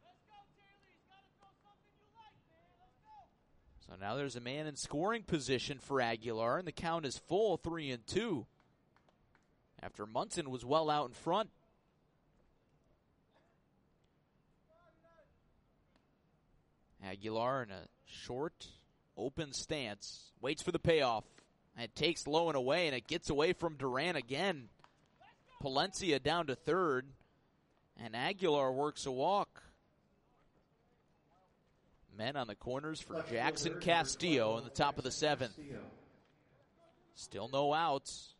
So now there's a man in scoring position for Aguilar, and the count is full, three and two. After Munson was well out in front. Aguilar in a short, open stance, waits for the payoff. And it takes low and away, and it gets away from Duran again. Palencia down to third, and Aguilar works a walk. Men on the corners for Jackson Castillo in the top of the seventh. Still no outs.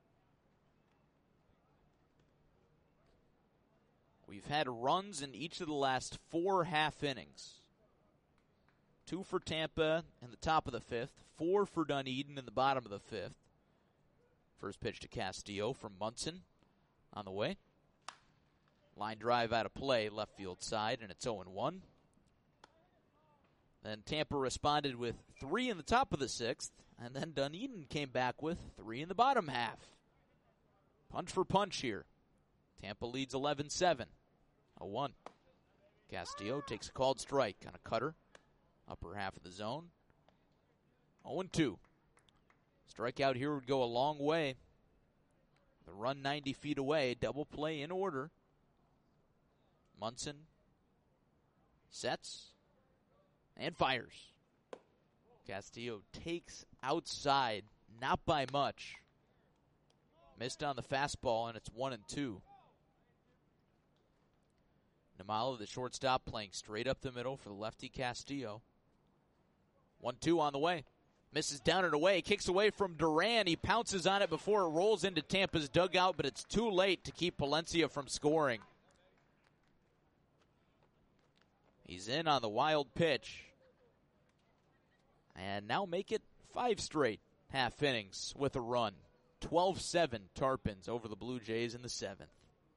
We've had runs in each of the last four half innings. Two for Tampa in the top of the fifth. Four for Dunedin in the bottom of the fifth. First pitch to Castillo from Munson on the way. Line drive out of play, left field side, and it's oh one. Then Tampa responded with three in the top of the sixth, and then Dunedin came back with three in the bottom half. Punch for punch here. Tampa leads eleven seven. oh one. Castillo takes a called strike on a cutter. Upper half of the zone. oh two. Strikeout here would go a long way. The run ninety feet away. Double play in order. Munson sets and fires. Castillo takes outside, not by much. Missed on the fastball, and it's one and two. Namala, the shortstop, playing straight up the middle for the lefty Castillo. one two on the way. Misses down and away. Kicks away from Duran. He pounces on it before it rolls into Tampa's dugout, but it's too late to keep Palencia from scoring. He's in on the wild pitch. And now make it five straight half innings with a run. twelve seven Tarpons over the Blue Jays in the seventh.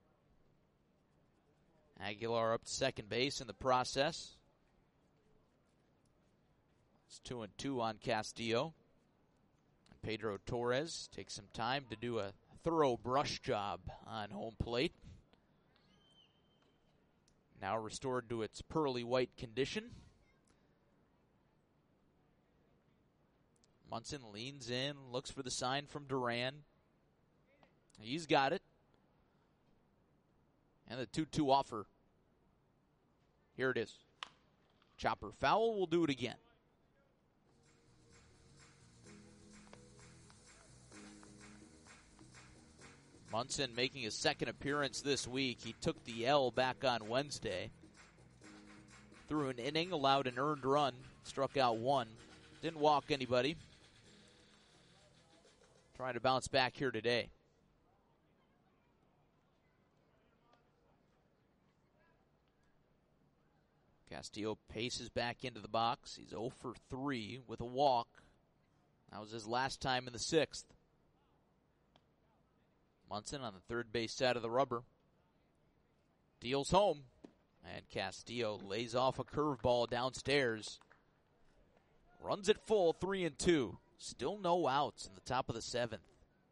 Aguilar up to second base in the process. It's two and two on Castillo. And Pedro Torres takes some time to do a thorough brush job on home plate. Now restored to its pearly white condition. Munson leans in, looks for the sign from Duran. He's got it. And the two two offer. Here it is. Chopper foul will do it again. Munson making his second appearance this week. He took the L back on Wednesday. Threw an inning, allowed an earned run, struck out one. Didn't walk anybody. Trying to bounce back here today. Castillo paces back into the box. He's oh for three with a walk. That was his last time in the sixth. Munson on the third base side of the rubber. Deals home. And Castillo lays off a curveball downstairs. Runs it full, three and two. Still no outs in the top of the seventh.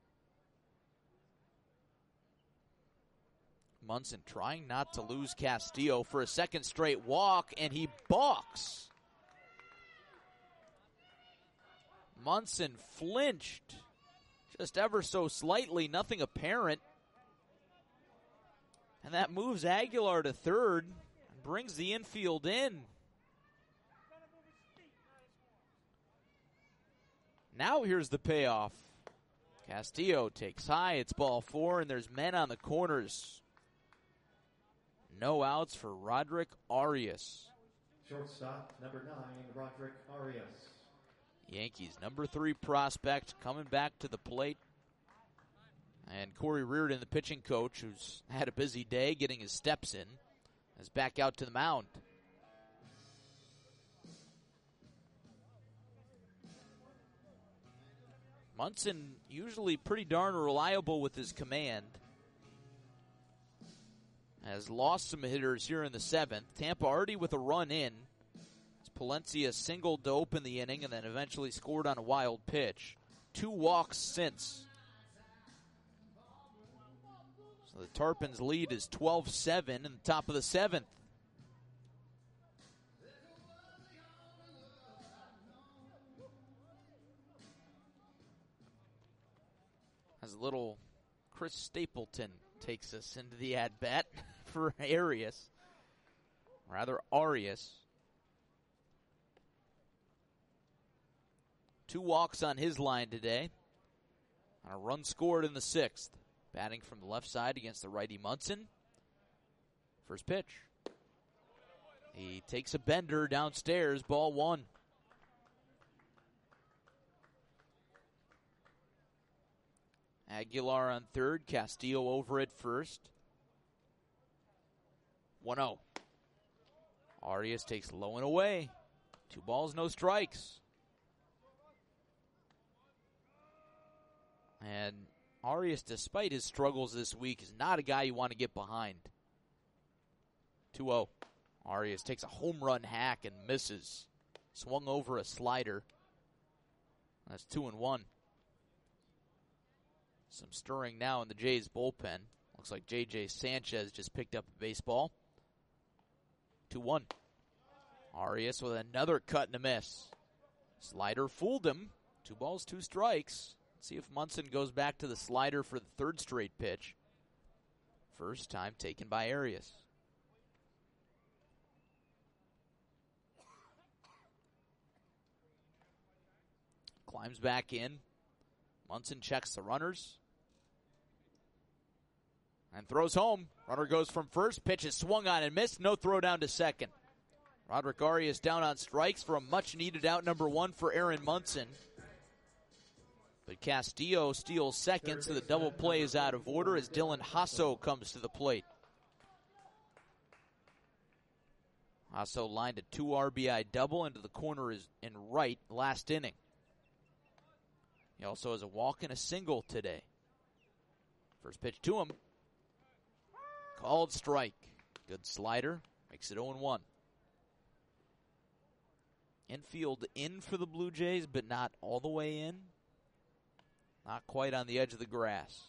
Munson trying not to lose Castillo for a second straight walk, and he balks. Munson flinched just ever so slightly, nothing apparent. And that moves Aguilar to third and brings the infield in. Now here's the payoff. Castillo takes high, it's ball four, and there's men on the corners. No outs for Roderick Arias. Shortstop, number nine, Roderick Arias. Yankees number three prospect coming back to the plate. And Corey Reardon, the pitching coach, who's had a busy day getting his steps in, is back out to the mound. Munson usually pretty darn reliable with his command. Has lost some hitters here in the seventh. Tampa already with a run in. As Palencia singled to open the inning and then eventually scored on a wild pitch. Two walks since. So the Tarpons lead is twelve seven in the top of the seventh. As little Chris Stapleton takes us into the at-bat for Arias. Rather, Arias. Two walks on his line today. And a run scored in the sixth. Batting from the left side against the righty Munson. First pitch. He takes a bender downstairs, ball one. Aguilar on third, Castillo over at first. one oh. Arias takes low and away. Two balls, no strikes. And Arias, despite his struggles this week, is not a guy you want to get behind. two oh. Arias takes a home run hack and misses. Swung over a slider. That's two and one. Some stirring now in the Jays bullpen. Looks like J J Sanchez just picked up a baseball. two one. Arias with another cut and a miss. Slider fooled him. Two balls, two strikes. Let's see if Munson goes back to the slider for the third straight pitch. First time taken by Arias. Climbs back in. Munson checks the runners. And throws home. Runner goes from first. Pitch is swung on and missed. No throw down to second. Roderick Arias down on strikes for a much-needed out number one for Aaron Munson. But Castillo steals second, so the double play is out of order as Dylan Hasso comes to the plate. Hasso lined a two R B I double into the corner is in right last inning. He also has a walk and a single today. First pitch to him. Called strike. Good slider. Makes it oh one. Infield in for the Blue Jays, but not all the way in. Not quite on the edge of the grass.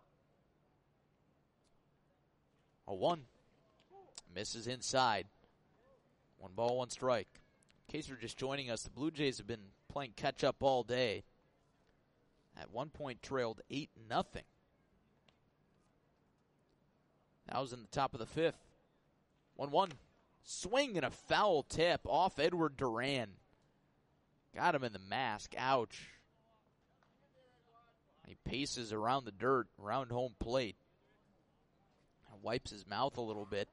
oh one. Misses inside. One ball, one strike. In case you're just joining us, the Blue Jays have been playing catch-up all day. At one point trailed eight nothing. That was in the top of the fifth. one one. Swing and a foul tip off Edward Duran. Got him in the mask. Ouch. He paces around the dirt, around home plate. Wipes his mouth a little bit.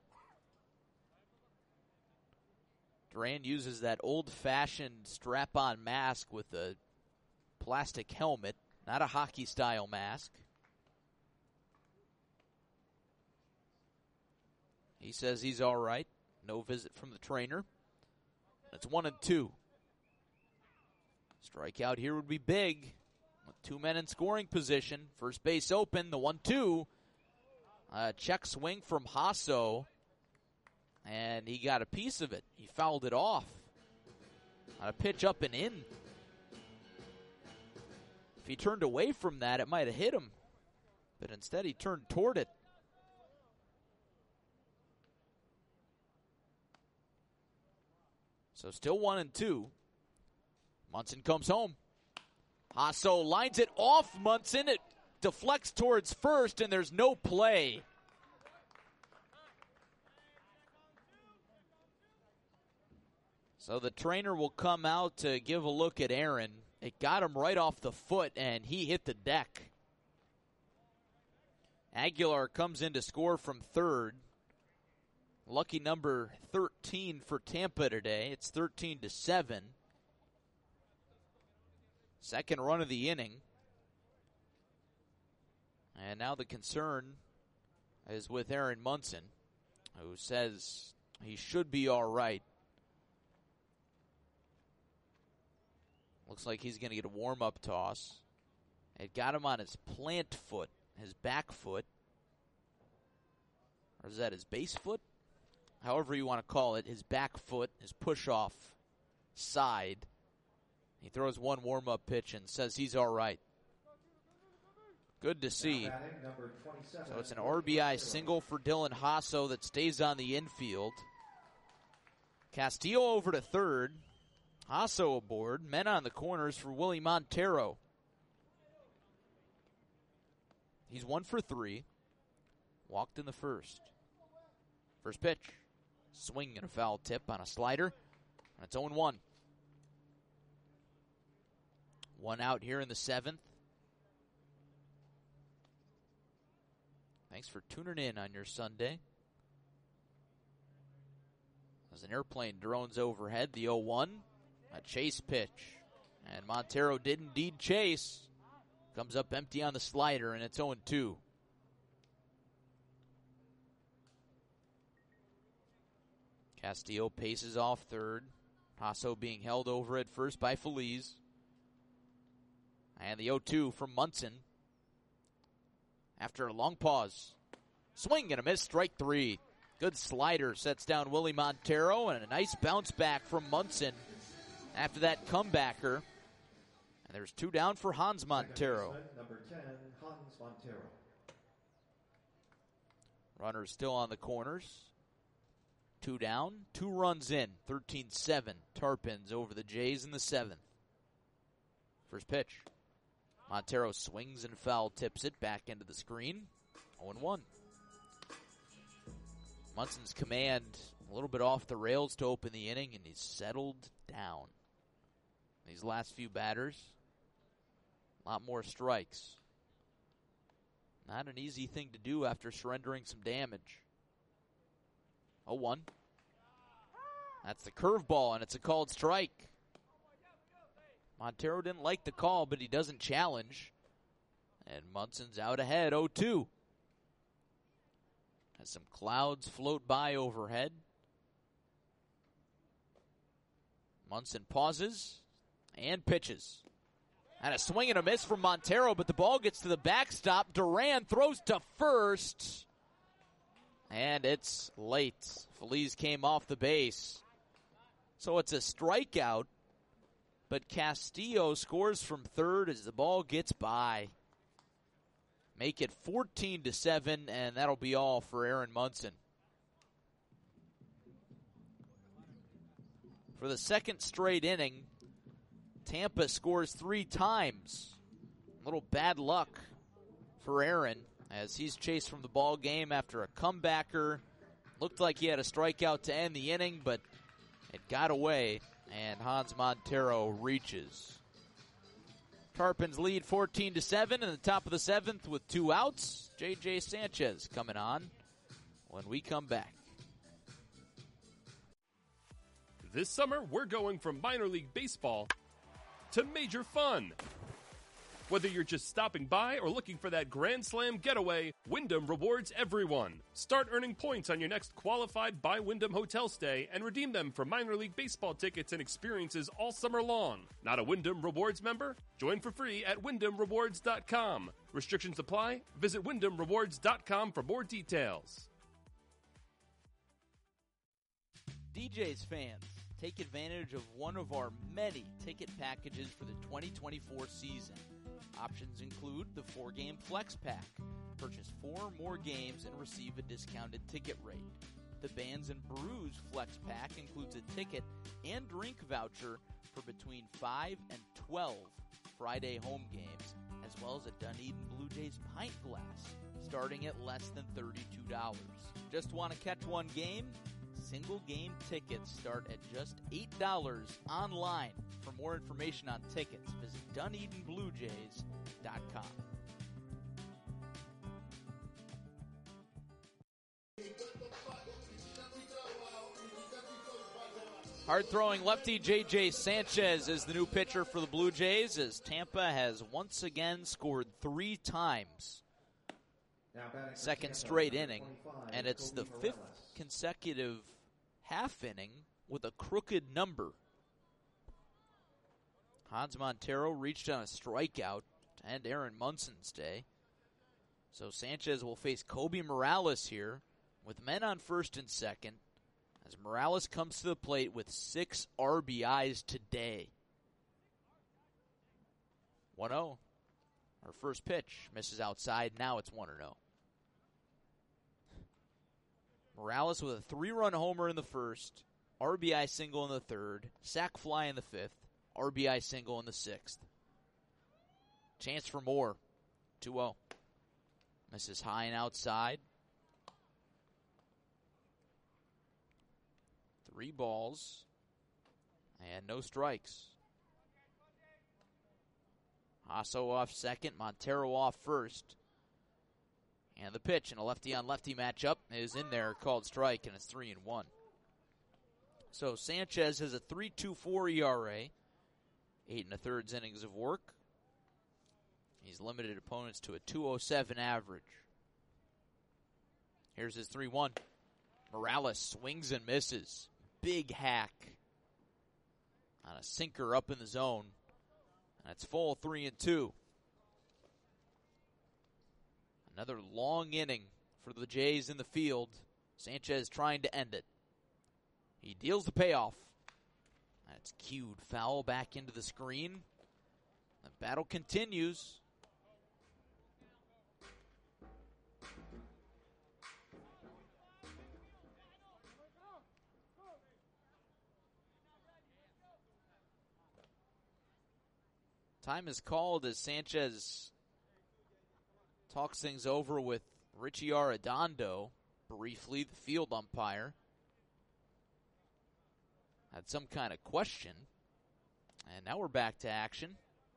Duran uses that old-fashioned strap-on mask with a plastic helmet, not a hockey-style mask. He says he's all right. No visit from the trainer. It's one and two. Strikeout here would be big. With two men in scoring position. First base open. The one two. Uh, check swing from Hasso. And he got a piece of it. He fouled it off. On a pitch up and in. If he turned away from that, it might have hit him. But instead he turned toward it. So still one and two. Munson comes home. Hasso lines it off Munson. It deflects towards first, and there's no play. So the trainer will come out to give a look at Aaron. It got him right off the foot, and he hit the deck. Aguilar comes in to score from third. Lucky number thirteen for Tampa today. It's thirteen to seven. Second run of the inning. And now the concern is with Aaron Munson, who says he should be all right. Looks like he's going to get a warm-up toss. It got him on his plant foot, his back foot. Or is that his base foot? However you want to call it, his back foot, his push-off side. He throws one warm-up pitch and says he's all right. Good to see. So it's an R B I single for Dylan Hasso that stays on the infield. Castillo over to third. Hasso aboard. Men on the corners for Willie Montero. He's one for three. Walked in the first. First pitch. Swing and a foul tip on a slider. And it's oh one. One out here in the seventh. Thanks for tuning in on your Sunday. As an airplane drones overhead, the oh one. A chase pitch. And Montero did indeed chase. Comes up empty on the slider, and it's oh two. Castillo paces off third. Hasso being held over at first by Feliz. And the oh two from Munson. After a long pause. Swing and a miss, strike three. Good slider sets down Willie Montero, and a nice bounce back from Munson after that comebacker. And there's two down for Hans Montero. Number ten, Hans Montero. Runners still on the corners. Two down, two runs in. thirteen seven. Tarpons over the Jays in the seventh. First pitch. Montero swings and foul tips it back into the screen. oh one. Munson's command a little bit off the rails to open the inning, and he's settled down. These last few batters, a lot more strikes. Not an easy thing to do after surrendering some damage. oh one. That's the curveball, and it's a called strike. Montero didn't like the call, but he doesn't challenge. And Munson's out ahead, oh two. As some clouds float by overhead. Munson pauses and pitches. And a swing and a miss from Montero, but the ball gets to the backstop. Duran throws to first. And it's late. Feliz came off the base. So it's a strikeout. But Castillo scores from third as the ball gets by. Make it fourteen to seven, and that'll be all for Aaron Munson. For the second straight inning, Tampa scores three times. A little bad luck for Aaron as he's chased from the ball game after a comebacker. Looked like he had a strikeout to end the inning, but it got away, and Hans Montero reaches. Tarpons lead fourteen to seven in the top of the seventh with two outs. J J Sanchez coming on when we come back. This summer, we're going from minor league baseball to major fun. Whether you're just stopping by or looking for that Grand Slam getaway, Wyndham rewards everyone. Start earning points on your next qualified by Wyndham hotel stay and redeem them for minor league baseball tickets and experiences all summer long. Not a Wyndham Rewards member? Join for free at wyndham rewards dot com. Restrictions apply. Visit wyndham rewards dot com for more details. D J's fans, take advantage of one of our many ticket packages for the twenty twenty-four season. Options include the four-game Flex Pack. Purchase four or more games and receive a discounted ticket rate. The Bands and Brews Flex Pack includes a ticket and drink voucher for between five and twelve Friday home games, as well as a Dunedin Blue Jays pint glass, starting at less than thirty-two dollars. Just want to catch one game? Single game tickets start at just eight dollars online. For more information on tickets, visit dunedin blue jays dot com. Hard-throwing lefty J J Sanchez is the new pitcher for the Blue Jays as Tampa has once again scored three times. Second straight inning, and it's the fifth consecutive half inning with a crooked number. Hans Montero reached on a strikeout to end Aaron Munson's day. So Sanchez will face Kobe Morales here with men on first and second as Morales comes to the plate with six R B Is today. one oh. Our first pitch misses outside. Now it's one oh. Morales with a three-run homer in the first, R B I single in the third, sac fly in the fifth, R B I single in the sixth. Chance for more. two oh. Misses high and outside. Three balls and no strikes. Hasso off second, Montero off first. And the pitch in a lefty-on-lefty matchup is in there, called strike, and it's three and one. So Sanchez has a three point two four E R A, eight and a third innings of work. He's limited opponents to a two oh seven average. Here's his three one. Morales swings and misses. Big hack on a sinker up in the zone. That's full three and two. Another long inning for the Jays in the field. Sanchez trying to end it. He deals the payoff. That's cued foul back into the screen. The battle continues. Time is called as Sanchez talks things over with Richie Arredondo, briefly, the field umpire. Had some kind of question. And now we're back to action.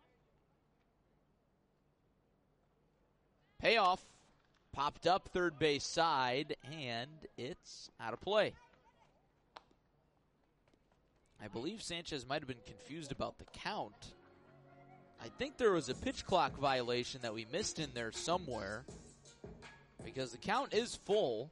Payoff. Popped up third base side, and it's out of play. I believe Sanchez might have been confused about the count. I think there was a pitch clock violation that we missed in there somewhere, because the count is full.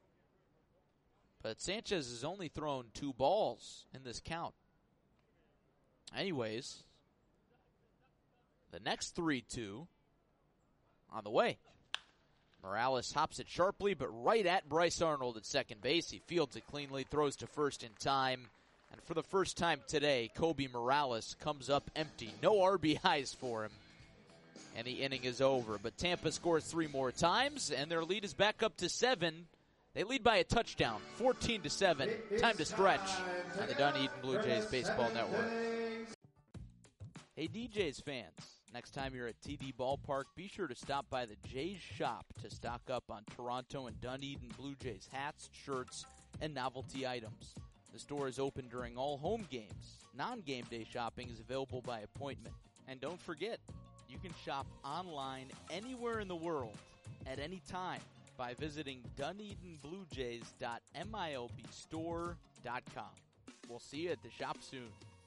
But Sanchez has only thrown two balls in this count. Anyways, the next three two on the way. Morales hops it sharply, but right at Bryce Arnold at second base. He fields it cleanly, throws to first in time. And for the first time today, Kobe Morales comes up empty. No R B Is for him. And the inning is over. But Tampa scores three more times, and their lead is back up to seven. They lead by a touchdown, fourteen to seven. Time to stretch on the Dunedin Blue Jays Baseball Network. Hey, D Jays fans, next time you're at T D Ballpark, be sure to stop by the Jays shop to stock up on Toronto and Dunedin Blue Jays hats, shirts, and novelty items. The store is open during all home games. Non-game day shopping is available by appointment. And don't forget, you can shop online anywhere in the world at any time by visiting Dunedin Blue Jays dot milb store dot com. We'll see you at the shop soon.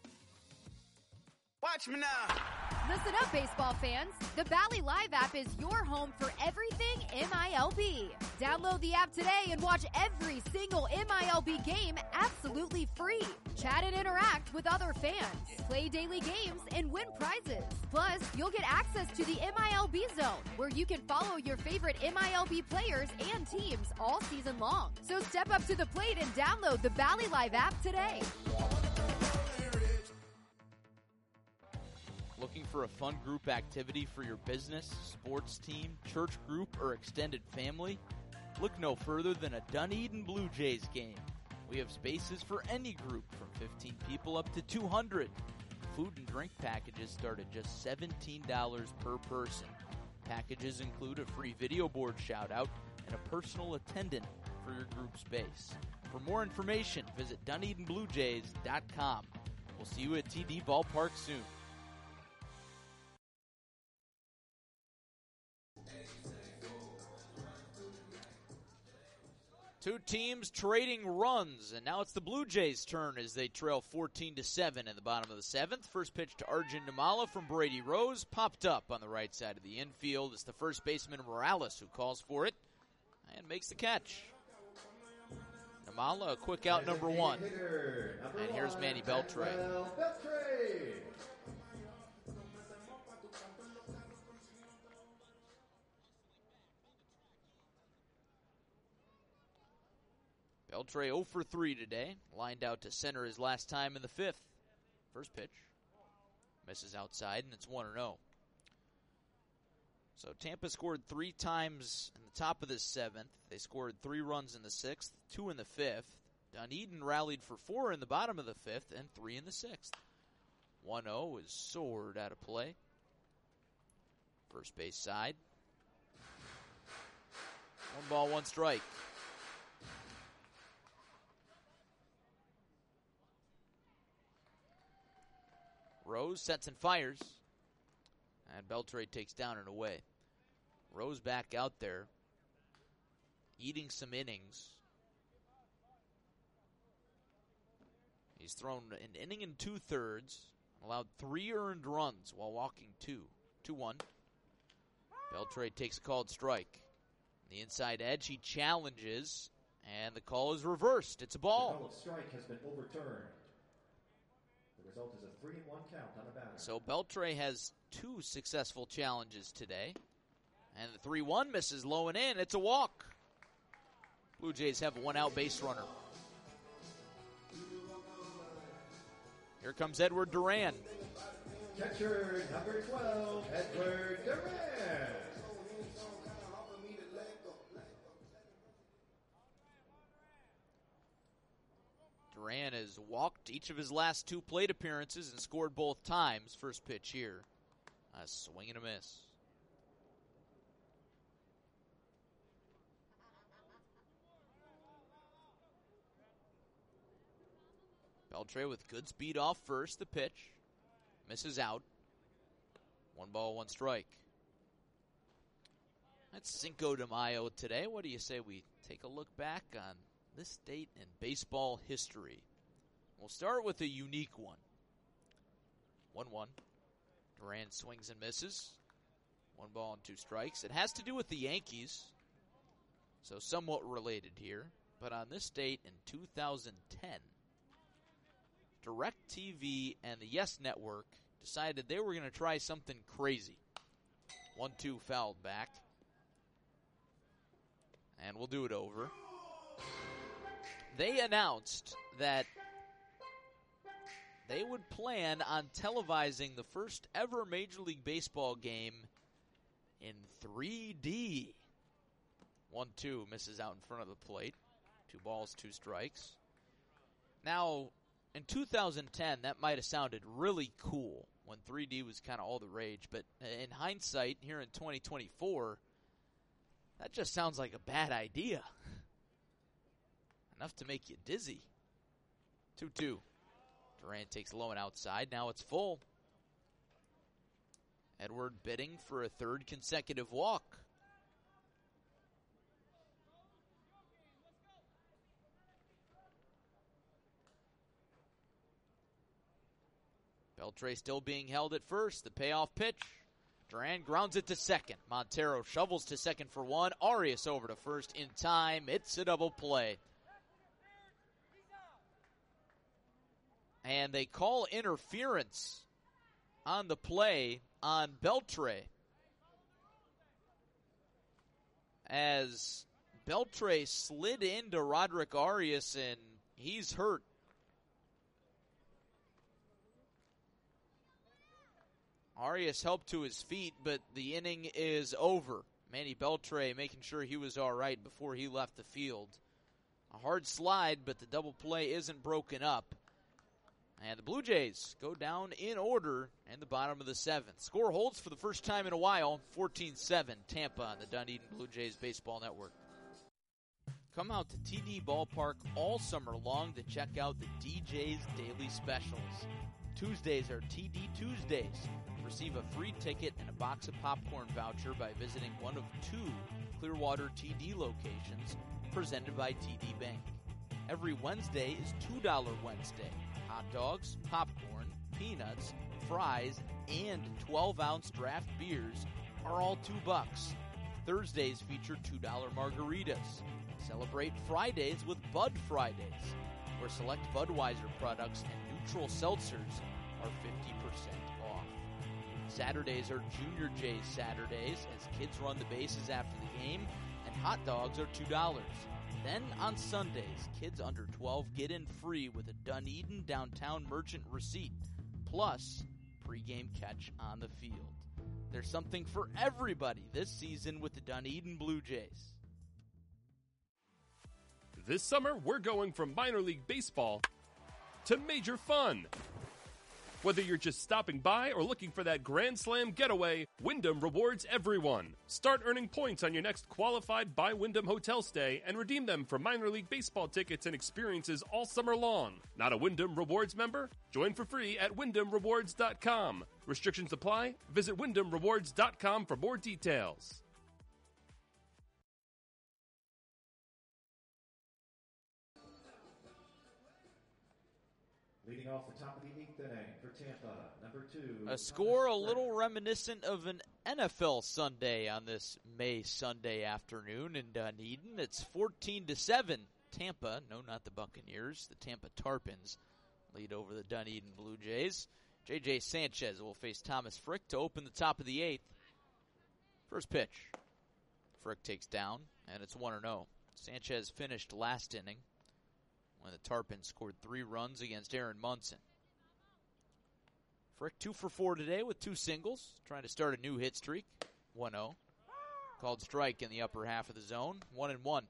Watch me now. Listen up, baseball fans. The Bally Live app is your home for everything M I L B. Download the app today and watch every single M I L B game absolutely free. Chat and interact with other fans. Play daily games and win prizes. Plus, you'll get access to the M I L B Zone, where you can follow your favorite M I L B players and teams all season long. So step up to the plate and download the Bally Live app today. Looking for a fun group activity for your business, sports team, church group, or extended family? Look no further than a Dunedin Blue Jays game. We have spaces for any group from fifteen people up to two hundred. Food and drink packages start at just seventeen dollars per person. Packages include a free video board shout-out and a personal attendant for your group space. For more information, visit Dunedin Blue Jays dot com. We'll see you at T D Ballpark soon. Two teams trading runs, and now it's the Blue Jays' turn as they trail fourteen to seven in the bottom of the seventh. First pitch to Arjun Nimmala from Brady Rose, popped up on the right side of the infield. It's the first baseman Morales who calls for it and makes the catch. Nimmala, a quick out number one. And here's Manny Beltre. Beltre oh for three today. Lined out to center his last time in the fifth. First pitch. Misses outside, and it's one and oh. So Tampa scored three times in the top of the seventh. They scored three runs in the sixth, two in the fifth. Dunedin rallied for four in the bottom of the fifth and three in the sixth. one oh is soared out of play. First base side. One ball, one strike. Rose sets and fires, and Beltre takes down and away. Rose back out there, eating some innings. He's thrown an inning and two-thirds, allowed three earned runs while walking two. two one. Beltre takes a called strike. The inside edge, he challenges, and the call is reversed. It's a ball. The call of strike has been overturned. The result is a three and one count on the batter. So Beltre has two successful challenges today. And the three one misses low and in. It's a walk. Blue Jays have a one-out base runner. Here comes Edward Duran. Catcher number twelve, Edward Duran. Duran has walked each of his last two plate appearances and scored both times. First pitch here. A swing and a miss. Beltre with good speed off first. The pitch. Misses out. One ball, one strike. That's Cinco de Mayo today. What do you say we take a look back on this date in baseball history? We'll start with a unique one. one one. Duran swings and misses. One ball and two strikes. It has to do with the Yankees, so somewhat related here. But on this date in two thousand ten, DirecTV and the Yes Network decided they were going to try something crazy. one two fouled back. And we'll do it over. They announced that they would plan on televising the first ever Major League Baseball game in three D. one two misses out in front of the plate. Two balls, two strikes. Now, in two thousand ten, that might have sounded really cool when three D was kind of all the rage. But in hindsight, here in twenty twenty-four, that just sounds like a bad idea. Enough to make you dizzy. two two. Durant takes low and outside. Now it's full. Edward bidding for a third consecutive walk. Beltre still being held at first. The payoff pitch. Duran grounds it to second. Montero shovels to second for one. Arias over to first in time. It's a double play. And they call interference on the play on Beltre, as Beltre slid into Roderick Arias and he's hurt. Arias helped to his feet, but the inning is over. Manny Beltre making sure he was all right before he left the field. A hard slide, but the double play isn't broken up. And the Blue Jays go down in order in the bottom of the seventh. Score holds for the first time in a while, fourteen seven, Tampa on the Dunedin Blue Jays Baseball Network. Come out to T D Ballpark all summer long to check out the D J's Daily Specials. Tuesdays are T D Tuesdays. Receive a free ticket and a box of popcorn voucher by visiting one of two Clearwater T D locations presented by T D Bank. Every Wednesday is two dollars Wednesday. Hot dogs, popcorn, peanuts, fries, and twelve-ounce draft beers are all two bucks. Thursdays feature two dollars margaritas. Celebrate Fridays with Bud Fridays, where select Budweiser products and neutral seltzers are fifty percent off. Saturdays are Junior Jays Saturdays, as kids run the bases after the game, and hot dogs are two dollars. Then on Sundays, kids under twelve get in free with a Dunedin Downtown Merchant receipt, plus pregame catch on the field. There's something for everybody this season with the Dunedin Blue Jays. This summer, we're going from minor league baseball to major fun. Whether you're just stopping by or looking for that Grand Slam getaway, Wyndham rewards everyone. Start earning points on your next qualified by Wyndham hotel stay and redeem them for minor league baseball tickets and experiences all summer long. Not a Wyndham Rewards member? Join for free at wyndham rewards dot com. Restrictions apply. Visit wyndham rewards dot com for more details. Leading off the top of the eighth inning for Tampa, number two. A score a little reminiscent of an N F L Sunday on this May Sunday afternoon in Dunedin. It's fourteen to seven. Tampa, no, not the Buccaneers, the Tampa Tarpons lead over the Dunedin Blue Jays. J J Sanchez will face Thomas Frick to open the top of the eighth. First pitch. Frick takes down, and it's one oh. Sanchez finished last inning when the Tarpons scored three runs against Aaron Munson. Frick two for four today with two singles, trying to start a new hit streak. one oh. Called strike in the upper half of the zone. one and one.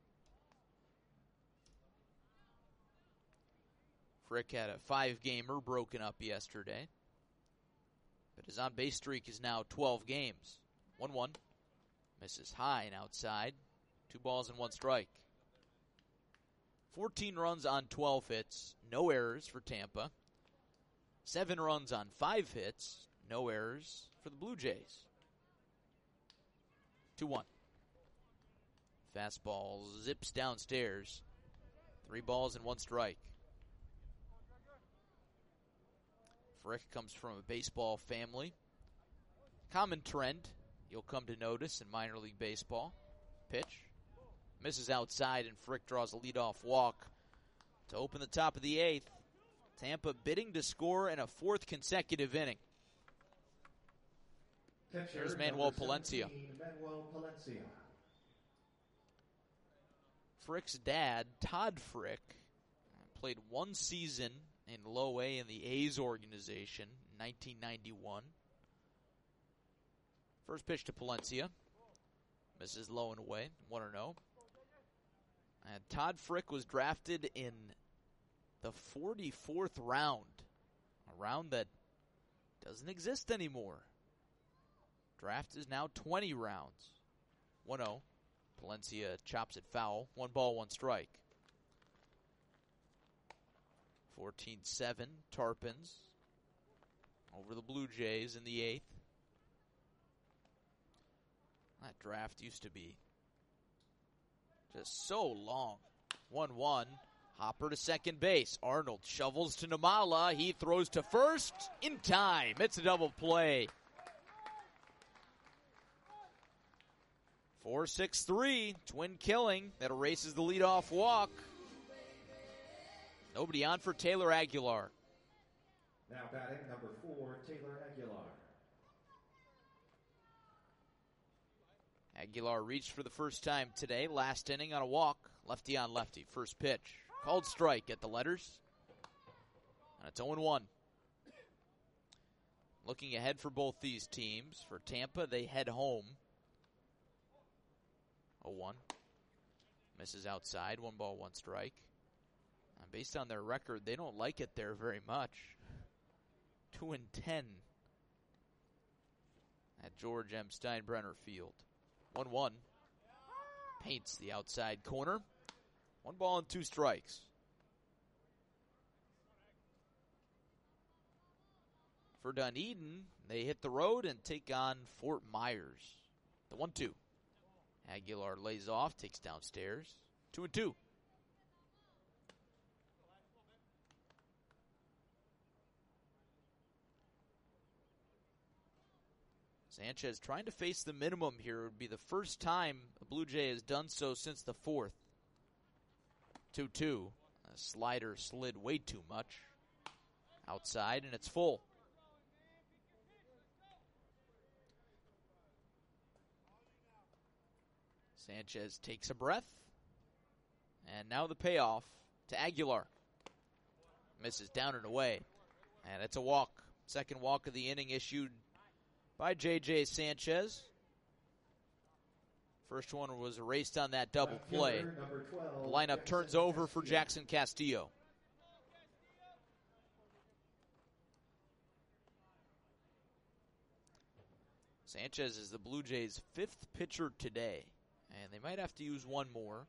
Frick had a five-gamer broken up yesterday, but his on-base streak is now twelve games. one one. Misses high and outside. Two balls and one strike. fourteen runs on twelve hits, no errors for Tampa. Seven runs on five hits, no errors for the Blue Jays. two one. Fastball zips downstairs. Three balls and one strike. Frick comes from a baseball family. Common trend you'll come to notice in minor league baseball. Pitch. Misses outside, and Frick draws a leadoff walk to open the top of the eighth. Tampa bidding to score in a fourth consecutive inning. Catcher, Here's Manuel number Palencia. seventeen, Manuel Palencia. Frick's dad, Todd Frick, played one season in low A in the A's organization in nineteen ninety-one. First pitch to Palencia. Misses low and away, one oh. And Todd Frick was drafted in the forty-fourth round, a round that doesn't exist anymore. Draft is now twenty rounds. one oh. Palencia chops it foul. One ball, one strike. fourteen seven, Tarpons over the Blue Jays in the eighth. That draft used to be just so long. one one. Hopper to second base. Arnold shovels to Namala. He throws to first in time. It's a double play. four six three, twin killing that erases the leadoff walk. Nobody on for Taylor Aguilar. Now batting number four, Taylor Aguilar. Aguilar reached for the first time today. Last inning on a walk. Lefty on lefty. First pitch. Called strike at the letters. And it's oh one. Looking ahead for both these teams. For Tampa, they head home. oh one. Misses outside. One ball, one strike. And based on their record, they don't like it there very much. two and ten at George M. Steinbrenner Field. one one. Paints the outside corner. One ball and two strikes. For Dunedin, they hit the road and take on Fort Myers. The one two. Aguilar lays off, takes downstairs. Two and two. Sanchez trying to face the minimum here. It would be the first time a Blue Jay has done so since the fourth. two two. A slider slid way too much. Outside, and it's full. Sanchez takes a breath. And now the payoff to Aguilar. Misses down and away. And it's a walk. Second walk of the inning issued by J J Sanchez. First one was erased on that double play. The lineup turns over for Jackson Castillo. Sanchez is the Blue Jays' fifth pitcher today, and they might have to use one more.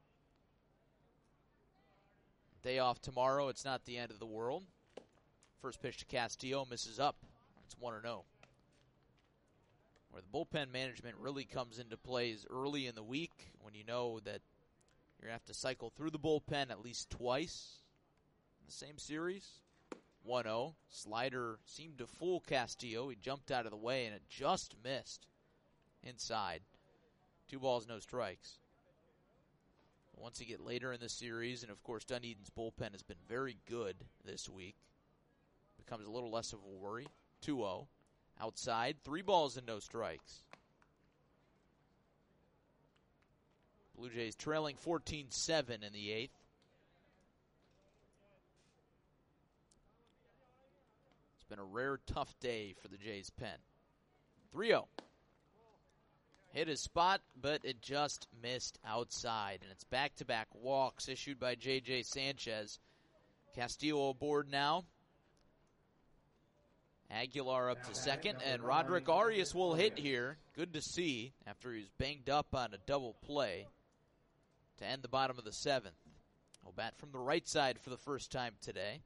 Day off tomorrow, it's not the end of the world. First pitch to Castillo, misses up. It's one oh. Where the bullpen management really comes into play is early in the week when you know that you're going to have to cycle through the bullpen at least twice in the same series. one oh. Slider seemed to fool Castillo. He jumped out of the way and it just missed inside. Two balls, no strikes. Once you get later in the series, and of course Dunedin's bullpen has been very good this week, becomes a little less of a worry. two oh. Outside, three balls and no strikes. Blue Jays trailing fourteen seven in the eighth. It's been a rare, tough day for the Jays' pen. three oh. Hit his spot, but it just missed outside. And it's back-to-back walks issued by J J Sanchez. Castillo aboard now. Aguilar up to second, and Roderick Arias will hit here. Good to see after he was banged up on a double play to end the bottom of the seventh. He'll bat from the right side for the first time today.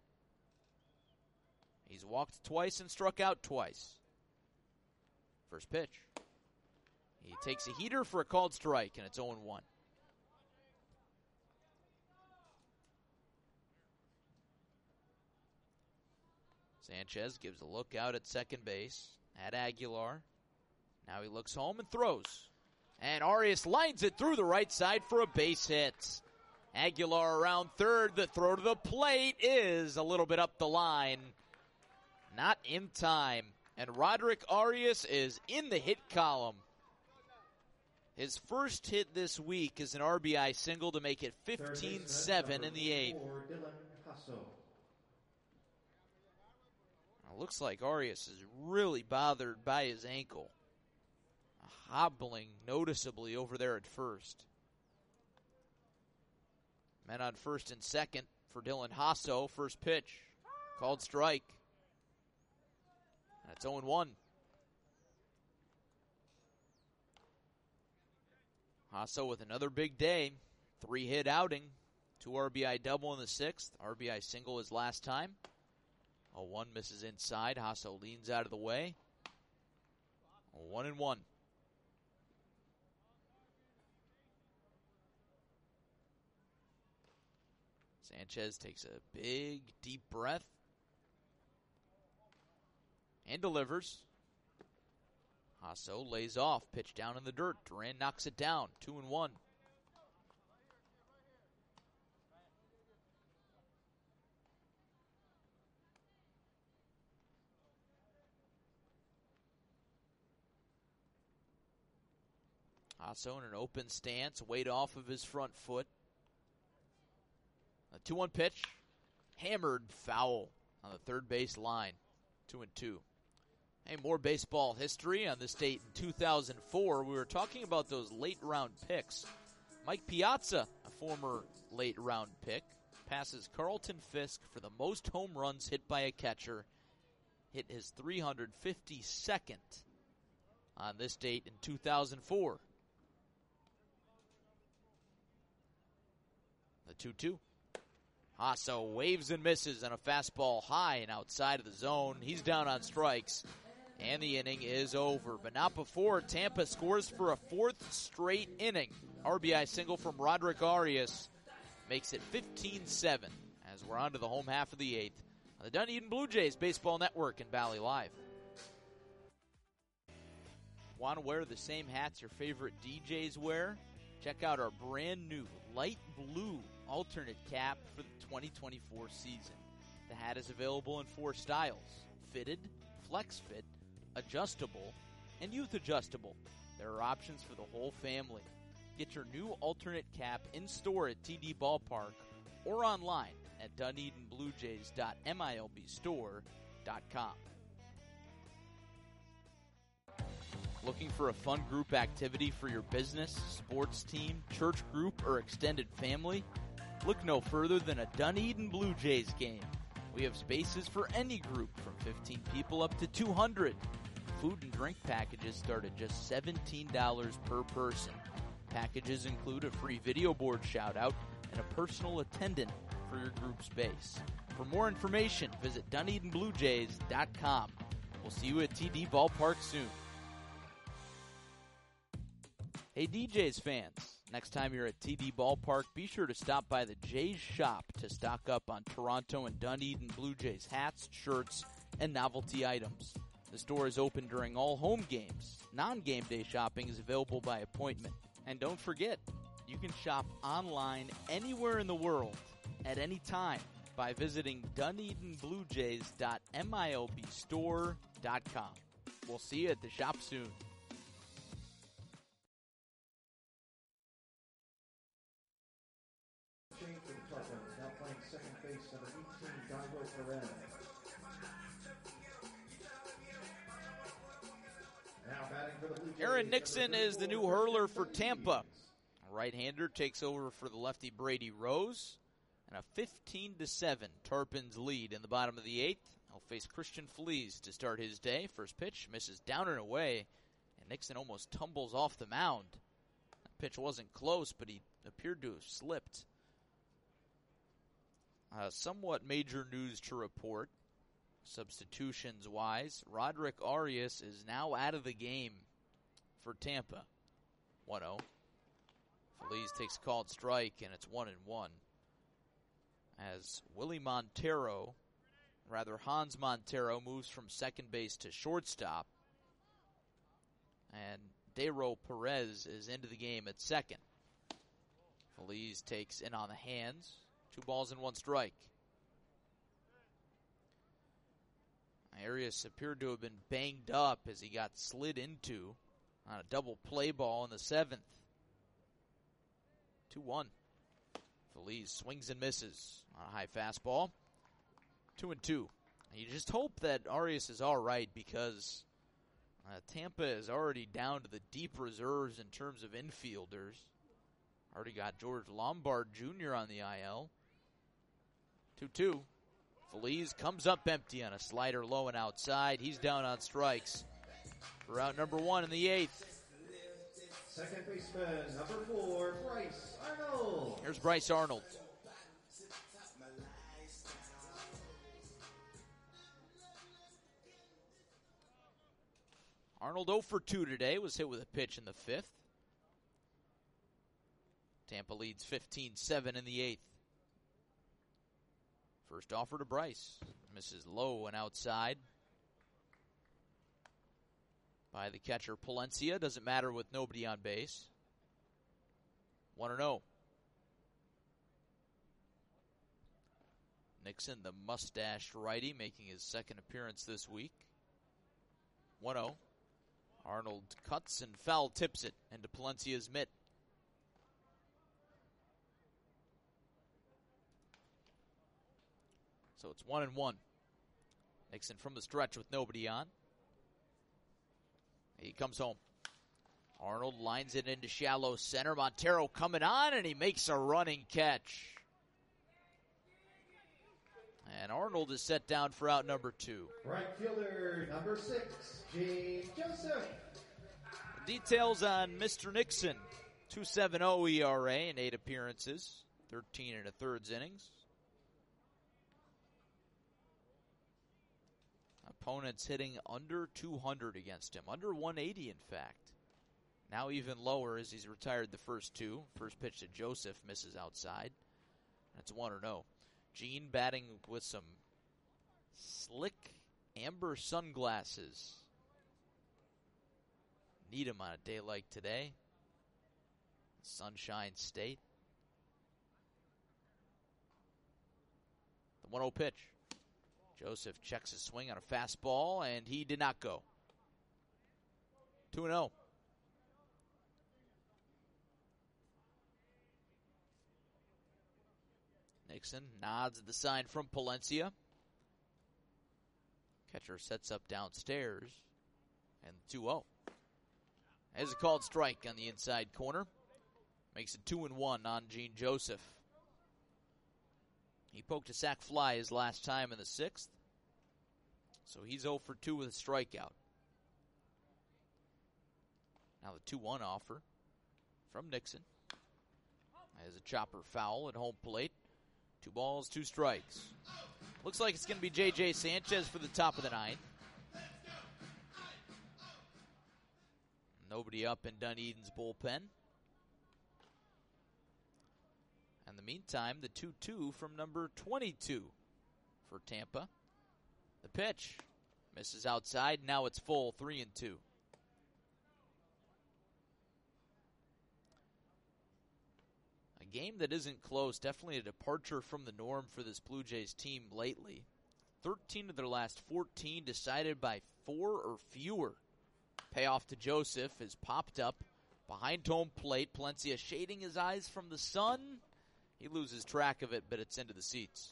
He's walked twice and struck out twice. First pitch. He takes a heater for a called strike, and it's oh one. Sanchez gives a look out at second base at Aguilar. Now he looks home and throws. And Arias lines it through the right side for a base hit. Aguilar around third. The throw to the plate is a little bit up the line. Not in time. And Roderick Arias is in the hit column. His first hit this week is an R B I single to make it fifteen seven in the eighth. It looks like Arias is really bothered by his ankle. Hobbling noticeably over there at first. Men on first and second for Dylan Hasso. First pitch. Called strike. That's oh one. Hasso with another big day. Three-hit outing. Two R B I double in the sixth. R B I single his last time. oh one misses inside. Hasso leans out of the way. One and one. Sanchez takes a big, deep breath and delivers. Hasso lays off, pitch down in the dirt. Duran knocks it down, two and one. Hasso in an open stance, weight off of his front foot. A two one pitch, hammered foul on the third base line, two and two. Hey, more baseball history on this date in two thousand four. We were talking about those late round picks. Mike Piazza, a former late round pick, passes Carlton Fisk for the most home runs hit by a catcher. Hit his three hundred fifty-second on this date in two thousand four. The two two. Hasso waves and misses on a fastball high and outside of the zone. He's down on strikes, and the inning is over. But not before Tampa scores for a fourth straight inning. R B I single from Roderick Arias makes it fifteen seven as we're on to the home half of the eighth on the Dunedin Blue Jays Baseball Network and Valley Live. Want to wear the same hats your favorite D Js wear? Check out our brand new light blue alternate cap for the twenty twenty-four season. The hat is available in four styles: fitted, flex fit, adjustable, and youth adjustable. There are options for the whole family. Get your new alternate cap in store at T D Ballpark or online at Dunedin Blue Jays dot M I L B store dot com. Looking for a fun group activity for your business, sports team, church group, or extended family? Look no further than a Dunedin Blue Jays game. We have spaces for any group from fifteen people up to two hundred. Food and drink packages start at just seventeen dollars per person. Packages include a free video board shout-out and a personal attendant for your group space. For more information, visit Dunedin Blue Jays dot com. We'll see you at T D Ballpark soon. Hey D Js fans, next time you're at T D Ballpark, be sure to stop by the Jays shop to stock up on Toronto and Dunedin Blue Jays hats, shirts, and novelty items. The store is open during all home games. Non-game day shopping is available by appointment. And don't forget, you can shop online anywhere in the world at any time by visiting Dunedin Blue Jays dot M I L B store dot com. We'll see you at the shop soon. Now playing second base, number eighteen, Dairo Perez. Now batting for the Blue Jays, Aaron Nixon is the new hurler for Tampa. A right-hander takes over for the lefty Brady Rose. And a fifteen to seven Tarpons lead in the bottom of the eighth. He'll face Christian Feliz to start his day. First pitch misses down and away, and Nixon almost tumbles off the mound. That pitch wasn't close, but he appeared to have slipped. Uh, somewhat major news to report, substitutions-wise. Roderick Arias is now out of the game for Tampa. one oh. Feliz takes a called strike, and it's one and one. As Willie Montero, rather Hans Montero, moves from second base to shortstop. And Dairo Perez is into the game at second. Feliz takes in on the hands. Two balls and one strike. Arias appeared to have been banged up as he got slid into on a double play ball in the seventh. two one. Feliz swings and misses on a high fastball. Two and two. You just hope that Arias is all right because uh, Tampa is already down to the deep reserves in terms of infielders. Already got George Lombard Junior on the I L. two two. Feliz comes up empty on a slider low and outside. He's down on strikes for out number one in the eighth. Second baseman, number four, Bryce Arnold. Here's Bryce Arnold. Arnold oh for two today, was hit with a pitch in the fifth. Tampa leads fifteen seven in the eighth. First offer to Bryce. Misses low and outside by the catcher Palencia. Doesn't matter with nobody on base. one and oh. Nixon, the mustached righty, making his second appearance this week. one oh. Arnold cuts and foul tips it into Palencia's mitt. So it's one and one. Nixon from the stretch with nobody on. He comes home. Arnold lines it into shallow center. Montero coming on, and he makes a running catch. And Arnold is set down for out number two. Right fielder, number six, Gene Joseph. Details on Mister Nixon. two point seven oh E R A in eight appearances. thirteen and a thirds innings. Opponents hitting under two hundred against him. Under one eighty, in fact. Now even lower as he's retired the first two. First pitch to Joseph misses outside. That's one and oh. Gene batting with some slick amber sunglasses. Need him on a day like today. Sunshine State. The one oh pitch. Joseph checks his swing on a fastball, and he did not go. two and oh. Nixon nods at the sign from Palencia. Catcher sets up downstairs, and two oh. Has a called strike on the inside corner. Makes it two and one on Gene Joseph. He poked a sac fly his last time in the sixth. So he's oh for two with a strikeout. Now the two one offer from Nixon. As a chopper foul at home plate. Two balls, two strikes. Looks like it's going to be J J Sanchez for the top of the ninth. Nobody up in Dunedin's bullpen. In the meantime, the two two from number twenty-two for Tampa. The pitch misses outside. Now it's full, three and two. A game that isn't close. Definitely a departure from the norm for this Blue Jays team lately. thirteen of their last fourteen decided by four or fewer. Payoff to Joseph is popped up behind home plate. Palencia shading his eyes from the sun. He loses track of it, but it's into the seats.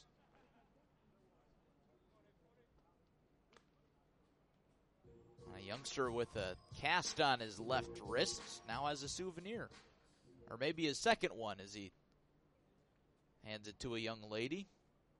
A youngster with a cast on his left wrist now has a souvenir. Or maybe his second one as he hands it to a young lady.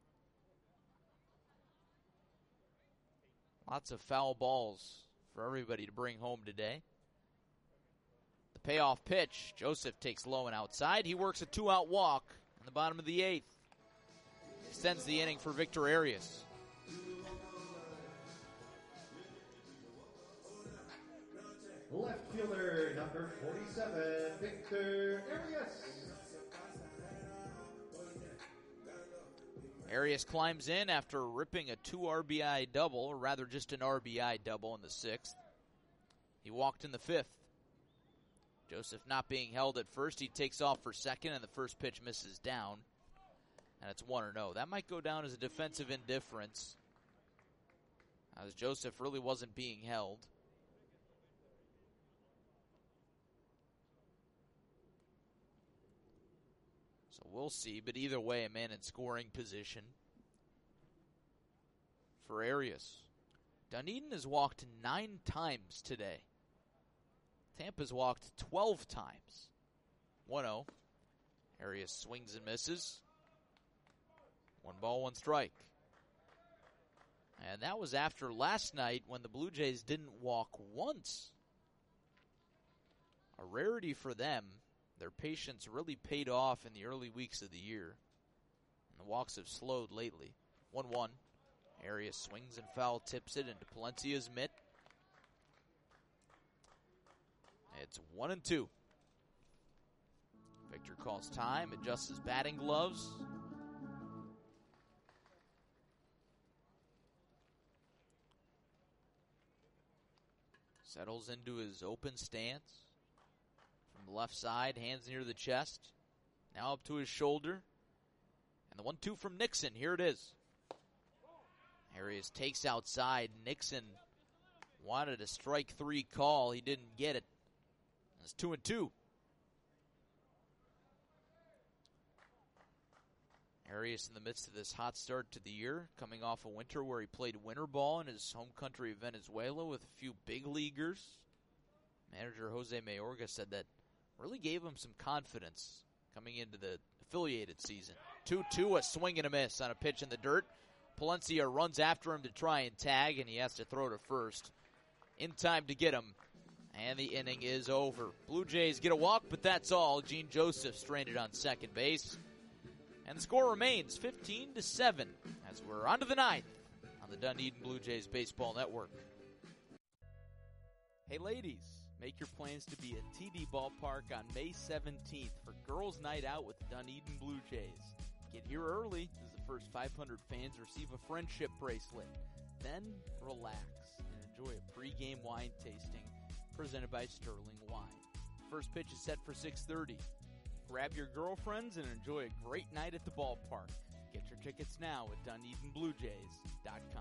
Lots of foul balls for everybody to bring home today. The payoff pitch. Joseph takes low and outside. He works a two-out walk in the bottom of the eighth. Extends the inning for Victor Arias. Left fielder, number forty-seven, Victor Arias. Arias climbs in after ripping a two R B I double, or rather just an R B I double in the sixth. He walked in the fifth. Joseph not being held at first. He takes off for second, and the first pitch misses down. And it's one or no. That might go down as a defensive indifference, as Joseph really wasn't being held. So we'll see, but either way, a man in scoring position for Arias. Dunedin has walked nine times today. Tampa's walked twelve times. one oh. Arias swings and misses. One ball, one strike. And that was after last night when the Blue Jays didn't walk once. A rarity for them. Their patience really paid off in the early weeks of the year. And the walks have slowed lately. one one. Arias swings and foul tips it into Palencia's mitt. It's one and two. Victor calls time, adjusts his batting gloves. Settles into his open stance. From the left side, hands near the chest. Now up to his shoulder. And the one two from Nixon. Here it is. Arias takes outside. Nixon wanted a strike three call. He didn't get it. It's two and two. Arias in the midst of this hot start to the year, coming off a winter where he played winter ball in his home country of Venezuela with a few big leaguers. Manager Jose Mayorga said that really gave him some confidence coming into the affiliated season. two two, a swing and a miss on a pitch in the dirt. Palencia runs after him to try and tag, and he has to throw to first in time to get him. And the inning is over. Blue Jays get a walk, but that's all. Gene Joseph stranded on second base. And the score remains fifteen to seven as we're on to the ninth on the Dunedin Blue Jays Baseball Network. Hey ladies, make your plans to be at T D Ballpark on May seventeenth for Girls Night Out with Dunedin Blue Jays. Get here early as the first five hundred fans receive a friendship bracelet. Then relax and enjoy a pregame wine tasting presented by Sterling Wine. First pitch is set for six thirty. Grab your girlfriends and enjoy a great night at the ballpark. Get your tickets now at Dunedin Blue Jays dot com.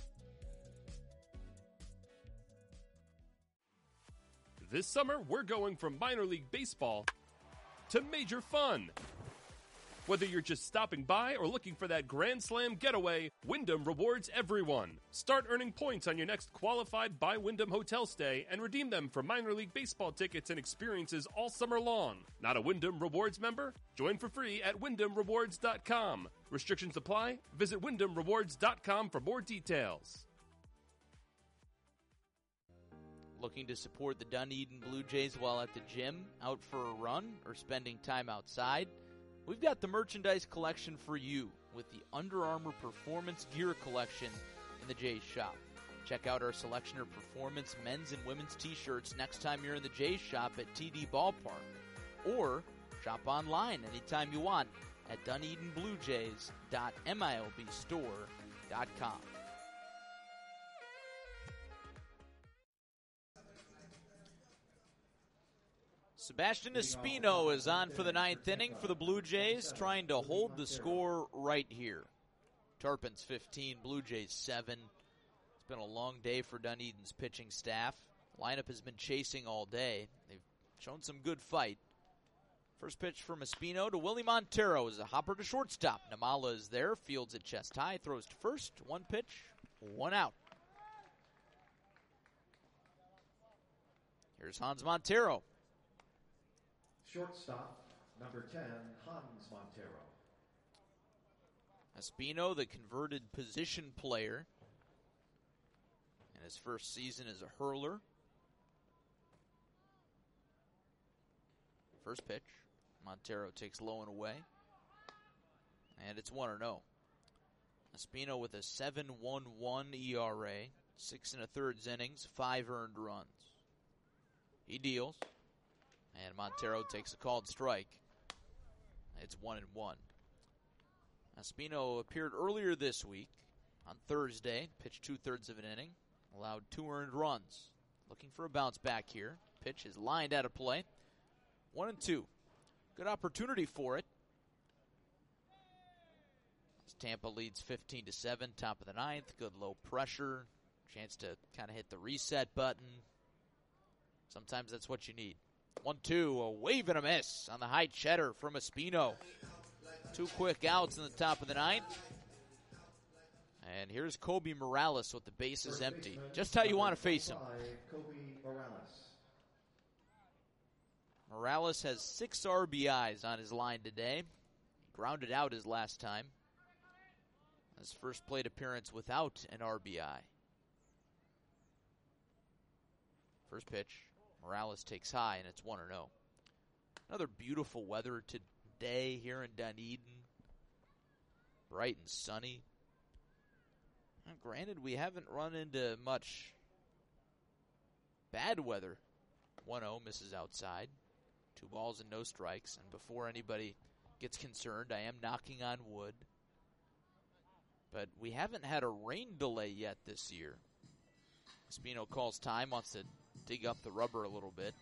This summer, we're going from minor league baseball to major fun. Whether you're just stopping by or looking for that Grand Slam getaway, Wyndham rewards everyone. Start earning points on your next qualified by Wyndham hotel stay and redeem them for minor league baseball tickets and experiences all summer long. Not a Wyndham Rewards member? Join for free at Wyndham Rewards dot com. Restrictions apply. Visit Wyndham Rewards dot com for more details. Looking to support the Dunedin Blue Jays while at the gym, out for a run, or spending time outside? We've got the merchandise collection for you with the Under Armour Performance Gear Collection in the Jays shop. Check out our selection of performance men's and women's t-shirts next time you're in the Jays shop at T D Ballpark. Or shop online anytime you want at Dunedin Blue Jays dot M I L B store dot com. Sebastian Espino is on for the ninth inning for the Blue Jays, trying to hold the score right here. Turpin's fifteen, Blue Jays seven. It's been a long day for Dunedin's pitching staff. Lineup has been chasing all day. They've shown some good fight. First pitch from Espino to Willie Montero is a hopper to shortstop. Namala is there, fields at chest high, throws to first. One pitch, one out. Here's Hans Montero. Shortstop, number ten, Hans Montero. Espino, the converted position player in his first season as a hurler. First pitch, Montero takes low and away. And it's one oh. Espino with a seven one one E R A, six and a third innings, five earned runs. He deals. And Montero takes a called strike. It's one and one. Espino appeared earlier this week on Thursday, pitched two-thirds of an inning, allowed two earned runs. Looking for a bounce back here. Pitch is lined out of play. One and two. Good opportunity for it. As Tampa leads fifteen to seven, top of the ninth. Good low pressure. Chance to kind of hit the reset button. Sometimes that's what you need. One two, a wave and a miss on the high cheddar from Espino. Two quick outs in the top of the ninth. And here's Kobe Morales with the bases empty. Just how you want to face him. Kobe Morales. Morales has six R B Is on his line today. He grounded out his last time. His first plate appearance without an R B I. First pitch, Morales takes high, and it's one and oh. Another beautiful weather today here in Dunedin. Bright and sunny. And granted, we haven't run into much bad weather. one oh misses outside. Two balls and no strikes. And before anybody gets concerned, I am knocking on wood. But we haven't had a rain delay yet this year. Espino calls time, wants to dig up the rubber a little bit.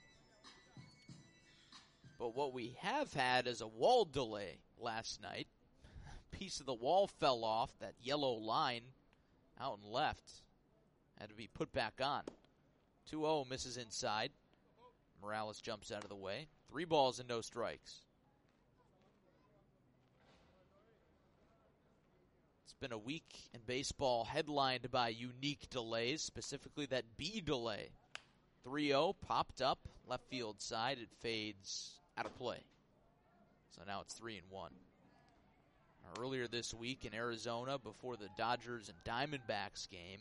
But what we have had is a wall delay last night. A piece of the wall fell off, that yellow line out and left. Had to be put back on. two oh misses inside. Morales jumps out of the way. Three balls and no strikes. It's been a week in baseball headlined by unique delays, specifically that B delay. three oh popped up, left field side. It fades out of play. So now it's three and one. Earlier this week in Arizona, before the Dodgers and Diamondbacks game,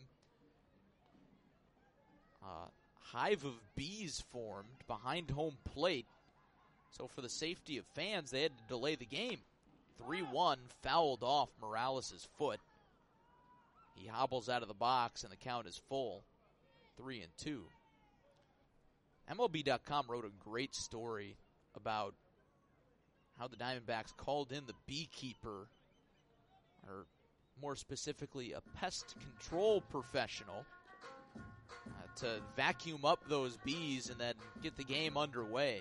a hive of bees formed behind home plate. So for the safety of fans, they had to delay the game. three one fouled off Morales' foot. He hobbles out of the box, and the count is full. Three and two. M L B dot com wrote a great story about how the Diamondbacks called in the beekeeper, or more specifically, a pest control professional, uh, to vacuum up those bees and then get the game underway.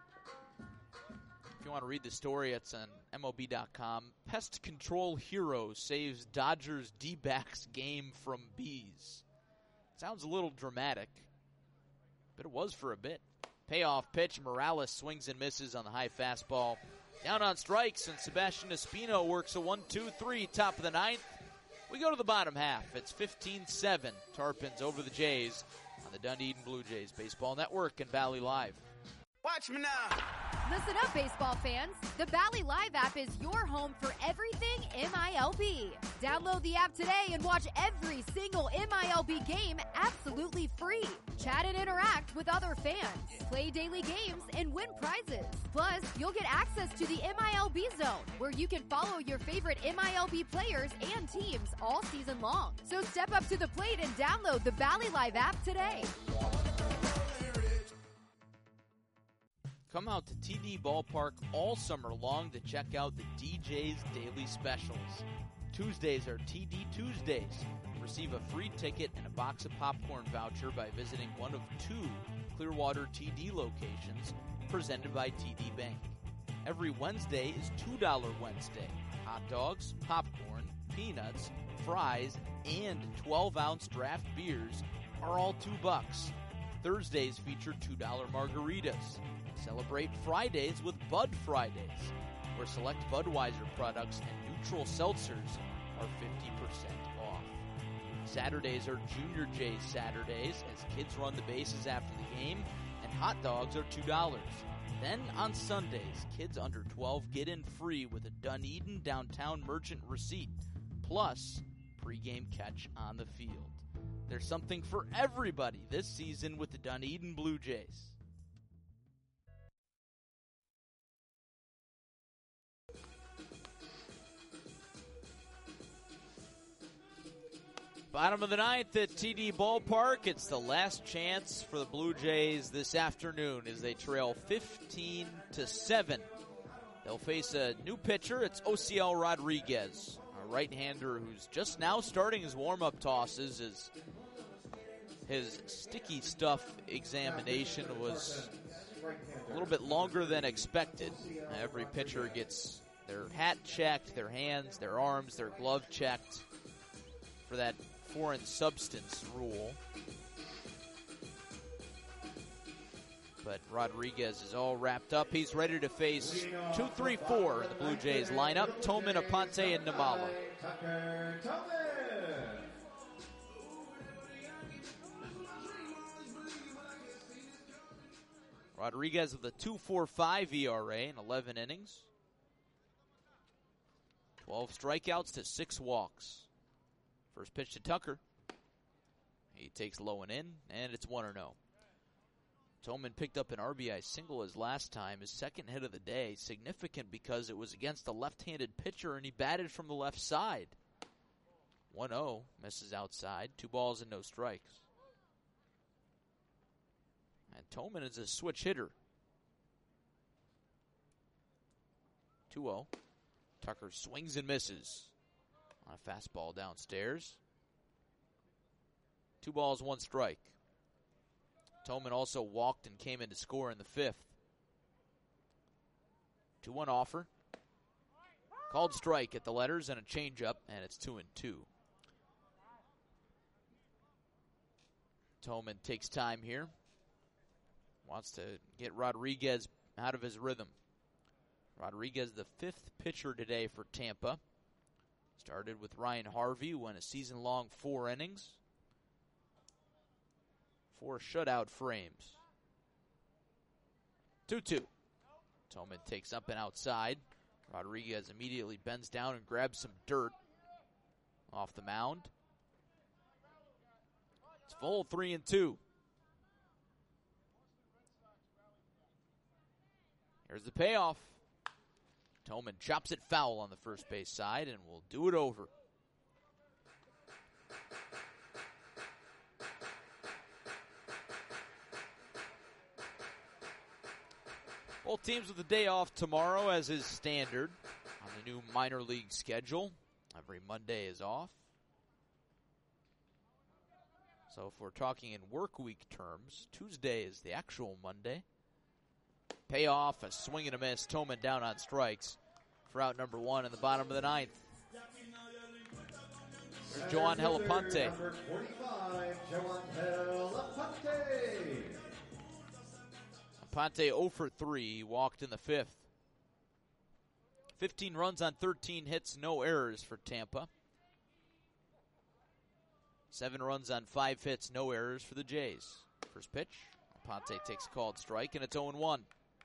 If you want to read the story, it's on M L B dot com. Pest control hero saves Dodgers D-backs game from bees. Sounds a little dramatic, but it was for a bit. Payoff pitch, Morales swings and misses on the high fastball. Down on strikes, and Sebastian Espino works a one two three, top of the ninth. We go to the bottom half. It's fifteen seven. Tarpons over the Jays on the Dunedin Blue Jays Baseball Network and Valley Live. Watch me now. Listen up, baseball fans. The Valley Live app is your home for everything M I L B. Download the app today and watch every single M I L B game absolutely free. Chat and interact with other fans. Play daily games and win prizes. Plus, you'll get access to the M I L B Zone, where you can follow your favorite M I L B players and teams all season long. So step up to the plate and download the Valley Live app today. Come out to T D Ballpark all summer long to check out the D J's Daily Specials. Tuesdays are T D Tuesdays. Receive a free ticket and a box of popcorn voucher by visiting one of two Clearwater T D locations presented by T D Bank. Every Wednesday is two dollars Wednesday. Hot dogs, popcorn, peanuts, fries, and twelve-ounce draft beers are all two bucks. Thursdays feature two dollars margaritas. Celebrate Fridays with Bud Fridays, where select Budweiser products and neutral seltzers are fifty percent off. Saturdays are Junior J's Saturdays, as kids run the bases after the game, and hot dogs are two dollars. Then on Sundays, kids under twelve get in free with a Dunedin Downtown Merchant receipt, plus pregame catch on the field. There's something for everybody this season with the Dunedin Blue Jays. Bottom of the ninth at T D Ballpark. It's the last chance for the Blue Jays this afternoon as they trail fifteen to seven. They'll face a new pitcher. It's Osiel Rodriguez, a right-hander who's just now starting his warm-up tosses as his sticky stuff examination was a little bit longer than expected. Every pitcher gets their hat checked, their hands, their arms, their glove checked for that foreign substance rule. But Rodriguez is all wrapped up. He's ready to face two, three, four in the Blue Jays lineup. Tolman, Aponte, and Nimmala. Tucker Tolman. Rodriguez with a two point four five E R A in eleven innings. twelve strikeouts to six walks. First pitch to Tucker. He takes low and in, and it's one oh. Tolman picked up an R B I single his last time, his second hit of the day. Significant because it was against a left-handed pitcher, and he batted from the left side. one oh, misses outside. Two balls and no strikes. And Tolman is a switch hitter. two oh. Tucker swings and misses on a fastball downstairs. Two balls, one strike. Tolman also walked and came in to score in the fifth. two one offer. Called strike at the letters and a changeup, and it's two and two. Tolman takes time here. Wants to get Rodriguez out of his rhythm. Rodriguez, the fifth pitcher today for Tampa. Started with Ryan Harvey, went a season-long four innings. Four shutout frames. two two. Tolman takes up and outside. Rodriguez immediately bends down and grabs some dirt off the mound. It's full three and two. Here's the payoff. Tolman chops it foul on the first base side and will do it over. Both teams with the day off tomorrow, as is standard on the new minor league schedule. Every Monday is off. So if we're talking in work week terms, Tuesday is the actual Monday. Payoff, a swing and a miss. Tolman down on strikes for out number one in the bottom of the ninth. There's Joangel Aponte. Number forty-five, Joangel Aponte. Aponte oh for three, walked in the fifth. fifteen runs on thirteen hits, no errors for Tampa. Seven runs on five hits, no errors for the Jays. First pitch, Aponte takes a called strike, and it's oh one.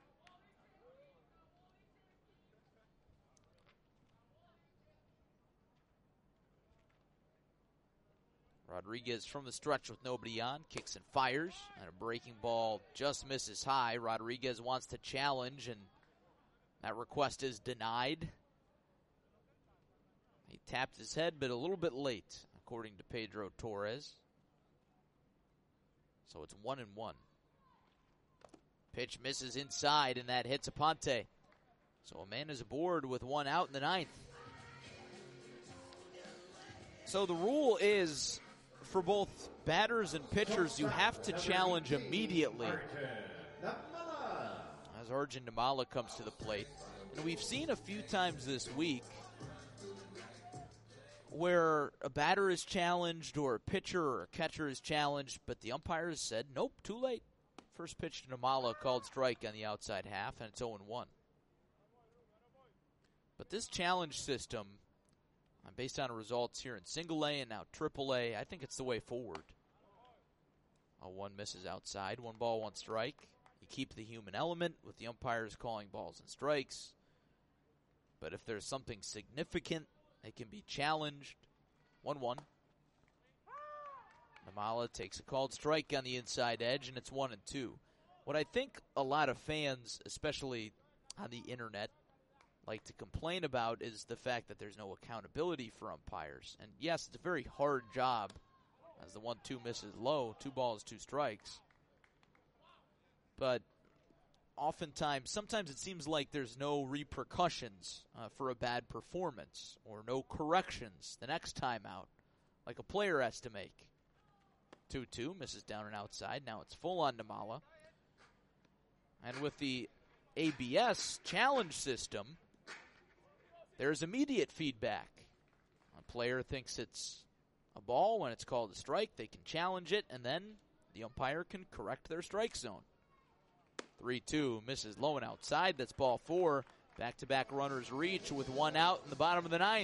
Rodriguez from the stretch with nobody on, kicks and fires, and a breaking ball just misses high. Rodriguez wants to challenge, and that request is denied. He tapped his head, but a little bit late, according to Pedro Torres. So it's one and one. Pitch misses inside, and that hits Aponte. So a man is aboard with one out in the ninth. So the rule is, for both batters and pitchers, you have to challenge immediately as Arjun Nimmala comes to the plate. And we've seen a few times this week where a batter is challenged or a pitcher or a catcher is challenged, but the umpires said, nope, too late. First pitch to Nimmala, called strike on the outside half, and it's oh one. But this challenge system, based on results here in single A and now triple A, I think it's the way forward. A one misses outside, one ball, one strike. You keep the human element with the umpires calling balls and strikes. But if there's something significant, it can be challenged. one one. Nimmala takes a called strike on the inside edge, and it's one and two. What I think a lot of fans, especially on the internet, like to complain about is the fact that there's no accountability for umpires. And yes, it's a very hard job as the one two misses low, two balls, two strikes. But oftentimes, sometimes it seems like there's no repercussions uh, for a bad performance or no corrections the next time out, like a player has to make. two two, misses down and outside. Now it's full on Nimmala. And with the A B S challenge system, there's immediate feedback. A player thinks it's a ball. When it's called a strike, they can challenge it, and then the umpire can correct their strike zone. three two misses low and outside. That's ball four. Back-to-back runners reach with one out in the bottom of the ninth.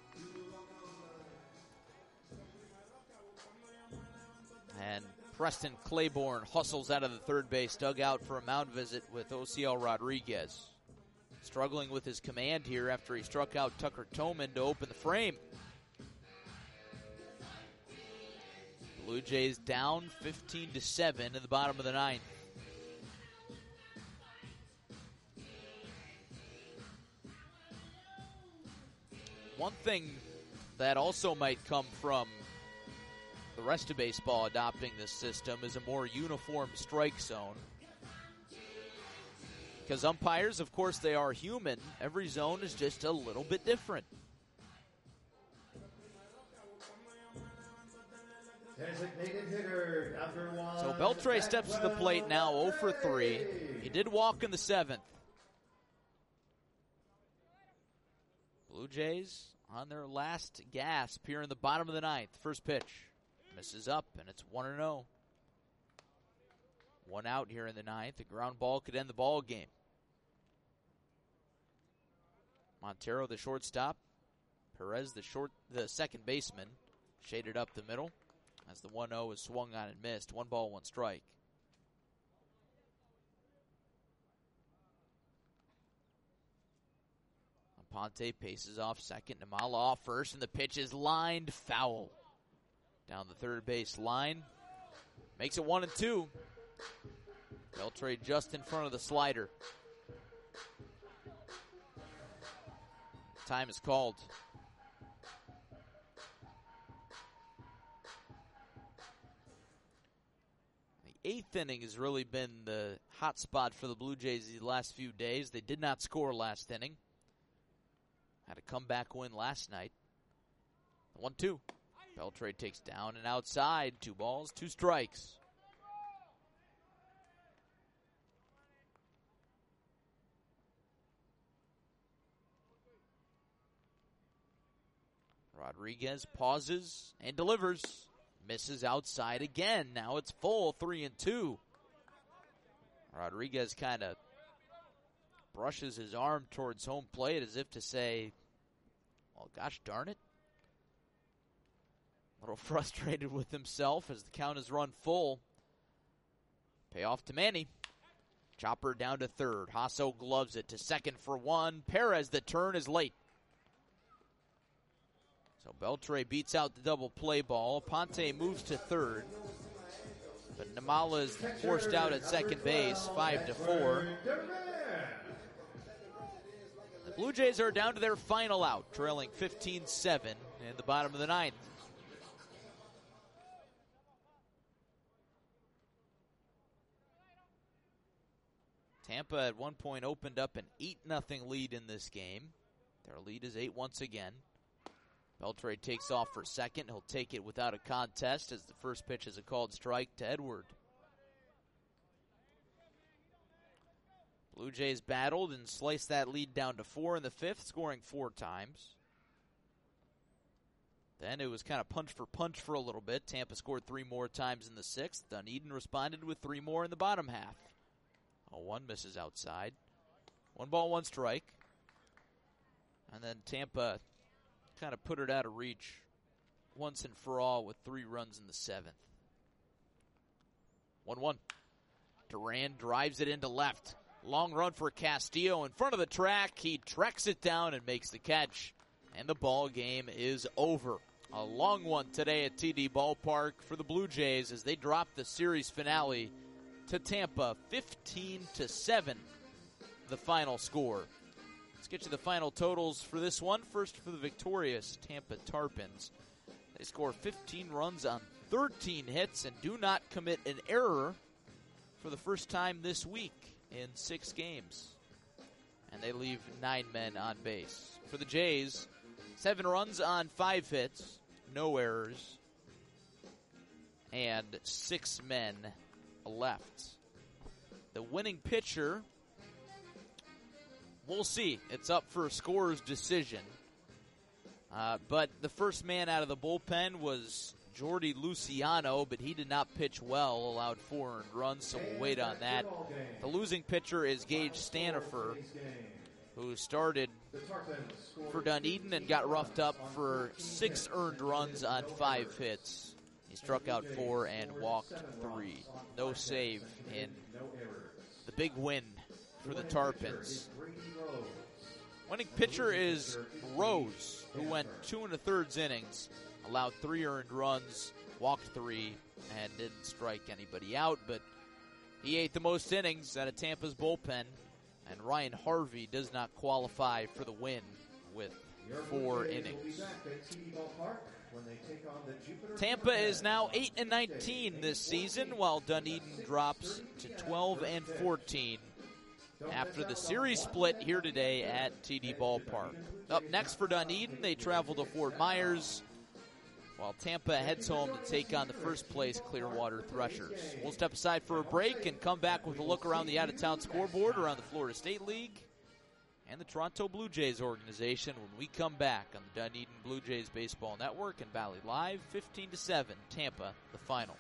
And Preston Claiborne hustles out of the third base dugout for a mound visit with Osiel Rodriguez. Struggling with his command here after he struck out Tucker Toman to open the frame. Blue Jays down fifteen to seven in the bottom of the ninth. One thing that also might come from the rest of baseball adopting this system is a more uniform strike zone. Because umpires, of course, they are human. Every zone is just a little bit different. Designated hitter, number one. So Beltre steps to the plate now, oh for three. He did walk in the seventh. Blue Jays on their last gasp here in the bottom of the ninth. First pitch misses up, and it's one and oh. One out here in the ninth. A ground ball could end the ball game. Montero, the shortstop. Perez, the short, the second baseman, shaded up the middle as the one oh is swung on and missed. One ball, one strike. Ponte paces off second. Namala off first, and the pitch is lined foul. Down the third base line. Makes it one and two. Beltre just in front of the slider. Time is called. The eighth inning has really been the hot spot for the Blue Jays these last few days. They did not score last inning. Had a comeback win last night. one two. Beltre takes down and outside. Two balls, two strikes. Rodriguez pauses and delivers. Misses outside again. Now it's full, three and two. Rodriguez kind of brushes his arm towards home plate as if to say, well, gosh darn it. A little frustrated with himself as the count is run full. Payoff to Manny. Chopper down to third. Hasso gloves it to second for one. Perez, the turn is late. So Beltre beats out the double play ball. Ponte moves to third. But Namala is forced out at second base, five to four. The Blue Jays are down to their final out, trailing fifteen seven in the bottom of the ninth. Tampa at one point opened up an eight nothing lead in this game. Their lead is eight once again. Beltre takes off for second. He'll take it without a contest as the first pitch is a called strike to Edward. Blue Jays battled and sliced that lead down to four in the fifth, scoring four times. Then it was kind of punch for punch for a little bit. Tampa scored three more times in the sixth. Dunedin responded with three more in the bottom half. oh one misses outside. One ball, one strike. And then Tampa kind of put it out of reach once and for all with three runs in the seventh. one one. Duran drives it into left. Long run for Castillo in front of the track. He tracks it down and makes the catch. And the ball game is over. A long one today at T D Ballpark for the Blue Jays as they drop the series finale to Tampa, fifteen to seven, the final score. Let's get to the final totals for this one. First for the victorious Tampa Tarpons. They score fifteen runs on thirteen hits and do not commit an error for the first time this week in six games. And they leave nine men on base. For the Jays, seven runs on five hits, no errors, and six men left. the winning pitcher, we'll see. It's up for a scorer's decision. Uh, but the first man out of the bullpen was Jordy Luciano, but he did not pitch well, allowed four earned runs, so we'll wait on that. The losing pitcher is Gage Stanifer, who started for Dunedin and got roughed up for six earned runs on five hits. He struck out four and walked three. No save in the big win for the Tarpons. Winning pitcher is Rose, who went two and a thirds innings, allowed three earned runs, walked three, and didn't strike anybody out, but he ate the most innings out of Tampa's bullpen, and Ryan Harvey does not qualify for the win with four innings. Tampa is now eight and nineteen this season, while Dunedin drops to twelve and fourteen after the series split here today at T D Ballpark. Up next for Dunedin, they travel to Fort Myers, while Tampa heads home to take on the first-place Clearwater Threshers. We'll step aside for a break and come back with a look around the out-of-town scoreboard around the Florida State League and the Toronto Blue Jays organization when we come back on the Dunedin Blue Jays Baseball Network and Valley Live, fifteen to seven, Tampa, the final.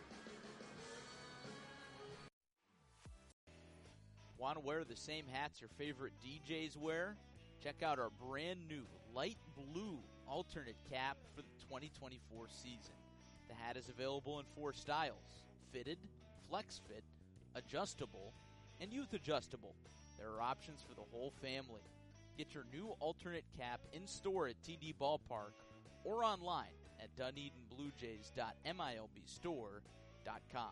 Want to wear the same hats your favorite D Js wear? Check out our brand new light blue alternate cap for the twenty twenty-four season. The hat is available in four styles: fitted, flex fit, adjustable, and youth adjustable. There are options for the whole family. Get your new alternate cap in store at T D Ballpark or online at Dunedin Blue Jays dot M I L B store dot com.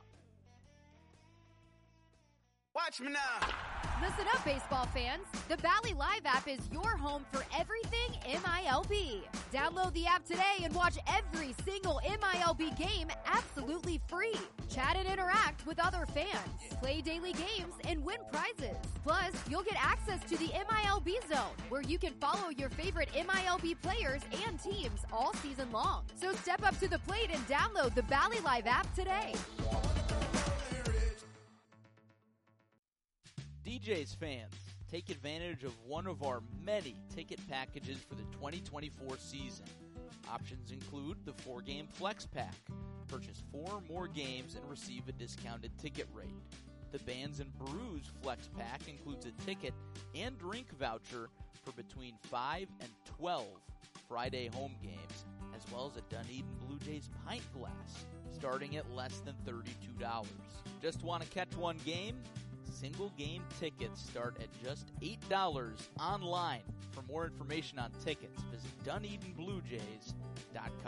Watch me now. Listen up, baseball fans. The Valley Live app is your home for everything M I L B. Download the app today and watch every single M I L B game absolutely free. Chat and interact with other fans. Play daily games and win prizes. Plus, you'll get access to the M I L B Zone, where you can follow your favorite M I L B players and teams all season long. So step up to the plate and download the Valley Live app today. D Js fans, take advantage of one of our many ticket packages for the twenty twenty-four season. Options include the four-game Flex Pack. Purchase four or more games and receive a discounted ticket rate. The Bands and Brews Flex Pack includes a ticket and drink voucher for between five and twelve Friday home games, as well as a Dunedin Blue Jays pint glass, starting at less than thirty-two dollars. Just want to catch one game? Single game tickets start at just eight dollars online. For more information on tickets, visit Dunedin Blue Jays dot com.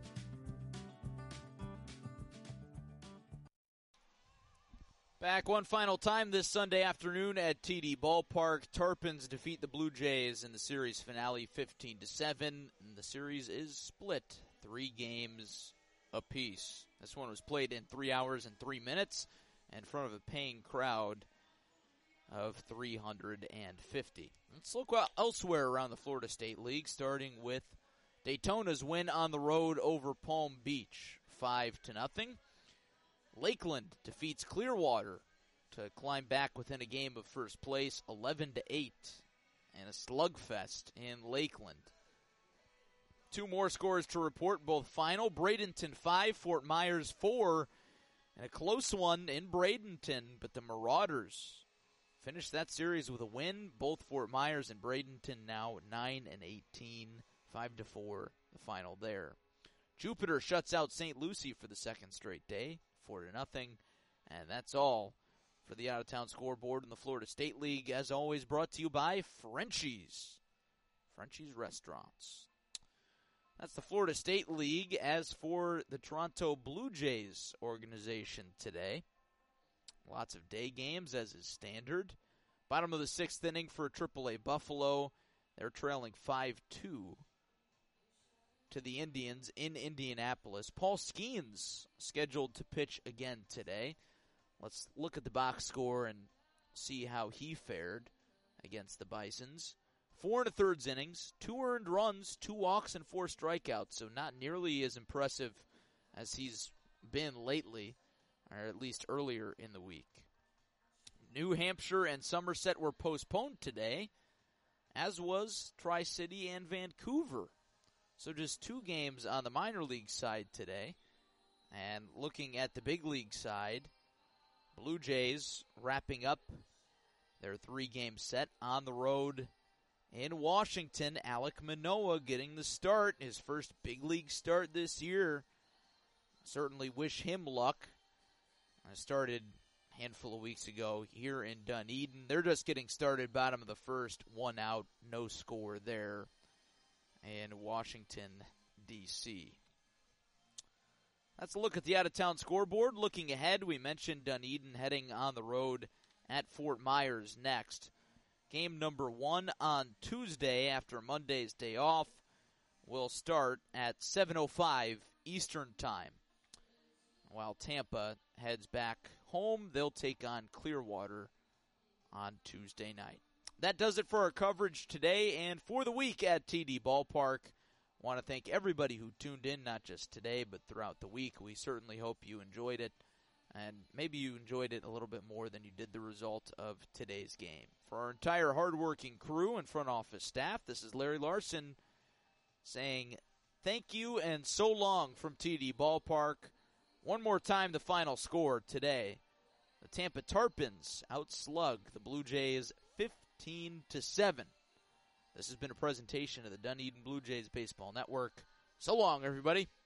Back one final time this Sunday afternoon at T D Ballpark. Tarpons defeat the Blue Jays in the series finale fifteen to seven. And the series is split three games apiece. This one was played in three hours and three minutes in front of a paying crowd of three hundred fifty. Let's look elsewhere around the Florida State League, starting with Daytona's win on the road over Palm Beach, five to nothing. Lakeland defeats Clearwater to climb back within a game of first place, eleven to eight, and a slugfest in Lakeland. Two more scores to report, both final. Bradenton five, Fort Myers four, and a close one in Bradenton, but the Marauders finished that series with a win. Both Fort Myers and Bradenton now nine and eighteen, five to four, the final there. Jupiter shuts out Saint Lucie for the second straight day, four to nothing, and that's all for the out-of-town scoreboard in the Florida State League. As always, brought to you by Frenchie's, Frenchie's Restaurants. That's the Florida State League. As for the Toronto Blue Jays organization today, lots of day games, as is standard. Bottom of the sixth inning for triple A Buffalo. They're trailing five two to the Indians in Indianapolis. Paul Skeens scheduled to pitch again today. Let's look at the box score and see how he fared against the Bisons. Four and a thirds innings, two earned runs, two walks, and four strikeouts, so not nearly as impressive as he's been lately, or at least earlier in the week. New Hampshire and Somerset were postponed today, as was Tri-City and Vancouver. So just two games on the minor league side today. And looking at the big league side, Blue Jays wrapping up their three-game set on the road in Washington. Alek Manoah getting the start, his first big league start this year. Certainly wish him luck. I started a handful of weeks ago here in Dunedin. They're just getting started, bottom of the first, one out, no score there in Washington, D C That's a look at the out-of-town scoreboard. Looking ahead, we mentioned Dunedin heading on the road at Fort Myers next. Game number one on Tuesday after Monday's day off will start at seven oh five Eastern Time. While Tampa heads back home, they'll take on Clearwater on Tuesday night. That does it for our coverage today and for the week at T D Ballpark. I want to thank everybody who tuned in, not just today, but throughout the week. We certainly hope you enjoyed it, and maybe you enjoyed it a little bit more than you did the result of today's game. For our entire hardworking crew and front office staff, this is Larry Larson saying thank you and so long from T D Ballpark. One more time, the final score today. The Tampa Tarpons outslug the Blue Jays fifteen to seven. This has been a presentation of the Dunedin Blue Jays Baseball Network. So long, everybody.